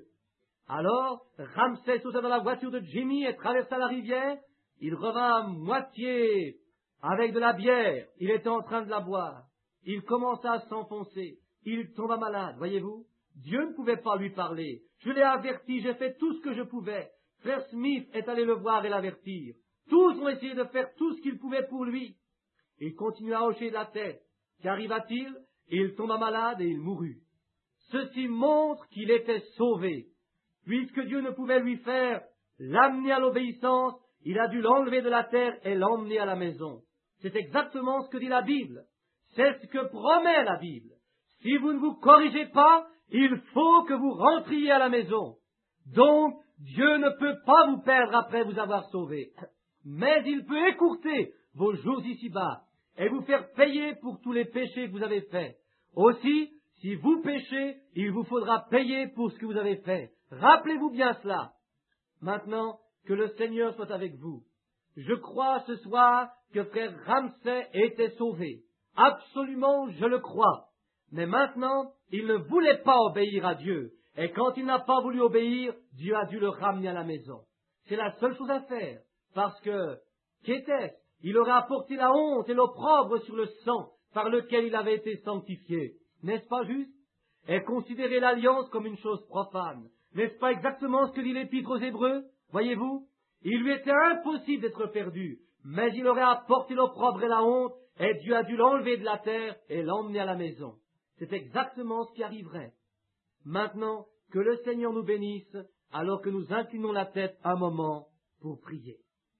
Alors, Ramsès sauta dans la voiture de Jimmy et traversa la rivière. Il revint à moitié avec de la bière. Il était en train de la boire. Il commença à s'enfoncer. Il tomba malade, voyez-vous. Dieu ne pouvait pas lui parler. Je l'ai averti, j'ai fait tout ce que je pouvais. Frère Smith est allé le voir et l'avertir. Tous ont essayé de faire tout ce qu'ils pouvaient pour lui. Il continua à hocher de la tête. Qu'arriva-t-il? Il tomba malade et il mourut. Ceci montre qu'il était sauvé. Puisque Dieu ne pouvait lui faire l'amener à l'obéissance, il a dû l'enlever de la terre et l'emmener à la maison. C'est exactement ce que dit la Bible. C'est ce que promet la Bible. Si vous ne vous corrigez pas, il faut que vous rentriez à la maison. Donc, Dieu ne peut pas vous perdre après vous avoir sauvé. Mais il peut écourter vos jours ici-bas et vous faire payer pour tous les péchés que vous avez faits. Aussi, si vous péchez, il vous faudra payer pour ce que vous avez fait. Rappelez-vous bien cela. Maintenant, que le Seigneur soit avec vous. Je crois ce soir que frère Ramsès était sauvé. Absolument, je le crois. Mais maintenant, il ne voulait pas obéir à Dieu. Et quand il n'a pas voulu obéir, Dieu a dû le ramener à la maison. C'est la seule chose à faire. Parce que, qu'était-ce? Il aurait apporté la honte et l'opprobre sur le sang par lequel il avait été sanctifié. N'est-ce pas juste? Et considérer l'alliance comme une chose profane. N'est-ce pas exactement ce que dit l'Épître aux Hébreux? Voyez-vous? Il lui était impossible d'être perdu, mais il aurait apporté l'opprobre et la honte, et Dieu a dû l'enlever de la terre et l'emmener à la maison. C'est exactement ce qui arriverait. Maintenant, que le Seigneur nous bénisse, alors que nous inclinons la tête un moment pour prier.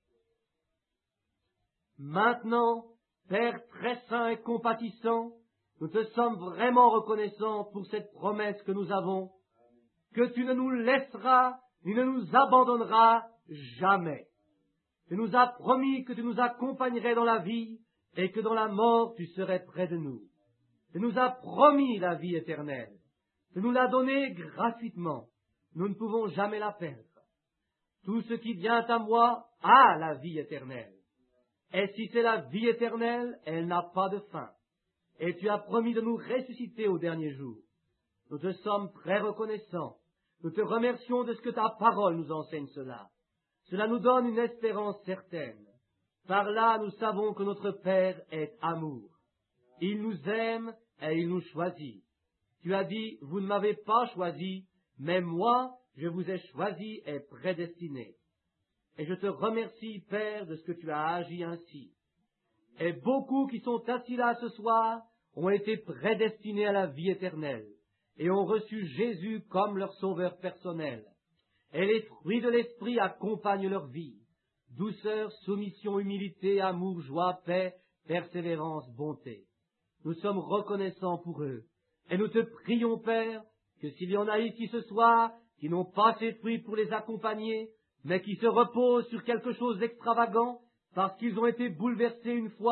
Maintenant, Père très saint et compatissant, nous te sommes vraiment reconnaissants pour cette promesse que nous avons, que tu ne nous laisseras ni ne nous abandonneras jamais. Tu nous as promis que tu nous accompagnerais dans la vie et que dans la mort tu serais près de nous. Tu nous as promis la vie éternelle. Tu nous l'as donnée gratuitement. Nous ne pouvons jamais la perdre. Tout ce qui vient à moi a la vie éternelle. Et si c'est la vie éternelle, elle n'a pas de fin. Et tu as promis de nous ressusciter au dernier jour. Nous te sommes très reconnaissants. Nous te remercions de ce que ta parole nous enseigne cela. Cela nous donne une espérance certaine. Par là, nous savons que notre Père est amour. Il nous aime et il nous choisit. Tu as dit, vous ne m'avez pas choisi, mais moi, je vous ai choisi et prédestiné. Et je te remercie, Père, de ce que tu as agi ainsi. Et beaucoup qui sont assis là ce soir ont été prédestinés à la vie éternelle et ont reçu Jésus comme leur sauveur personnel. Et les fruits de l'esprit accompagnent leur vie. Douceur, soumission, humilité, amour, joie, paix, persévérance, bonté. Nous sommes reconnaissants pour eux. Et nous te prions, Père, que s'il y en a ici ce soir qui n'ont pas ces fruits pour les accompagner, mais qui se reposent sur quelque chose d'extravagant, parce qu'ils ont été bouleversés une fois,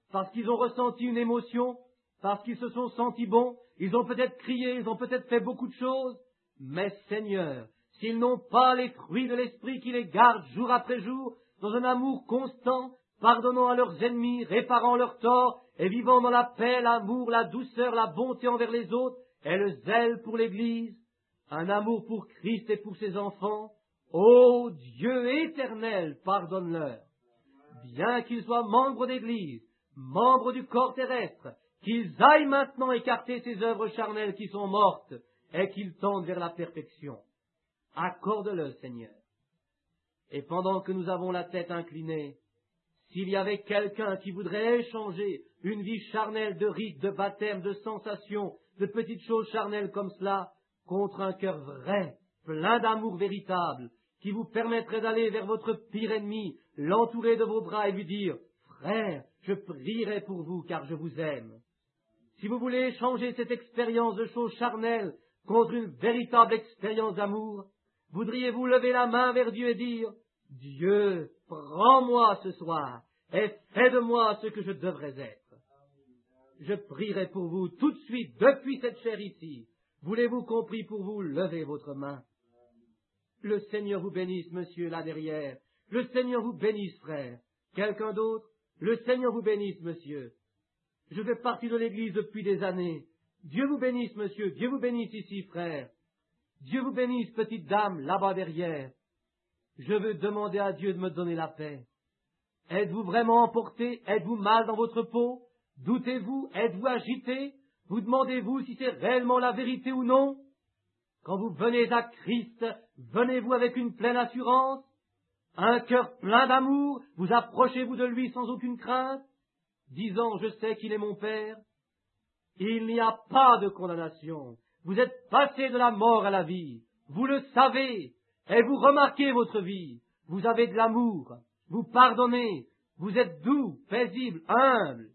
parce qu'ils ont ressenti une émotion, parce qu'ils se sont sentis bons, ils ont peut-être crié, ils ont peut-être fait beaucoup de choses, mais Seigneur, s'ils n'ont pas les fruits de l'Esprit qui les gardent jour après jour, dans un amour constant, pardonnant à leurs ennemis, réparant leurs torts, et vivant dans la paix, l'amour, la douceur, la bonté envers les autres, et le zèle pour l'Église, un amour pour Christ et pour ses enfants, ô Dieu éternel, pardonne-leur. Bien qu'ils soient membres d'Église, membres du corps terrestre, qu'ils aillent maintenant écarter ces œuvres charnelles qui sont mortes, et qu'ils tendent vers la perfection. Accorde-le, Seigneur. Et pendant que nous avons la tête inclinée, s'il y avait quelqu'un qui voudrait échanger une vie charnelle de rites, de baptême, de sensations, de petites choses charnelles comme cela, contre un cœur vrai, plein d'amour véritable, qui vous permettrait d'aller vers votre pire ennemi, l'entourer de vos bras et lui dire « Frère, je prierai pour vous car je vous aime ». Si vous voulez échanger cette expérience de choses charnelles contre une véritable expérience d'amour, voudriez-vous lever la main vers Dieu et dire « Dieu, prends-moi ce soir et fais de moi ce que je devrais être ». Je prierai pour vous tout de suite depuis cette chaire ici. Voulez-vous qu'on prie pour vous? Levez votre main. Le Seigneur vous bénisse, monsieur, là derrière. Le Seigneur vous bénisse, frère. Quelqu'un d'autre? Le Seigneur vous bénisse, monsieur. Je fais partie de l'Église depuis des années. Dieu vous bénisse, monsieur. Dieu vous bénisse ici, frère. Dieu vous bénisse, petite dame, là-bas derrière. Je veux demander à Dieu de me donner la paix. Êtes-vous vraiment emporté? Êtes-vous mal dans votre peau? Doutez-vous? Êtes-vous agité? Vous demandez-vous si c'est réellement la vérité ou non? Quand vous venez à Christ, venez-vous avec une pleine assurance? Un cœur plein d'amour? Vous approchez-vous de lui sans aucune crainte, disant « Je sais qu'il est mon Père ». Il n'y a pas de condamnation. Vous êtes passé de la mort à la vie. Vous le savez. Et vous remarquez votre vie. Vous avez de l'amour. Vous pardonnez. Vous êtes doux, paisible, humble.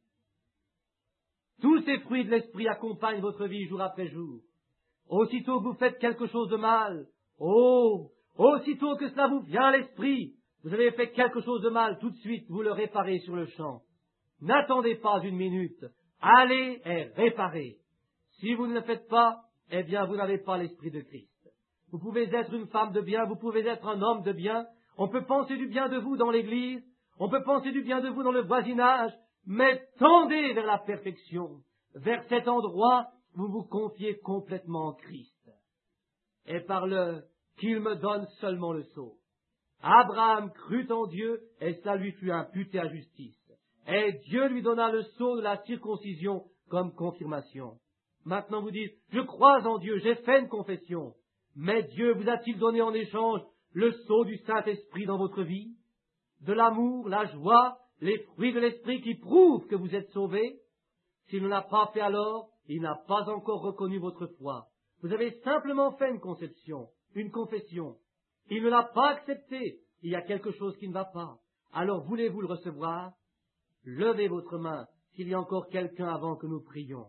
Tous ces fruits de l'esprit accompagnent votre vie jour après jour. Aussitôt que vous faites quelque chose de mal, aussitôt que cela vous vient à l'esprit, vous avez fait quelque chose de mal, tout de suite vous le réparez sur le champ. N'attendez pas une minute. Allez et réparez. Si vous ne le faites pas, eh bien vous n'avez pas l'esprit de Christ. Vous pouvez être une femme de bien, vous pouvez être un homme de bien, on peut penser du bien de vous dans l'église, on peut penser du bien de vous dans le voisinage, mais tendez vers la perfection, vers cet endroit où vous vous confiez complètement en Christ. Et par le qu'il me donne seulement le sceau. Abraham crut en Dieu et cela lui fut imputé à justice. Et Dieu lui donna le sceau de la circoncision comme confirmation. Maintenant vous dites, je crois en Dieu, j'ai fait une confession. Mais Dieu vous a-t-il donné en échange le sceau du Saint-Esprit dans votre vie? De l'amour, la joie, les fruits de l'Esprit qui prouvent que vous êtes sauvés? S'il ne l'a pas fait alors, il n'a pas encore reconnu votre foi. Vous avez simplement fait une confession. Il ne l'a pas accepté. Il y a quelque chose qui ne va pas. Alors voulez-vous le recevoir? Levez votre main s'il y a encore quelqu'un avant que nous prions.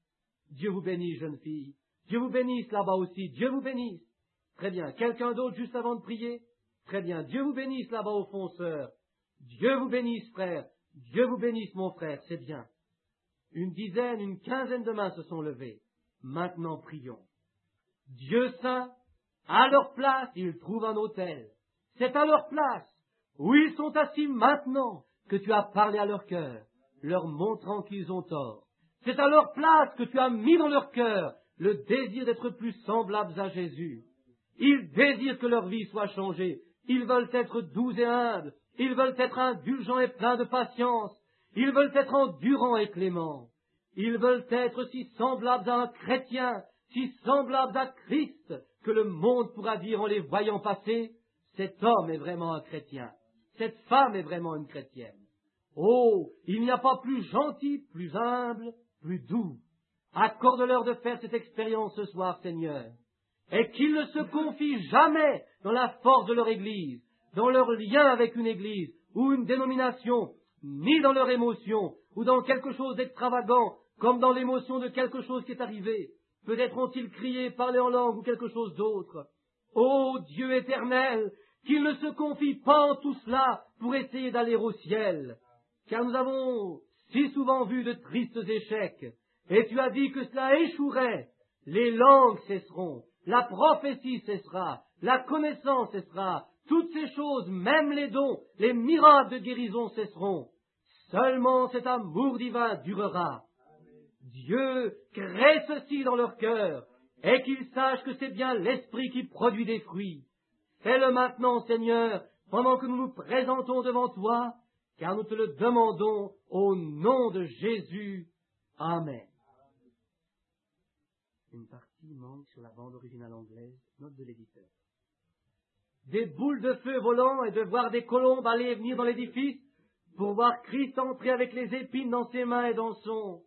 Dieu vous bénisse, jeune fille. Dieu vous bénisse là-bas aussi. Dieu vous bénisse. Très bien. Quelqu'un d'autre juste avant de prier? Très bien. Dieu vous bénisse là-bas au fond, sœur. Dieu vous bénisse, frère. Dieu vous bénisse, mon frère. C'est bien. Une dizaine, une quinzaine de mains se sont levées. Maintenant, prions. Dieu saint, à leur place, ils trouvent un autel. C'est à leur place, où ils sont assis maintenant, que tu as parlé à leur cœur, leur montrant qu'ils ont tort. C'est à leur place que tu as mis dans leur cœur le désir d'être plus semblables à Jésus. Ils désirent que leur vie soit changée. Ils veulent être doux et humbles. Ils veulent être indulgents et pleins de patience. Ils veulent être endurants et cléments. Ils veulent être si semblables à un chrétien, si semblables à Christ, que le monde pourra dire en les voyant passer, cet homme est vraiment un chrétien. Cette femme est vraiment une chrétienne. Oh, il n'y a pas plus gentil, plus humble, plus doux. Accorde-leur de faire cette expérience ce soir, Seigneur, et qu'ils ne se confient jamais dans la force de leur Église, dans leur lien avec une Église ou une dénomination, ni dans leur émotion, ou dans quelque chose d'extravagant, comme dans l'émotion de quelque chose qui est arrivé. Peut-être ont-ils crié, parlé en langue ou quelque chose d'autre. Ô Dieu éternel, qu'ils ne se confient pas en tout cela pour essayer d'aller au ciel, car nous avons si souvent vu de tristes échecs, et tu as dit que cela échouerait. Les langues cesseront, la prophétie cessera, la connaissance cessera, toutes ces choses, même les dons, les miracles de guérison cesseront. Seulement cet amour divin durera. Dieu crée ceci dans leur cœur, et qu'ils sachent que c'est bien l'Esprit qui produit des fruits. Fais-le maintenant, Seigneur, pendant que nous nous présentons devant toi, car nous te le demandons au nom de Jésus. Amen. Une partie manque sur la bande originale anglaise, note de l'éditeur. Des boules de feu volant et de voir des colombes aller et venir dans l'édifice pour voir Christ entrer avec les épines dans ses mains et dans son...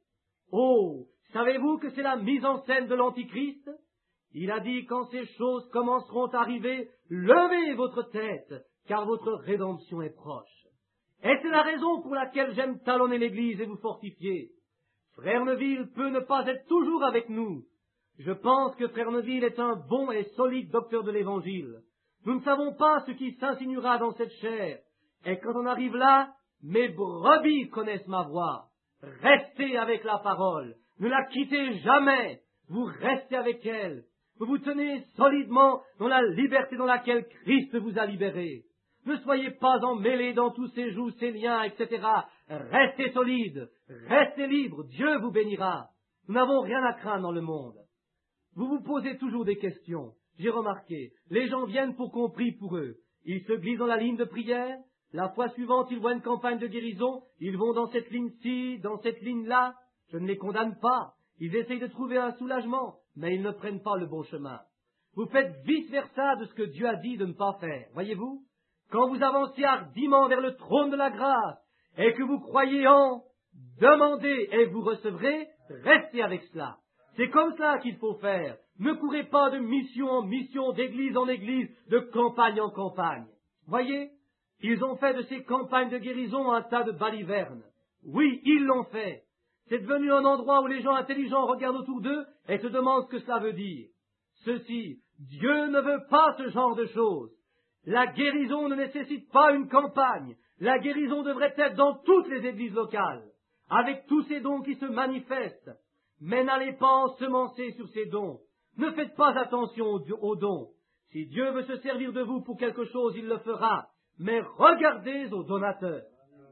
Oh, savez-vous que c'est la mise en scène de l'Antichrist? Il a dit, quand ces choses commenceront à arriver, levez votre tête, car votre rédemption est proche. Et c'est la raison pour laquelle j'aime talonner l'Église et vous fortifier. Frère Neville peut ne pas être toujours avec nous. Je pense que Frère Neville est un bon et solide docteur de l'Évangile. Nous ne savons pas ce qui s'insinuera dans cette chair. Et quand on arrive là, mes brebis connaissent ma voix. Restez avec la parole. Ne la quittez jamais. Vous restez avec elle. Vous vous tenez solidement dans la liberté dans laquelle Christ vous a libéré. Ne soyez pas emmêlés dans tous ces jougs, ces liens, etc. Restez solides. Restez libres. Dieu vous bénira. Nous n'avons rien à craindre dans le monde. Vous vous posez toujours des questions. J'ai remarqué, les gens viennent pour qu'on prie pour eux. Ils se glissent dans la ligne de prière. La fois suivante, ils voient une campagne de guérison. Ils vont dans cette ligne-ci, dans cette ligne-là. Je ne les condamne pas. Ils essayent de trouver un soulagement, mais ils ne prennent pas le bon chemin. Vous faites vice-versa de ce que Dieu a dit de ne pas faire. Voyez-vous? Quand vous avancez hardiment vers le trône de la grâce et que vous croyez en demandez et vous recevrez, restez avec cela. C'est comme cela qu'il faut faire. Ne courez pas de mission en mission, d'église en église, de campagne en campagne. Voyez, ils ont fait de ces campagnes de guérison un tas de balivernes. Oui, ils l'ont fait. C'est devenu un endroit où les gens intelligents regardent autour d'eux et se demandent ce que cela veut dire. Ceci, Dieu ne veut pas ce genre de choses. La guérison ne nécessite pas une campagne. La guérison devrait être dans toutes les églises locales, avec tous ces dons qui se manifestent. Mais n'allez pas ensemencer sur ces dons. Ne faites pas attention aux dons. Si Dieu veut se servir de vous pour quelque chose, il le fera. Mais regardez aux donateurs.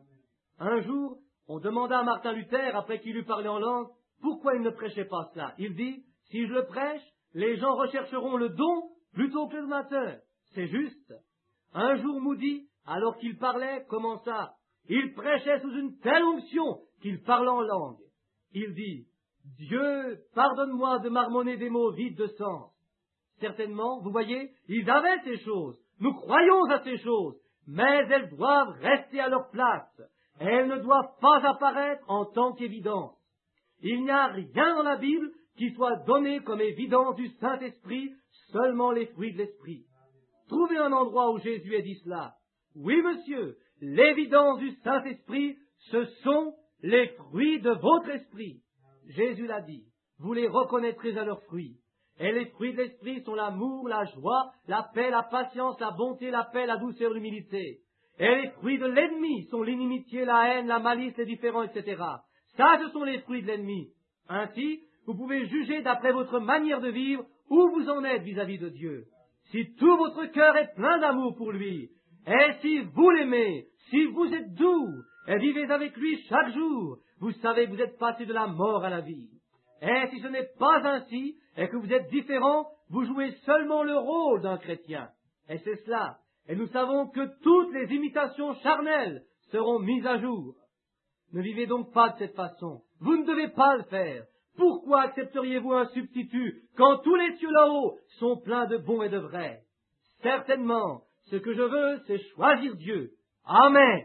Un jour, on demanda à Martin Luther, après qu'il eut parlé en langue, pourquoi il ne prêchait pas cela. Il dit, si je le prêche, les gens rechercheront le don plutôt que le donateur. C'est juste. Un jour, Moody, alors qu'il parlait, commença. Il prêchait sous une telle onction qu'il parlait en langue. Il dit, Dieu, pardonne-moi de marmonner des mots vides de sens. Certainement, vous voyez, ils avaient ces choses. Nous croyons à ces choses, mais elles doivent rester à leur place. Elles ne doivent pas apparaître en tant qu'évidence. Il n'y a rien dans la Bible qui soit donné comme évidence du Saint-Esprit, seulement les fruits de l'Esprit. Trouvez un endroit où Jésus ait dit cela. Oui, monsieur, l'évidence du Saint-Esprit, ce sont les fruits de votre esprit. Jésus l'a dit, vous les reconnaîtrez à leurs fruits. Et les fruits de l'esprit sont l'amour, la joie, la paix, la patience, la bonté, la paix, la douceur, l'humilité. Et les fruits de l'ennemi sont l'inimitié, la haine, la malice, les différends, etc. Ça, ce sont les fruits de l'ennemi. Ainsi, vous pouvez juger d'après votre manière de vivre où vous en êtes vis-à-vis de Dieu. Si tout votre cœur est plein d'amour pour lui, et si vous l'aimez, si vous êtes doux, et vivez avec lui chaque jour, vous savez que vous êtes passé de la mort à la vie. Et si ce n'est pas ainsi, et que vous êtes différent, vous jouez seulement le rôle d'un chrétien. Et c'est cela. Et nous savons que toutes les imitations charnelles seront mises à jour. Ne vivez donc pas de cette façon. Vous ne devez pas le faire. Pourquoi accepteriez-vous un substitut quand tous les cieux là-haut sont pleins de bons et de vrais? Certainement, ce que je veux, c'est choisir Dieu. Amen.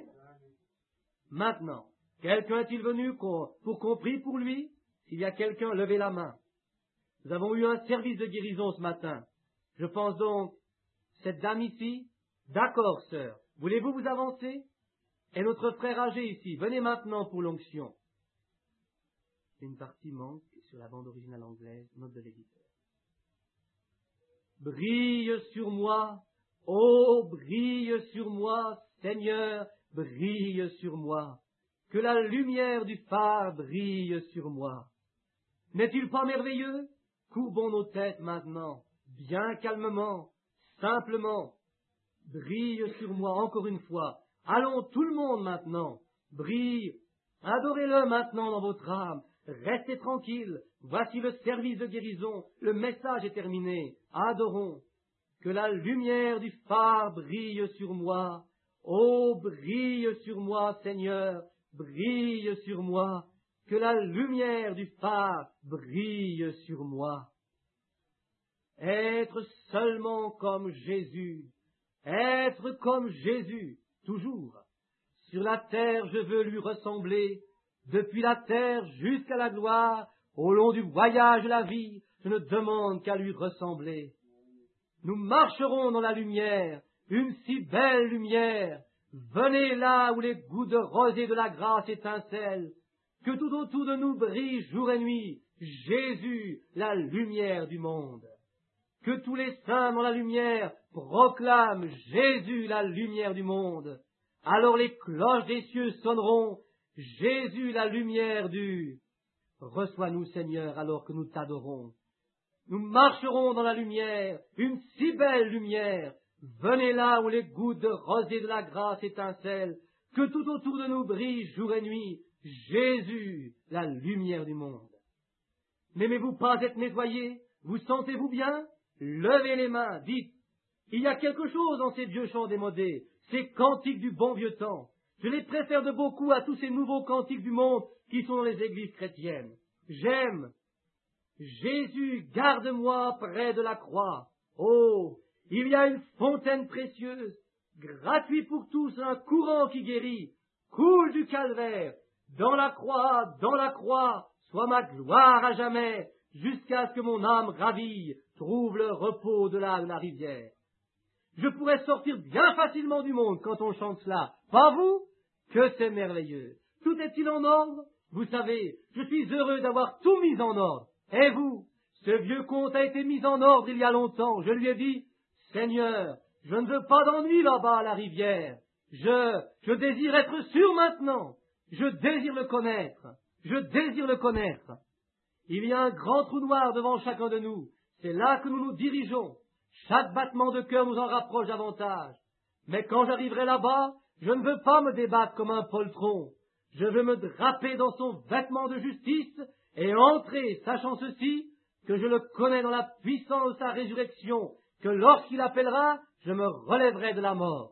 Maintenant, quelqu'un est-il venu pour qu'on prie pour lui? S'il y a quelqu'un, levez la main. Nous avons eu un service de guérison ce matin. Je pense donc, cette dame ici, d'accord, sœur, voulez-vous vous avancer? Et notre frère âgé ici, venez maintenant pour l'onction. Une partie manque sur la bande originale anglaise, note de l'éditeur. Brille sur moi, ô brille sur moi, Seigneur, brille sur moi. que la lumière du phare brille sur moi. N'est-il pas merveilleux? Courbons nos têtes maintenant, bien calmement, simplement. Brille sur moi encore une fois. Allons tout le monde maintenant. Brille. Adorez-le maintenant dans votre âme. Restez tranquille. Voici le service de guérison. Le message est terminé. Adorons. Que la lumière du phare brille sur moi. Oh, brille sur moi, Seigneur. Brille sur moi. Que la lumière du phare brille sur moi. Être seulement comme Jésus. Être comme Jésus, toujours. Sur la terre, je veux lui ressembler. Depuis la terre jusqu'à la gloire, au long du voyage de la vie, je ne demande qu'à lui ressembler. Nous marcherons dans la lumière, une si belle lumière. Venez là où les gouttes de rosée de la grâce étincellent. Que tout autour de nous brille jour et nuit. Jésus, la lumière du monde. Que tous les saints dans la lumière proclament Jésus, la lumière du monde. Alors les cloches des cieux sonneront, Jésus, la lumière du... Reçois-nous, Seigneur, alors que nous t'adorons. Nous marcherons dans la lumière, une si belle lumière. Venez là où les gouttes de rosée de la grâce étincellent. Que tout autour de nous brille jour et nuit, Jésus, la lumière du monde. N'aimez-vous pas être nettoyé? Vous sentez-vous bien? Levez les mains, dites, il y a quelque chose dans ces vieux chants démodés, ces cantiques du bon vieux temps. Je les préfère de beaucoup à tous ces nouveaux cantiques du monde qui sont dans les églises chrétiennes. J'aime. Jésus, garde-moi près de la croix. Oh, il y a une fontaine précieuse, gratuite pour tous, un courant qui guérit, coule du calvaire. Dans la croix, soit ma gloire à jamais, jusqu'à ce que mon âme ravie trouve le repos de la rivière. Je pourrais sortir bien facilement du monde quand on chante cela. Pas vous? Que c'est merveilleux. Tout est-il en ordre? Vous savez, je suis heureux d'avoir tout mis en ordre. Et vous? Ce vieux conte a été mis en ordre il y a longtemps. Je lui ai dit, Seigneur, je ne veux pas d'ennui là-bas à la rivière. Je désire être sûr maintenant. Je désire le connaître. Je désire le connaître. Il y a un grand trou noir devant chacun de nous. C'est là que nous nous dirigeons. Chaque battement de cœur nous en rapproche davantage. Mais quand j'arriverai là-bas, je ne veux pas me débattre comme un poltron. Je veux me draper dans son vêtement de justice et entrer, sachant ceci, que je le connais dans la puissance de sa résurrection, que lorsqu'il appellera, je me relèverai de la mort.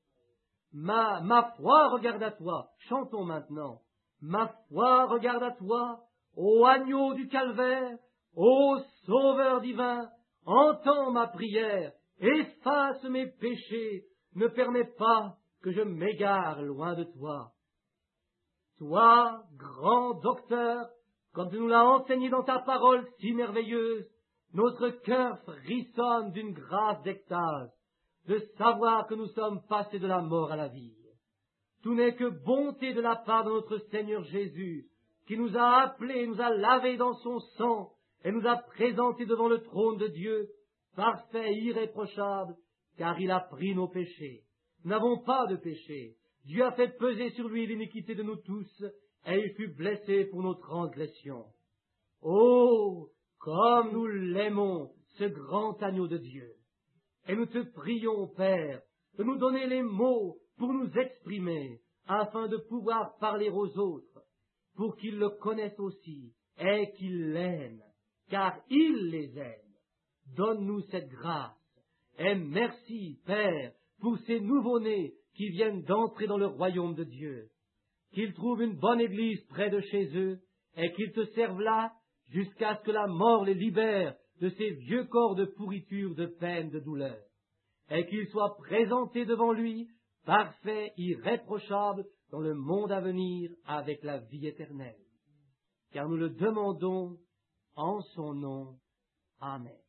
Ma foi regarde à toi. Chantons maintenant. Ma foi regarde à toi, ô agneau du calvaire, ô sauveur divin, entends ma prière, efface mes péchés, ne permets pas que je m'égare loin de toi. Toi, grand docteur, comme tu nous l'as enseigné dans ta parole si merveilleuse, notre cœur frissonne d'une grâce d'extase, de savoir que nous sommes passés de la mort à la vie. Tout n'est que bonté de la part de notre Seigneur Jésus, qui nous a appelés, nous a lavés dans son sang, et nous a présentés devant le trône de Dieu, parfait, irréprochable, car il a pris nos péchés. Nous n'avons pas de péché. Dieu a fait peser sur lui l'iniquité de nous tous, et il fut blessé pour nos transgressions. Oh, comme nous l'aimons, ce grand agneau de Dieu. Et nous te prions, Père, de nous donner les mots pour nous exprimer, afin de pouvoir parler aux autres, pour qu'ils le connaissent aussi, et qu'ils l'aiment, car il les aime. Donne-nous cette grâce, et merci, Père, pour ces nouveaux-nés qui viennent d'entrer dans le royaume de Dieu, qu'ils trouvent une bonne église près de chez eux, et qu'ils te servent là, jusqu'à ce que la mort les libère de ces vieux corps de pourriture, de peine, de douleur, et qu'ils soient présentés devant lui, parfaits, irréprochables, dans le monde à venir, avec la vie éternelle. Car nous le demandons en son nom. Amen.